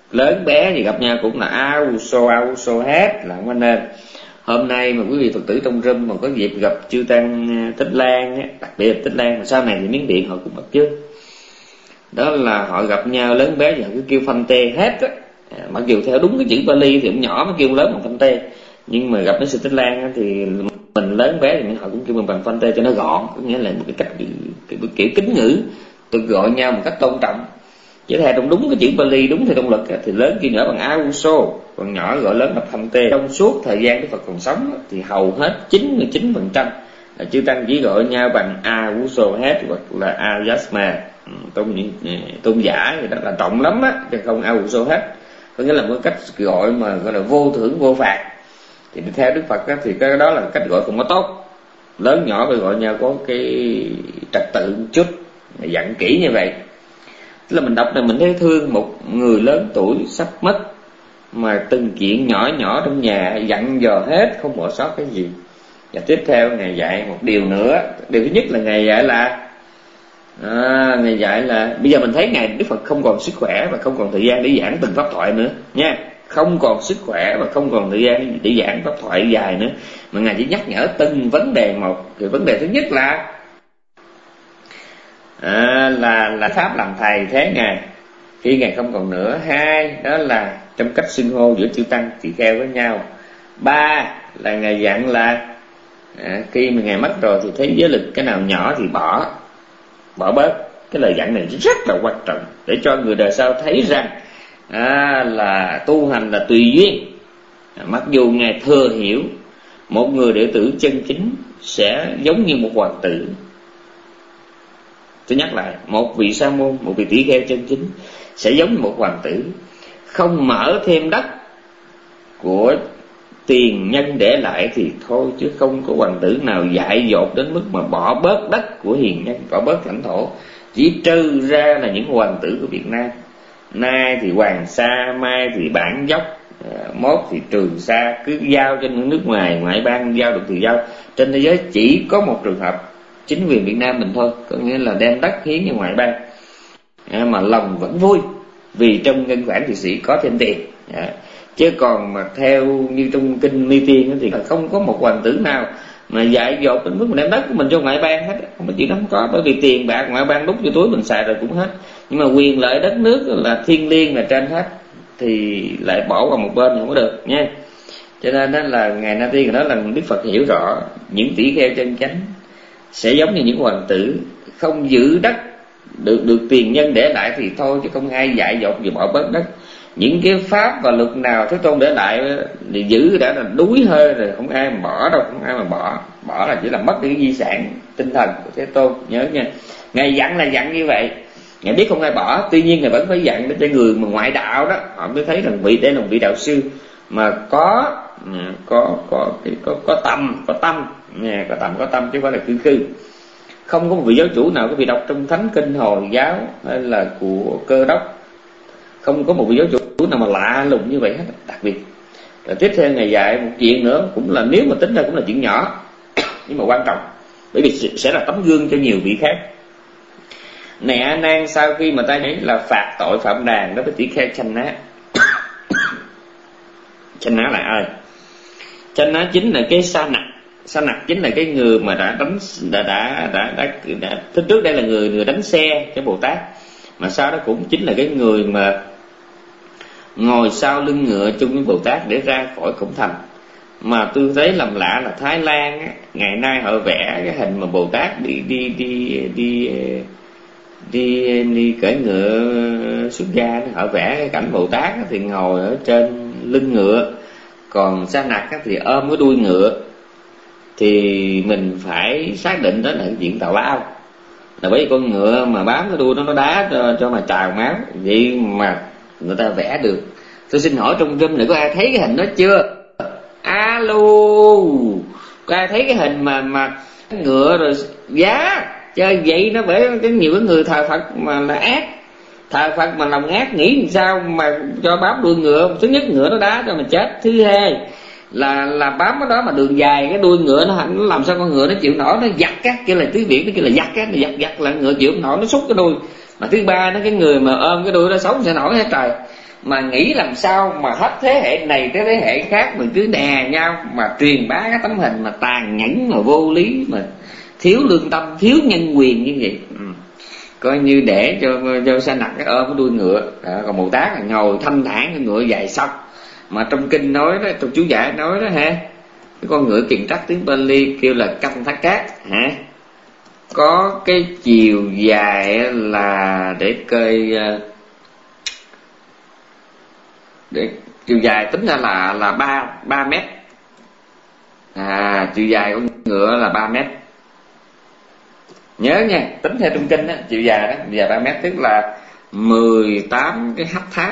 lớn bé thì gặp nhau cũng là ao so hết, là không có nên. Hôm nay mà quý vị Phật tử trong room mà có dịp gặp chư tăng Thích Lan, đặc biệt Thích Lan, mà sau này thì Miến Điện họ cũng bắt chước, đó là họ gặp nhau lớn bé thì họ cứ kêu Phanh Tê hết á. Mặc dù theo đúng cái chữ Pali thì cũng nhỏ mà kêu lớn bằng Phanh Tê, nhưng mà gặp với sư Thích Lan á, thì mình lớn bé thì họ cũng kêu mình bằng Phanh Tê cho nó gọn, có nghĩa là một cái cách kiểu kính ngữ, tôi gọi nhau một cách tôn trọng. Chứ theo trong đúng cái chữ Pali, đúng theo trong luật thì lớn kêu nhỏ bằng Auso, còn nhỏ gọi lớn là Phanh Tê. Trong suốt thời gian Đức Phật còn sống thì hầu hết 99% là chư tăng chỉ gọi nhau bằng Auso hết, hoặc là Ayasma. Tôn giả thì đó là trọng lắm á, chứ không Auso hết. Có nghĩa là một cách gọi mà gọi là vô thưởng vô phạt. Thì theo Đức Phật á, thì cái đó là cách gọi không có tốt. Lớn nhỏ phải gọi nhau có cái trật tự một chút, dặn kỹ như vậy. Tức là mình đọc này mình thấy thương một người lớn tuổi sắp mất, mà từng chuyện nhỏ nhỏ trong nhà dặn dò hết, không bỏ sót cái gì. Và tiếp theo Ngài dạy một điều nữa. Điều thứ nhất là Ngài dạy là bây giờ mình thấy Ngài Đức Phật không còn sức khỏe và không còn thời gian để giảng từng pháp thoại nữa nha. Không còn sức khỏe và không còn thời gian để giảng pháp thoại dài nữa, mà Ngài chỉ nhắc nhở từng vấn đề một. Thì vấn đề thứ nhất là pháp làm thầy thế Ngài khi Ngài không còn nữa. Hai, đó là trong cách xưng hô giữa chư tăng tỳ kheo với nhau. Ba là Ngài dặn là khi mà Ngài mất rồi thì thế giới lực cái nào nhỏ thì bỏ bớt. Cái lời dặn này rất là quan trọng để cho người đời sau thấy rằng là tu hành là tùy duyên. Mặc dù Ngài thừa hiểu một người đệ tử chân chính sẽ giống như một hoàng tử. Tôi nhắc lại, một vị sa môn, một vị tỷ kheo chân chính sẽ giống như một hoàng tử, không mở thêm đất của tiền nhân để lại thì thôi, chứ không có hoàng tử nào dại dột đến mức mà bỏ bớt đất của hiền nhân, bỏ bớt lãnh thổ. Chỉ trừ ra là những hoàng tử của Việt Nam. Nay thì Hoàng Sa, mai thì Bản Dốc, mốt thì Trường Sa, cứ giao cho những nước ngoài, ngoại bang giao được thì giao. Trên thế giới chỉ có một trường hợp chính quyền Việt Nam mình thôi, có nghĩa là đem đất hiến cho ngoại bang, mà lòng vẫn vui vì trong ngân khoản Thụy Sĩ có thêm tiền. Chứ còn mà theo như trong kinh Mi Tiên thì không có một hoàng tử nào mà dại dột đến mức mình đem đất của mình cho ngoại bang hết, không có chuyện đó, không có. Bởi vì tiền bạc ngoại bang đút vô túi mình xài rồi cũng hết, nhưng mà quyền lợi đất nước là thiêng liêng, là trên hết, thì lại bỏ qua một bên không có được nha. Cho nên đó là Ngài Na Tiên đó là Đức Phật hiểu rõ những tỷ kheo chân chánh sẽ giống như những hoàng tử, không giữ đất được tiền nhân để lại thì thôi, chứ không ai dại dột gì bỏ bớt đất. Những cái pháp và luật nào Thế Tôn để lại thì giữ đã là đuối hơi rồi, không ai mà bỏ đâu, không ai mà bỏ là chỉ là mất cái di sản tinh thần của Thế Tôn, nhớ nha. Ngài dặn là dặn như vậy, Ngài biết không ai bỏ, tuy nhiên Ngài vẫn phải dặn để cho người mà ngoại đạo đó họ mới thấy rằng đây là một vị đạo sư mà có tâm chứ không phải là khư. Không có một vị giáo chủ nào có vị đọc trong thánh kinh Hồi giáo hay là của Cơ Đốc, không có một vị giáo chủ nào mà lạ lùng như vậy hết, đặc biệt. Rồi tiếp theo Ngài dạy một chuyện nữa, cũng là nếu mà tính ra cũng là chuyện nhỏ nhưng mà quan trọng, bởi vì sẽ là tấm gương cho nhiều vị khác. Này A Nan, sau khi mà ta ấy là phạt tội phạm đàn đó với tỷ kheo Chanh Ná. Chanh Ná là ai? Chanh Ná chính là cái sa nặc chính là cái người mà đã trước đây là người đánh xe cho Bồ Tát, mà sau đó cũng chính là cái người mà ngồi sau lưng ngựa chung với Bồ Tát để ra khỏi cổng thành. Mà tôi thấy làm lạ là Thái Lan á, ngày nay họ vẽ cái hình mà Bồ Tát đi cưỡi ngựa xuất gia, họ vẽ cái cảnh Bồ Tát thì ngồi ở trên lưng ngựa, còn Sa Nặc thì ôm cái đuôi ngựa. Thì mình phải xác định đó là cái chuyện tào lao, là bởi vì con ngựa mà bám cái đuôi nó đá cho mà trào máu, vậy mà người ta vẽ được. Tôi xin hỏi trong room này có ai thấy cái hình đó chưa? Alo, có ai thấy cái hình mà ngựa rồi giá chơi vậy? Nó bởi cái nhiều cái người thờ Phật mà là ác, thờ Phật mà lòng ác, nghĩ làm sao mà cho bám đuôi ngựa. Thứ nhất ngựa nó đá cho mà chết, thứ hai là bám cái đó mà đường dài cái đuôi ngựa nó làm sao con ngựa nó chịu nổi, nó giặt á, kêu là tiếng Việt nó kêu là giặt á, nó giặt là ngựa chịu không nổi, nó xúc cái đuôi. Mà thứ ba nó cái người mà ôm cái đuôi nó sống sẽ nổi hết trời. mà nghĩ làm sao mà hết thế hệ này tới thế hệ khác mình cứ đè nhau mà truyền bá cái tấm hình mà tàn nhẫn, mà vô lý, mà thiếu lương tâm, thiếu nhân quyền như vậy. Coi như để cho sa nặc cái ôm cái đuôi ngựa. Còn Bồ Tát là ngồi thanh thản cái ngựa dài sóc. Mà trong kinh nói đó, trong chú giải nói đó ha, cái con ngựa kiền trắc tiếng Pali kêu là canh thác cát hả, có cái chiều dài là để cơi, để chiều dài tính ra là 3 mét. Chiều dài của ngựa là 3 mét. Nhớ nha, tính theo trong kinh đó, chiều dài đó, dài 3 mét tức là 18 cái hắc thác.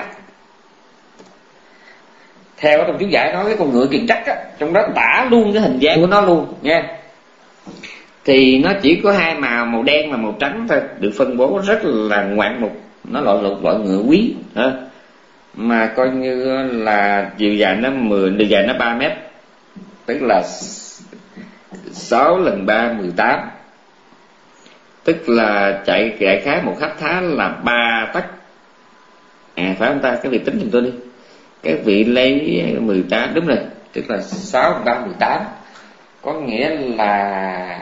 Theo trong chú giải nói cái con ngựa kiền trắc á, trong đó tả luôn cái hình dáng của nó luôn nha. Thì nó chỉ có hai màu đen và màu trắng thôi, được phân bố rất là ngoạn mục. Nó loại ngựa quý ha. Mà coi như là chiều dài nó 3 mét, tức là 6 lần 3 18, tức là chạy đại khái một hắc thá là 3 tấc. Phải không ta? Cái vị tính giùm tôi đi. Cái vị lấy 18, đúng rồi, tức là 6 lần 3 18, có nghĩa là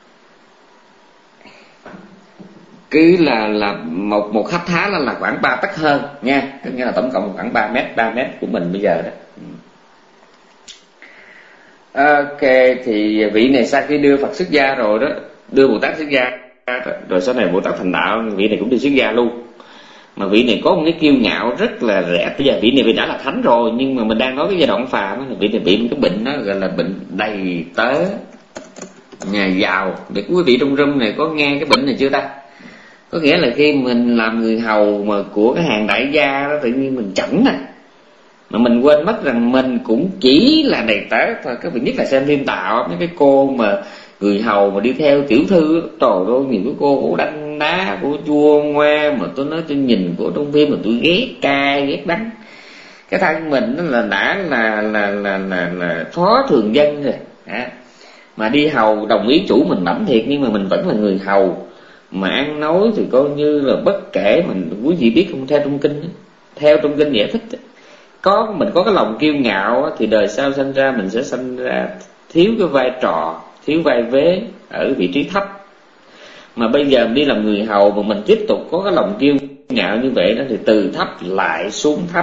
cứ là một hắc thá là khoảng 3 tấc hơn nha, tức nghĩa là tổng cộng khoảng 3 mét của mình bây giờ đó. Ok, thì vị này sau khi đưa Phật xuất gia rồi đó, đưa Bồ Tát xuất gia rồi, sau này Bồ Tát thành đạo, vị này cũng đi xuất gia luôn. Mà vị này có một cái kiêu ngạo rất là rẻ. Bây giờ vị này đã là thánh rồi, nhưng mà mình đang nói cái giai đoạn phàm, vị này bị một cái bệnh đó gọi là bệnh đầy tớ nhà giàu. Để quý vị trong room này có nghe cái bệnh này chưa ta? Có nghĩa là khi mình làm người hầu mà của cái hàng đại gia đó, tự nhiên mình chảnh mà mình quên mất rằng mình cũng chỉ là đầy tớ thôi. Các vị nhất là xem phim Tạo, mấy cái cô mà người hầu mà đi theo tiểu thư, trời ơi, nhiều cái cô đánh đá, cô chua ngoa, mà tôi nói tôi nhìn của trong phim mà tôi ghét cay ghét đắng. Cái thân mình đó là đã là phó thường dân rồi mà đi hầu đồng ý chủ mình bẩm thiệt, nhưng mà mình vẫn là người hầu. Mà ăn nói thì coi như là bất kể. Mình quý vị biết không, theo trong kinh giải thích, mình có cái lòng kiêu ngạo thì đời sau sanh ra mình sẽ sanh ra thiếu cái vai trò, thiếu vai vế ở vị trí thấp. Mà bây giờ mình đi làm người hầu mà mình tiếp tục có cái lòng kiêu ngạo như vậy đó, thì từ thấp lại xuống thấp.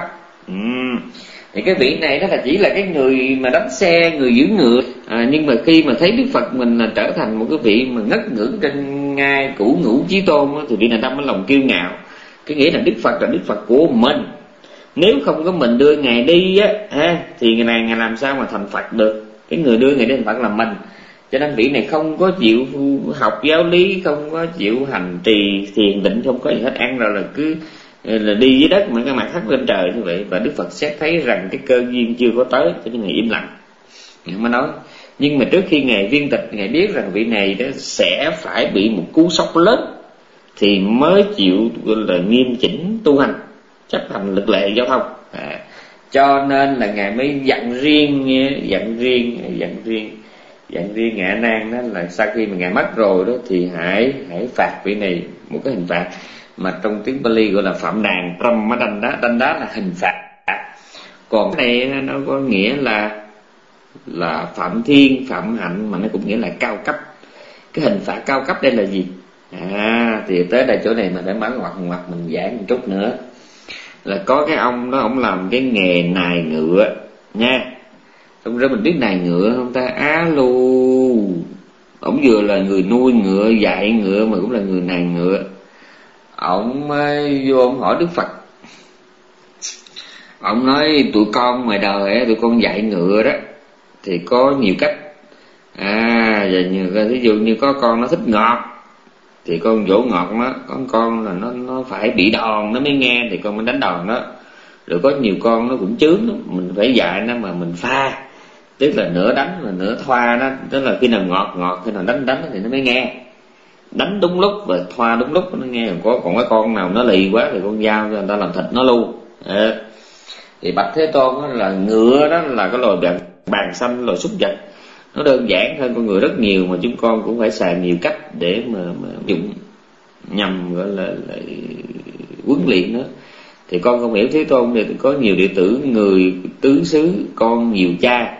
Thì cái vị này đó là chỉ là cái người mà đánh xe, người giữ ngựa. Nhưng mà khi mà thấy Đức Phật mình là trở thành một cái vị mà ngất ngưỡng trên ngai cửu ngũ chí tôn đó, thì vị này đâm cái lòng kiêu ngạo. Cái nghĩa là Đức Phật là Đức Phật của mình. Nếu không có mình đưa Ngài đi á, thì Ngài làm sao mà thành Phật được? Cái người đưa Ngài đi thành Phật là mình. Cho nên vị này không có chịu học giáo lý, không có chịu hành trì thiền định, không có gì hết, ăn rồi là cứ là đi dưới đất mà cái mặt hất lên trời như vậy. Và Đức Phật xét thấy rằng cái cơ duyên chưa có tới, cho nên Ngài im lặng, Ngài mới nói. Nhưng mà trước khi Ngài viên tịch, Ngài biết rằng vị này đó sẽ phải bị một cú sốc lớn thì mới chịu là nghiêm chỉnh tu hành, chấp hành luật lệ giao thông. Cho nên là Ngài mới dặn riêng Ngài A Nan đó là sau khi mà Ngài mất rồi đó thì hãy phạt vị này một cái hình phạt mà trong tiếng Pali gọi là phạm đàn Brahmadanda. Đanda là hình phạt, còn cái này nó có nghĩa là phạm thiên, phạm hạnh, mà nó cũng nghĩa là cao cấp. Cái hình phạt cao cấp đây là gì? Thì tới đây chỗ này mình phải bán ngoặt mình giảng một chút nữa. Là có cái ông đó, ông làm cái nghề nài ngựa nha. Xong rồi mình biết nài ngựa không ta? Alo, ông vừa là người nuôi ngựa, dạy ngựa, mà cũng là người nài ngựa. Ông vô ông hỏi Đức Phật, ông nói tụi con ngoài đời tụi con dạy ngựa đó thì có nhiều cách. Ví dụ như có con nó thích ngọt thì con dỗ ngọt nó, có con là nó phải bị đòn nó mới nghe thì con mới đánh đòn nó. Rồi có nhiều con nó cũng chướng đó, mình phải dạy nó mà mình pha, tức là nửa đánh và nửa thoa nó, tức là khi nào ngọt khi nào đánh thì nó mới nghe. Đánh đúng lúc và thoa đúng lúc nó nghe. Còn cái con nào nó lì quá thì con giao cho người ta làm thịt nó luôn. Thì Bạch Thế Tôn đó là ngựa đó là cái loài bàn xanh, loài súc vật, nó đơn giản hơn con người rất nhiều, mà chúng con cũng phải xài nhiều cách để mà dùng nhằm gọi là huấn luyện nó. Thì con không hiểu Thế Tôn thì có nhiều đệ tử người tứ xứ, con nhiều cha,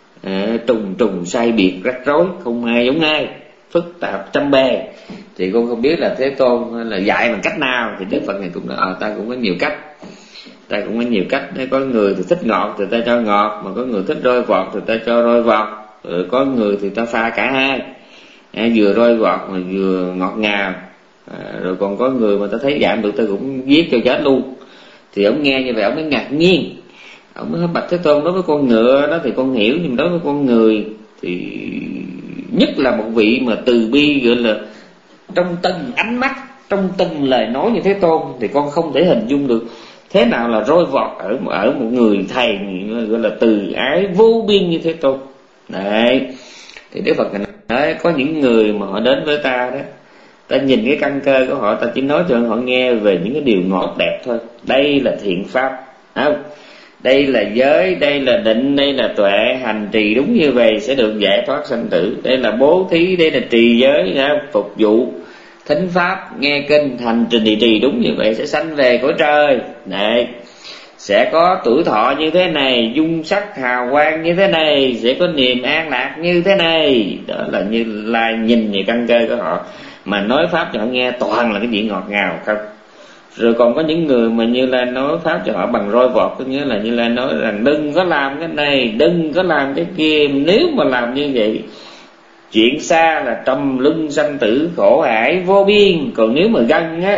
trùng trùng sai biệt rắc rối, không ai giống ai, phức tạp trăm bề. Thì con không biết là Thế Tôn là dạy bằng cách nào. Thì Đức Phật này cũng nói ta cũng có nhiều cách, ta cũng có nhiều cách. Có người thì thích ngọt thì ta cho ngọt, mà có người thích roi vọt thì ta cho roi vọt, rồi có người thì ta pha cả hai, vừa roi vọt mà vừa ngọt ngào. Rồi còn có người mà ta thấy giảm được ta cũng giết cho chết luôn. Thì ông nghe như vậy ông mới ngạc nhiên, ông mới bạch Thế Tôn, đối với con ngựa đó thì con hiểu, nhưng đối với con người thì nhất là một vị mà từ bi, gọi là trong từng ánh mắt, trong từng lời nói như Thế Tôn, thì con không thể hình dung được thế nào là roi vọt ở một người thầy gọi là từ ái vô biên như Thế Tôn. Đấy, thì Đức Phật nói có những người mà họ đến với ta đó, ta nhìn cái căn cơ của họ, ta chỉ nói cho họ nghe về những cái điều ngọt đẹp thôi. Đây là thiện pháp, không? Đây là giới, đây là định, đây là tuệ, hành trì đúng như vậy sẽ được giải thoát sanh tử. Đây là bố thí, đây là trì giới, phục vụ, thính pháp, nghe kinh, hành trình trì đúng như vậy sẽ sanh về cõi trời. Đấy, sẽ có tuổi thọ như thế này, dung sắc hào quang như thế này, sẽ có niềm an lạc như thế này. Đó là Như Lai nhìn về căn cơ của họ mà nói pháp cho họ nghe toàn là cái gì ngọt ngào không. Rồi còn có những người mà Như Lai nói pháp cho họ bằng roi vọt, có nghĩa là Như Lai nói rằng đừng có làm cái này, đừng có làm cái kia, nếu mà làm như vậy chuyện xa là trầm luân sanh tử khổ ải vô biên, còn nếu mà gần á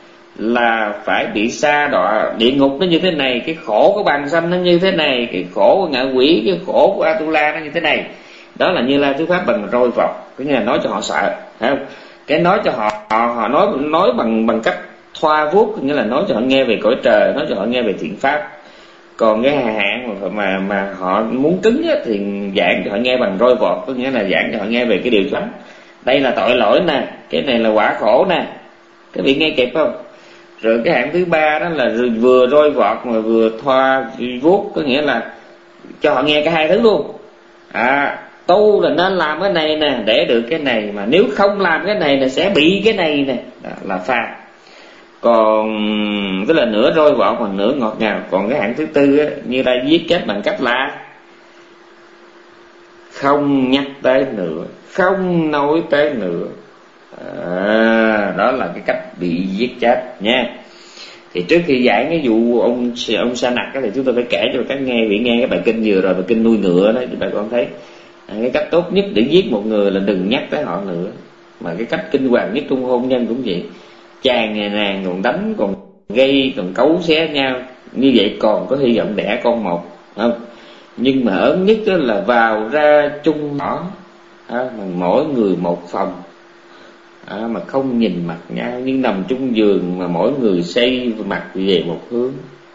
là phải bị sa đọa địa ngục nó như thế này, cái khổ của bàn sanh nó như thế này, cái khổ của ngạ quỷ, cái khổ của Atula nó như thế này. Đó là Như Lai thuyết pháp bằng roi vọt, có nghĩa là nói cho họ sợ, thấy không? Cái nói cho họ nói bằng cách thoa vuốt, nghĩa là nói cho họ nghe về cõi trời, nói cho họ nghe về thiện pháp. Còn cái hạn mà họ muốn cứng á, thì giảng cho họ nghe bằng roi vọt, có nghĩa là giảng cho họ nghe về cái điều chánh. Đây là tội lỗi nè, cái này là quả khổ nè, các vị nghe kịp không? Rồi cái hạng thứ ba đó là vừa roi vọt mà vừa thoa vuốt, có nghĩa là cho họ nghe cả hai thứ luôn. Tu là nên làm cái này nè để được cái này, mà nếu không làm cái này là sẽ bị cái này nè, là pha. Còn tức là nửa roi vọt mà nửa ngọt ngào. Còn cái hạng thứ tư á, Như Lai giết chết bằng cách là không nhắc tới nữa, không nói tới nữa. Đó là cái cách bị giết chết nha. Thì trước khi giảng cái vụ ông Sa Nặc thì chúng tôi phải kể cho các nghe vị nghe cái bài kinh vừa rồi, bài kinh nuôi ngựa đó, thì bà con thấy cái cách tốt nhất để giết một người là đừng nhắc tới họ nữa. Mà cái cách kinh hoàng nhất trong hôn nhân cũng vậy, chàng nhà nàng còn đánh, còn gây, còn cấu xé nhau, như vậy còn có hy vọng đẻ con một, không? Nhưng mà ớn nhất là vào ra chung nhỏ, mà mỗi người một phòng, mà không nhìn mặt nhau, nhưng nằm chung giường mà mỗi người xây mặt về một hướng,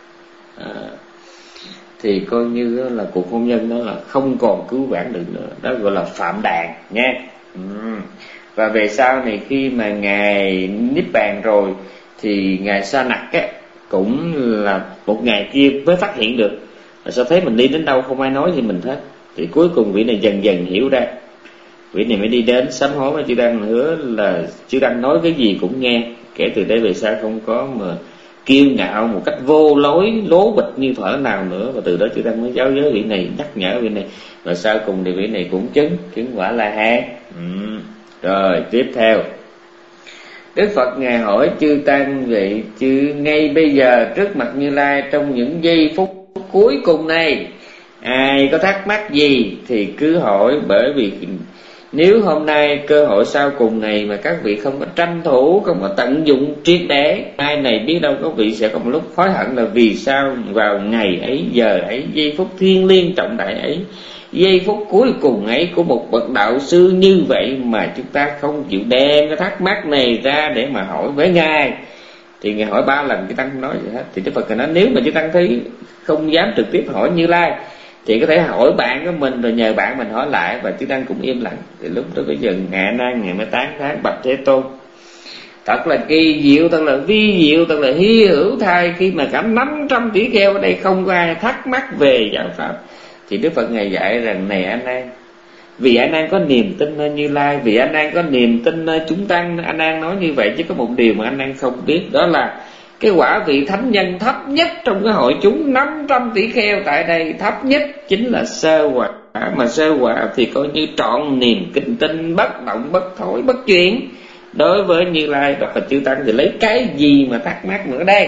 thì coi như là cuộc hôn nhân đó là không còn cứu vãn được nữa. Đó gọi là phạm đàn nha. Và về sau này khi mà ngài niết bàn rồi thì ngài Sa Nặc á cũng là một ngày kia mới phát hiện được là sao thấy mình đi đến đâu không ai nói gì mình hết. Thì cuối cùng vị này dần dần hiểu ra, vị này mới đi đến sám hối với chư Tăng, hứa là chư Tăng nói cái gì cũng nghe, kể từ đây về sau không có mà kiêu ngạo một cách vô lối lố bịch như thuở nào nữa. Và từ đó chư Tăng mới giáo giới vị này, nhắc nhở vị này, và sau cùng thì vị này cũng chứng quả La Hán. Rồi tiếp theo Đức Phật ngài hỏi chư Tăng vậy, chứ ngay bây giờ trước mặt Như Lai trong những giây phút cuối cùng này, ai có thắc mắc gì thì cứ hỏi, bởi vì nếu hôm nay cơ hội sau cùng này mà các vị không có tranh thủ, không có tận dụng triệt để, mai này biết đâu các vị sẽ có một lúc hối hận là vì sao vào ngày ấy, giờ ấy, giây phút thiêng liêng trọng đại ấy, giây phút cuối cùng ấy của một bậc đạo sư như vậy mà chúng ta không chịu đem cái thắc mắc này ra để mà hỏi với ngài. Thì ngài hỏi 3 lần, chư Tăng không nói gì hết. Thì Đức Phật nói nếu mà chư Tăng thấy không dám trực tiếp hỏi Như Lai thì có thể hỏi bạn của mình, rồi nhờ bạn mình hỏi lại, và chư Tăng cũng im lặng. Thì lúc đó bây giờ ngài A Nan ngài mới tán thán bạch Thế Tôn, thật là kỳ diệu, thật là vi diệu, thật là hy hữu thay khi mà cả 500 tỷ kheo ở đây không có ai thắc mắc về giáo pháp. Thì Đức Phật ngài dạy rằng này A Nan, vì A Nan có niềm tin nơi Như Lai, vì A Nan có niềm tin nơi chúng Tăng, A Nan nói như vậy. Chứ có một điều mà A Nan không biết, đó là Cái quả vị thánh nhân thấp nhất trong cái hội chúng 500 tỷ kheo tại đây, thấp nhất chính là sơ quả. Mà sơ quả thì coi như trọn niềm kinh tinh, bất động bất thối bất chuyển. Đối với Như Lai và Phật Chư Tăng thì lấy cái gì mà thắc mắc nữa đây?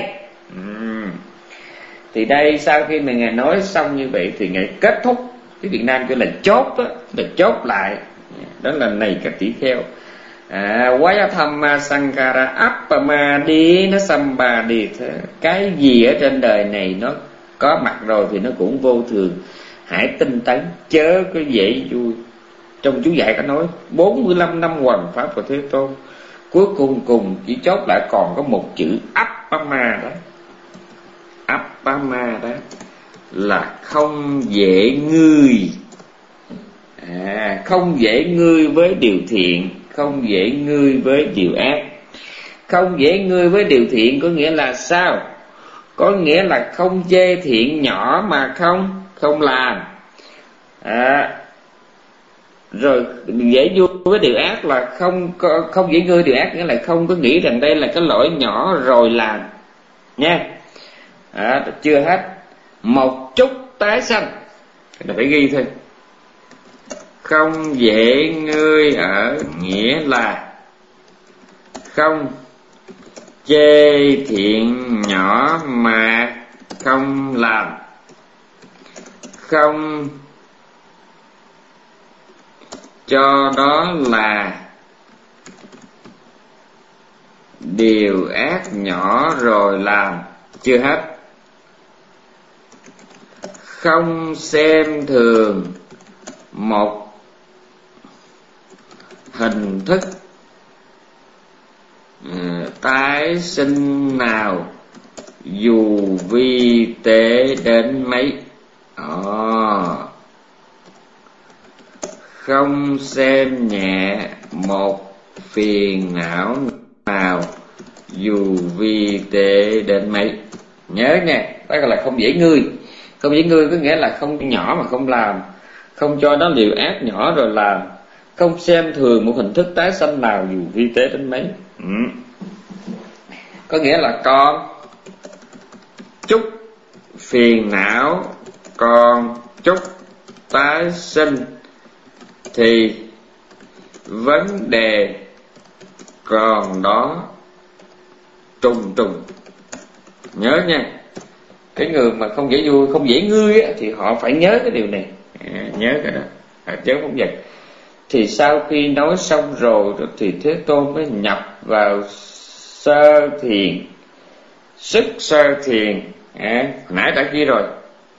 Thì đây sau khi mà Ngài nói xong như vậy thì Ngài kết thúc. Cái Việt Nam kêu là chốt đó, là chốt lại. Đó là này các tỷ kheo, Vayathamma Sankara Appamadi nó Sambadi. Cái gì ở trên đời này nó có mặt rồi thì nó cũng vô thường. Hãy tinh tấn, chớ có dễ vui. Trong chú dạy có nói 45 năm hoằng pháp của Thế Tôn, cuối cùng chỉ chốt lại còn có một chữ Appama đó. Appama đó là không dễ ngươi. Không dễ ngươi với điều thiện, không dễ ngươi với điều ác. Không dễ ngươi với điều thiện có nghĩa là sao? Có nghĩa là không chê thiện nhỏ mà không làm. Rồi dễ vui với điều ác là không dễ ngươi điều ác, nghĩa là không có nghĩ rằng đây là cái lỗi nhỏ rồi làm nha. Chưa hết, một chút tái sanh là phải ghi thôi. Không dễ ngươi ở nghĩa là không chê thiện nhỏ mà không làm, không cho đó là điều ác nhỏ rồi làm. Chưa hết, không xem thường một hình thức tái sinh nào dù vi tế đến mấy. Không xem nhẹ một phiền não nào dù vi tế đến mấy. Nhớ nha, đó là không dễ ngươi. Không dễ ngươi có nghĩa là không nhỏ mà không làm, không cho đó điều ác nhỏ rồi làm, không xem thường một hình thức tái sanh nào dù vi tế đến mấy. Có nghĩa là con chút phiền não, con chút tái sinh thì vấn đề còn đó trùng trùng. Nhớ nha, cái người mà không dễ vui, không dễ ngươi á, thì họ phải nhớ cái điều này. Nhớ cái đó, chớ không giật. Thì sau khi nói xong rồi thì Thế Tôn mới nhập vào sơ thiền, sức sơ thiền. Nãy đã ghi rồi,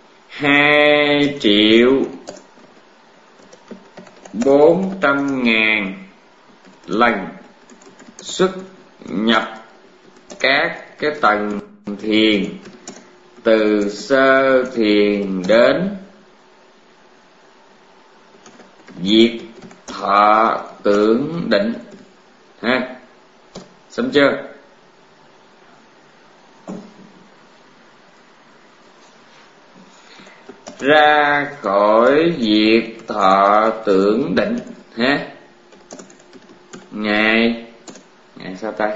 2.400.000 lần xuất nhập các cái tầng thiền, từ sơ thiền đến diệt thọ tưởng định. Xong chưa? Ra khỏi diệt thọ tưởng định Ngài sao ta?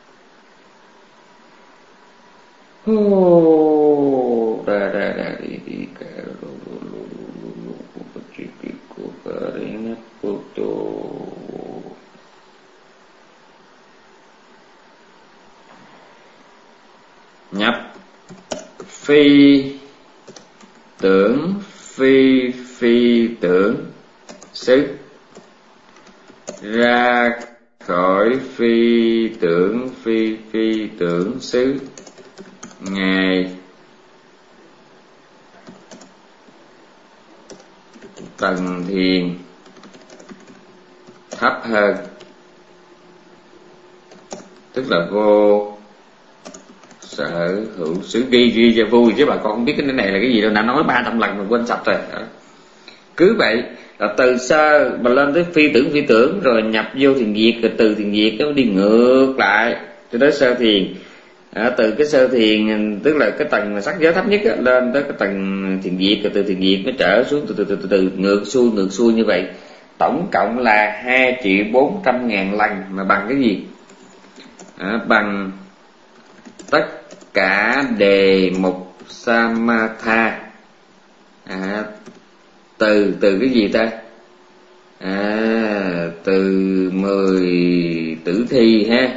Nhập phi tưởng phi phi tưởng xứ, ra khỏi phi tưởng phi phi tưởng xứ. Ngài tầng thiền thấp hơn, tức là vô sở hữu xứ. Ghi cho vui chứ bà con không biết cái này là cái gì đâu, đã nói 300 lần mà quên sạch rồi. Cứ vậy là từ sơ mà lên tới phi tưởng rồi nhập vô thiền diệt, rồi từ thiền diệt nó đi ngược lại cho tới sơ thiền. Từ cái sơ thiền tức là cái tầng sắc giới thấp nhất á, lên tới cái tầng thiền diệt, rồi từ thiền diệt nó trở xuống từ ngược xuôi như vậy. Tổng cộng là 2.400.000 lần, mà bằng cái gì? Bằng tất cả đề mục samatha. Từ cái gì ta? Từ 10 tử thi ha,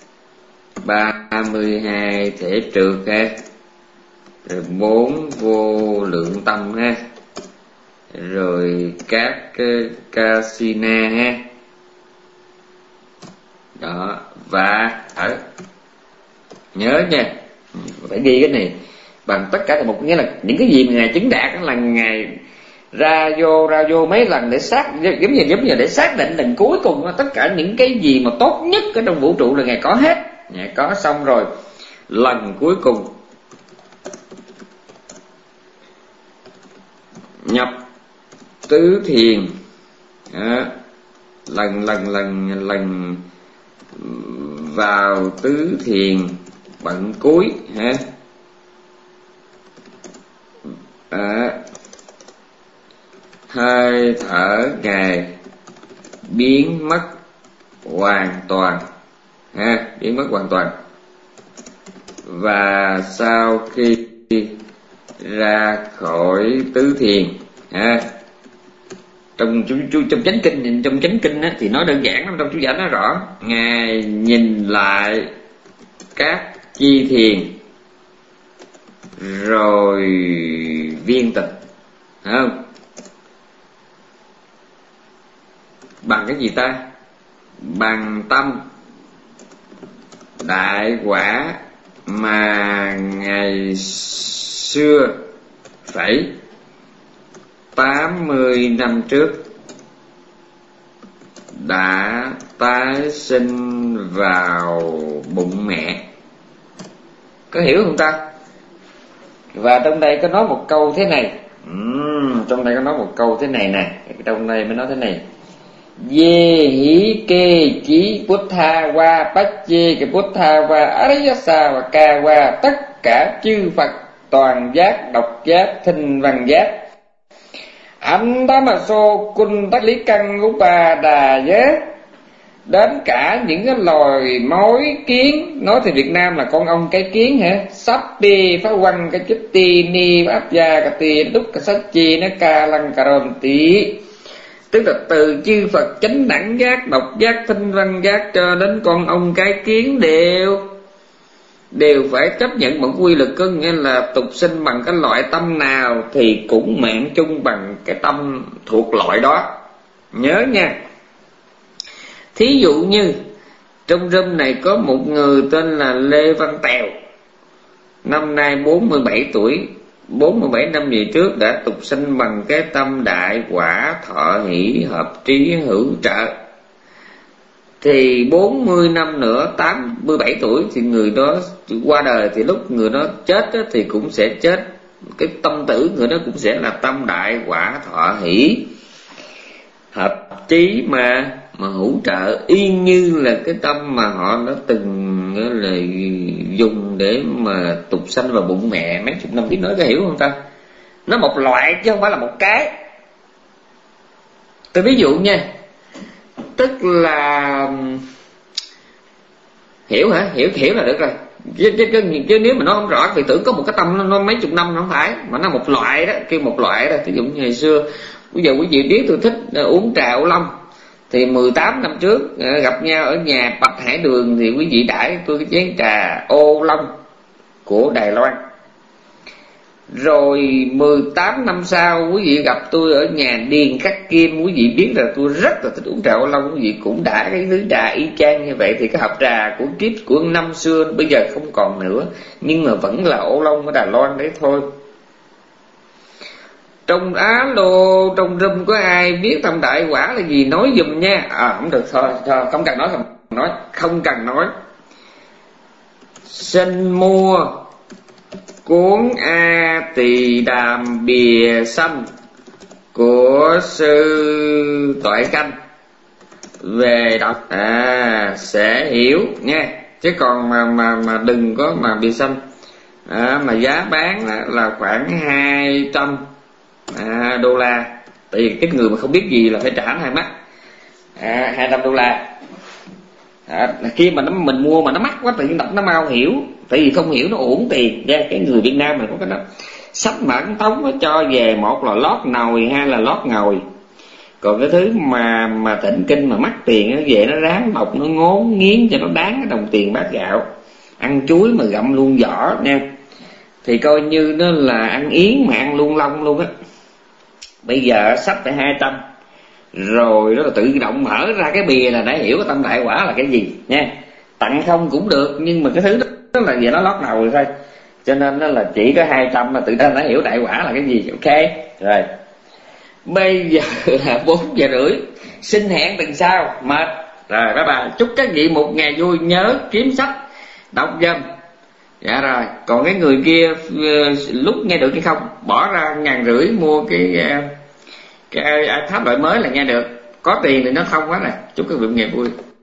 32 thể trượt ha, rồi 4 vô lượng tâm ha, rồi các casina ha. Đó, và nhớ nha, phải ghi cái này bằng tất cả một, nghĩa là những cái gì mà ngài chứng đạt là ngài ra vô mấy lần để giống như để xác định lần cuối cùng tất cả những cái gì mà tốt nhất ở trong vũ trụ là ngài có hết. Ngài có xong rồi, lần cuối cùng nhập tứ thiền. Lần vào tứ thiền bận cuối ha. Hơi thở ngài biến mất hoàn toàn ha, biến mất hoàn toàn. Và sau khi ra khỏi tứ thiền ha, trong chánh kinh á, thì nói đơn giản lắm, trong chú giải nói rõ, ngài nhìn lại các chi thiền rồi viên tịch, phải không? Bằng cái gì ta? Bằng tâm đại quả mà ngày xưa phải 80 năm trước đã tái sinh vào bụng mẹ. Có hiểu không ta? Và trong đây có nói một câu thế này. Trong đây có nói một câu thế này nè. Trong đây mới nói thế này: Ye hí kê chí Buddha wa Pache ke Buddha wa Ariyasa wa Ka wa, tất cả chư Phật toàn giác, độc giác, thinh văn giác, anh ta mà xô cung tác lý căn của bà đà giới, đến cả những cái loài mối kiến, nói thì Việt Nam là con ong cái kiến hả, sắp đi phá quanh cái chích ti ni áp gia cả ti đúc cả sách chi nó ca lăng cà rôm tí. Tức là từ chư Phật chánh đẳng giác, độc giác, thinh văn giác cho đến con ong cái kiến đều phải chấp nhận một quy luật, có nghĩa là tục sinh bằng cái loại tâm nào thì cũng mạng chung bằng cái tâm thuộc loại đó. Nhớ nha. Thí dụ như trong room này có một người tên là Lê Văn Tèo, năm nay 47 tuổi, 47 năm về trước đã tục sinh bằng cái tâm đại quả thọ hỷ hợp trí hữu trợ. Thì 40 năm nữa, 87 tuổi thì người đó qua đời, thì lúc người đó chết thì cũng sẽ chết, cái tâm tử người đó cũng sẽ là tâm đại quả thọ hỷ hợp trí mà hữu trợ, y như là cái tâm mà họ đã từng là dùng để mà tục sanh vào bụng mẹ mấy chục năm trước. Nói có hiểu không ta? Nó một loại chứ không phải là một cái. Tôi ví dụ nha, tức là hiểu hả? Hiểu là được rồi. Chứ nếu mà nó không rõ thì tưởng có một cái tâm nó mấy chục năm, nó không phải, mà nó một loại đó, kêu một loại đó. Ví dụ như ngày xưa, bây giờ quý vị biết tôi thích uống trà ô long, thì 18 năm trước gặp nhau ở nhà Bạch Hải Đường thì quý vị đãi tôi cái chén trà ô long của Đài Loan. Rồi 18 năm sau quý vị gặp tôi ở nhà Điền Khắc Kim, quý vị biết là tôi rất là thích uống trà ô long, quý vị cũng đã cái thứ trà y chang như vậy. Thì cái hộp trà của kiếp của năm xưa bây giờ không còn nữa, nhưng mà vẫn là ô long ở Đài Loan đấy thôi. Trong alo, trong room có ai biết tâm đại quả là gì nói giùm nha. Không được, thôi không cần nói, không cần nói. Xin mua cuốn A Tỳ Đàm Bìa Xanh của sư Toại Khanh về đọc sẽ hiểu nha. Chứ còn mà đừng có mà bìa xanh mà giá bán là khoảng 200 đô la. Tại vì cái người mà không biết gì là phải trả hai mắt. 200 đô la. Khi mà mình mua mà nó mắc quá, tự nhiên đọc nó mau hiểu, tại vì không hiểu nó uổng tiền nha. Cái người Việt Nam mình có cái đó, sách bản tống nó cho về, một là lót nồi, hai là lót ngồi. Còn cái thứ mà tịnh kinh mà mắc tiền nó về nó ráng đọc, nó ngốn nghiến cho nó đáng cái đồng tiền bát gạo. Ăn chuối mà gặm luôn vỏ nha, thì coi như nó là ăn yến mà ăn luôn lông luôn á. Bây giờ sách phải 200 rồi đó là tự động mở ra cái bìa là đã hiểu cái tâm đại quả là cái gì nha. Tặng không cũng được, nhưng mà cái thứ đó là về nó lót đầu rồi thôi, cho nên nó là chỉ có 200 là tự ta đã hiểu đại quả là cái gì. Ok rồi, bây giờ là 4:30, xin hẹn tuần sau. Mệt rồi, bye bye. Chúc các vị một ngày vui, nhớ kiếm sách đọc giùm. Dạ rồi, còn cái người kia lúc nghe được hay không, bỏ ra 1.500 mua cái iPad loại mới là nghe được. Có tiền thì nó thông quá nè. Chúc các vị một ngày vui.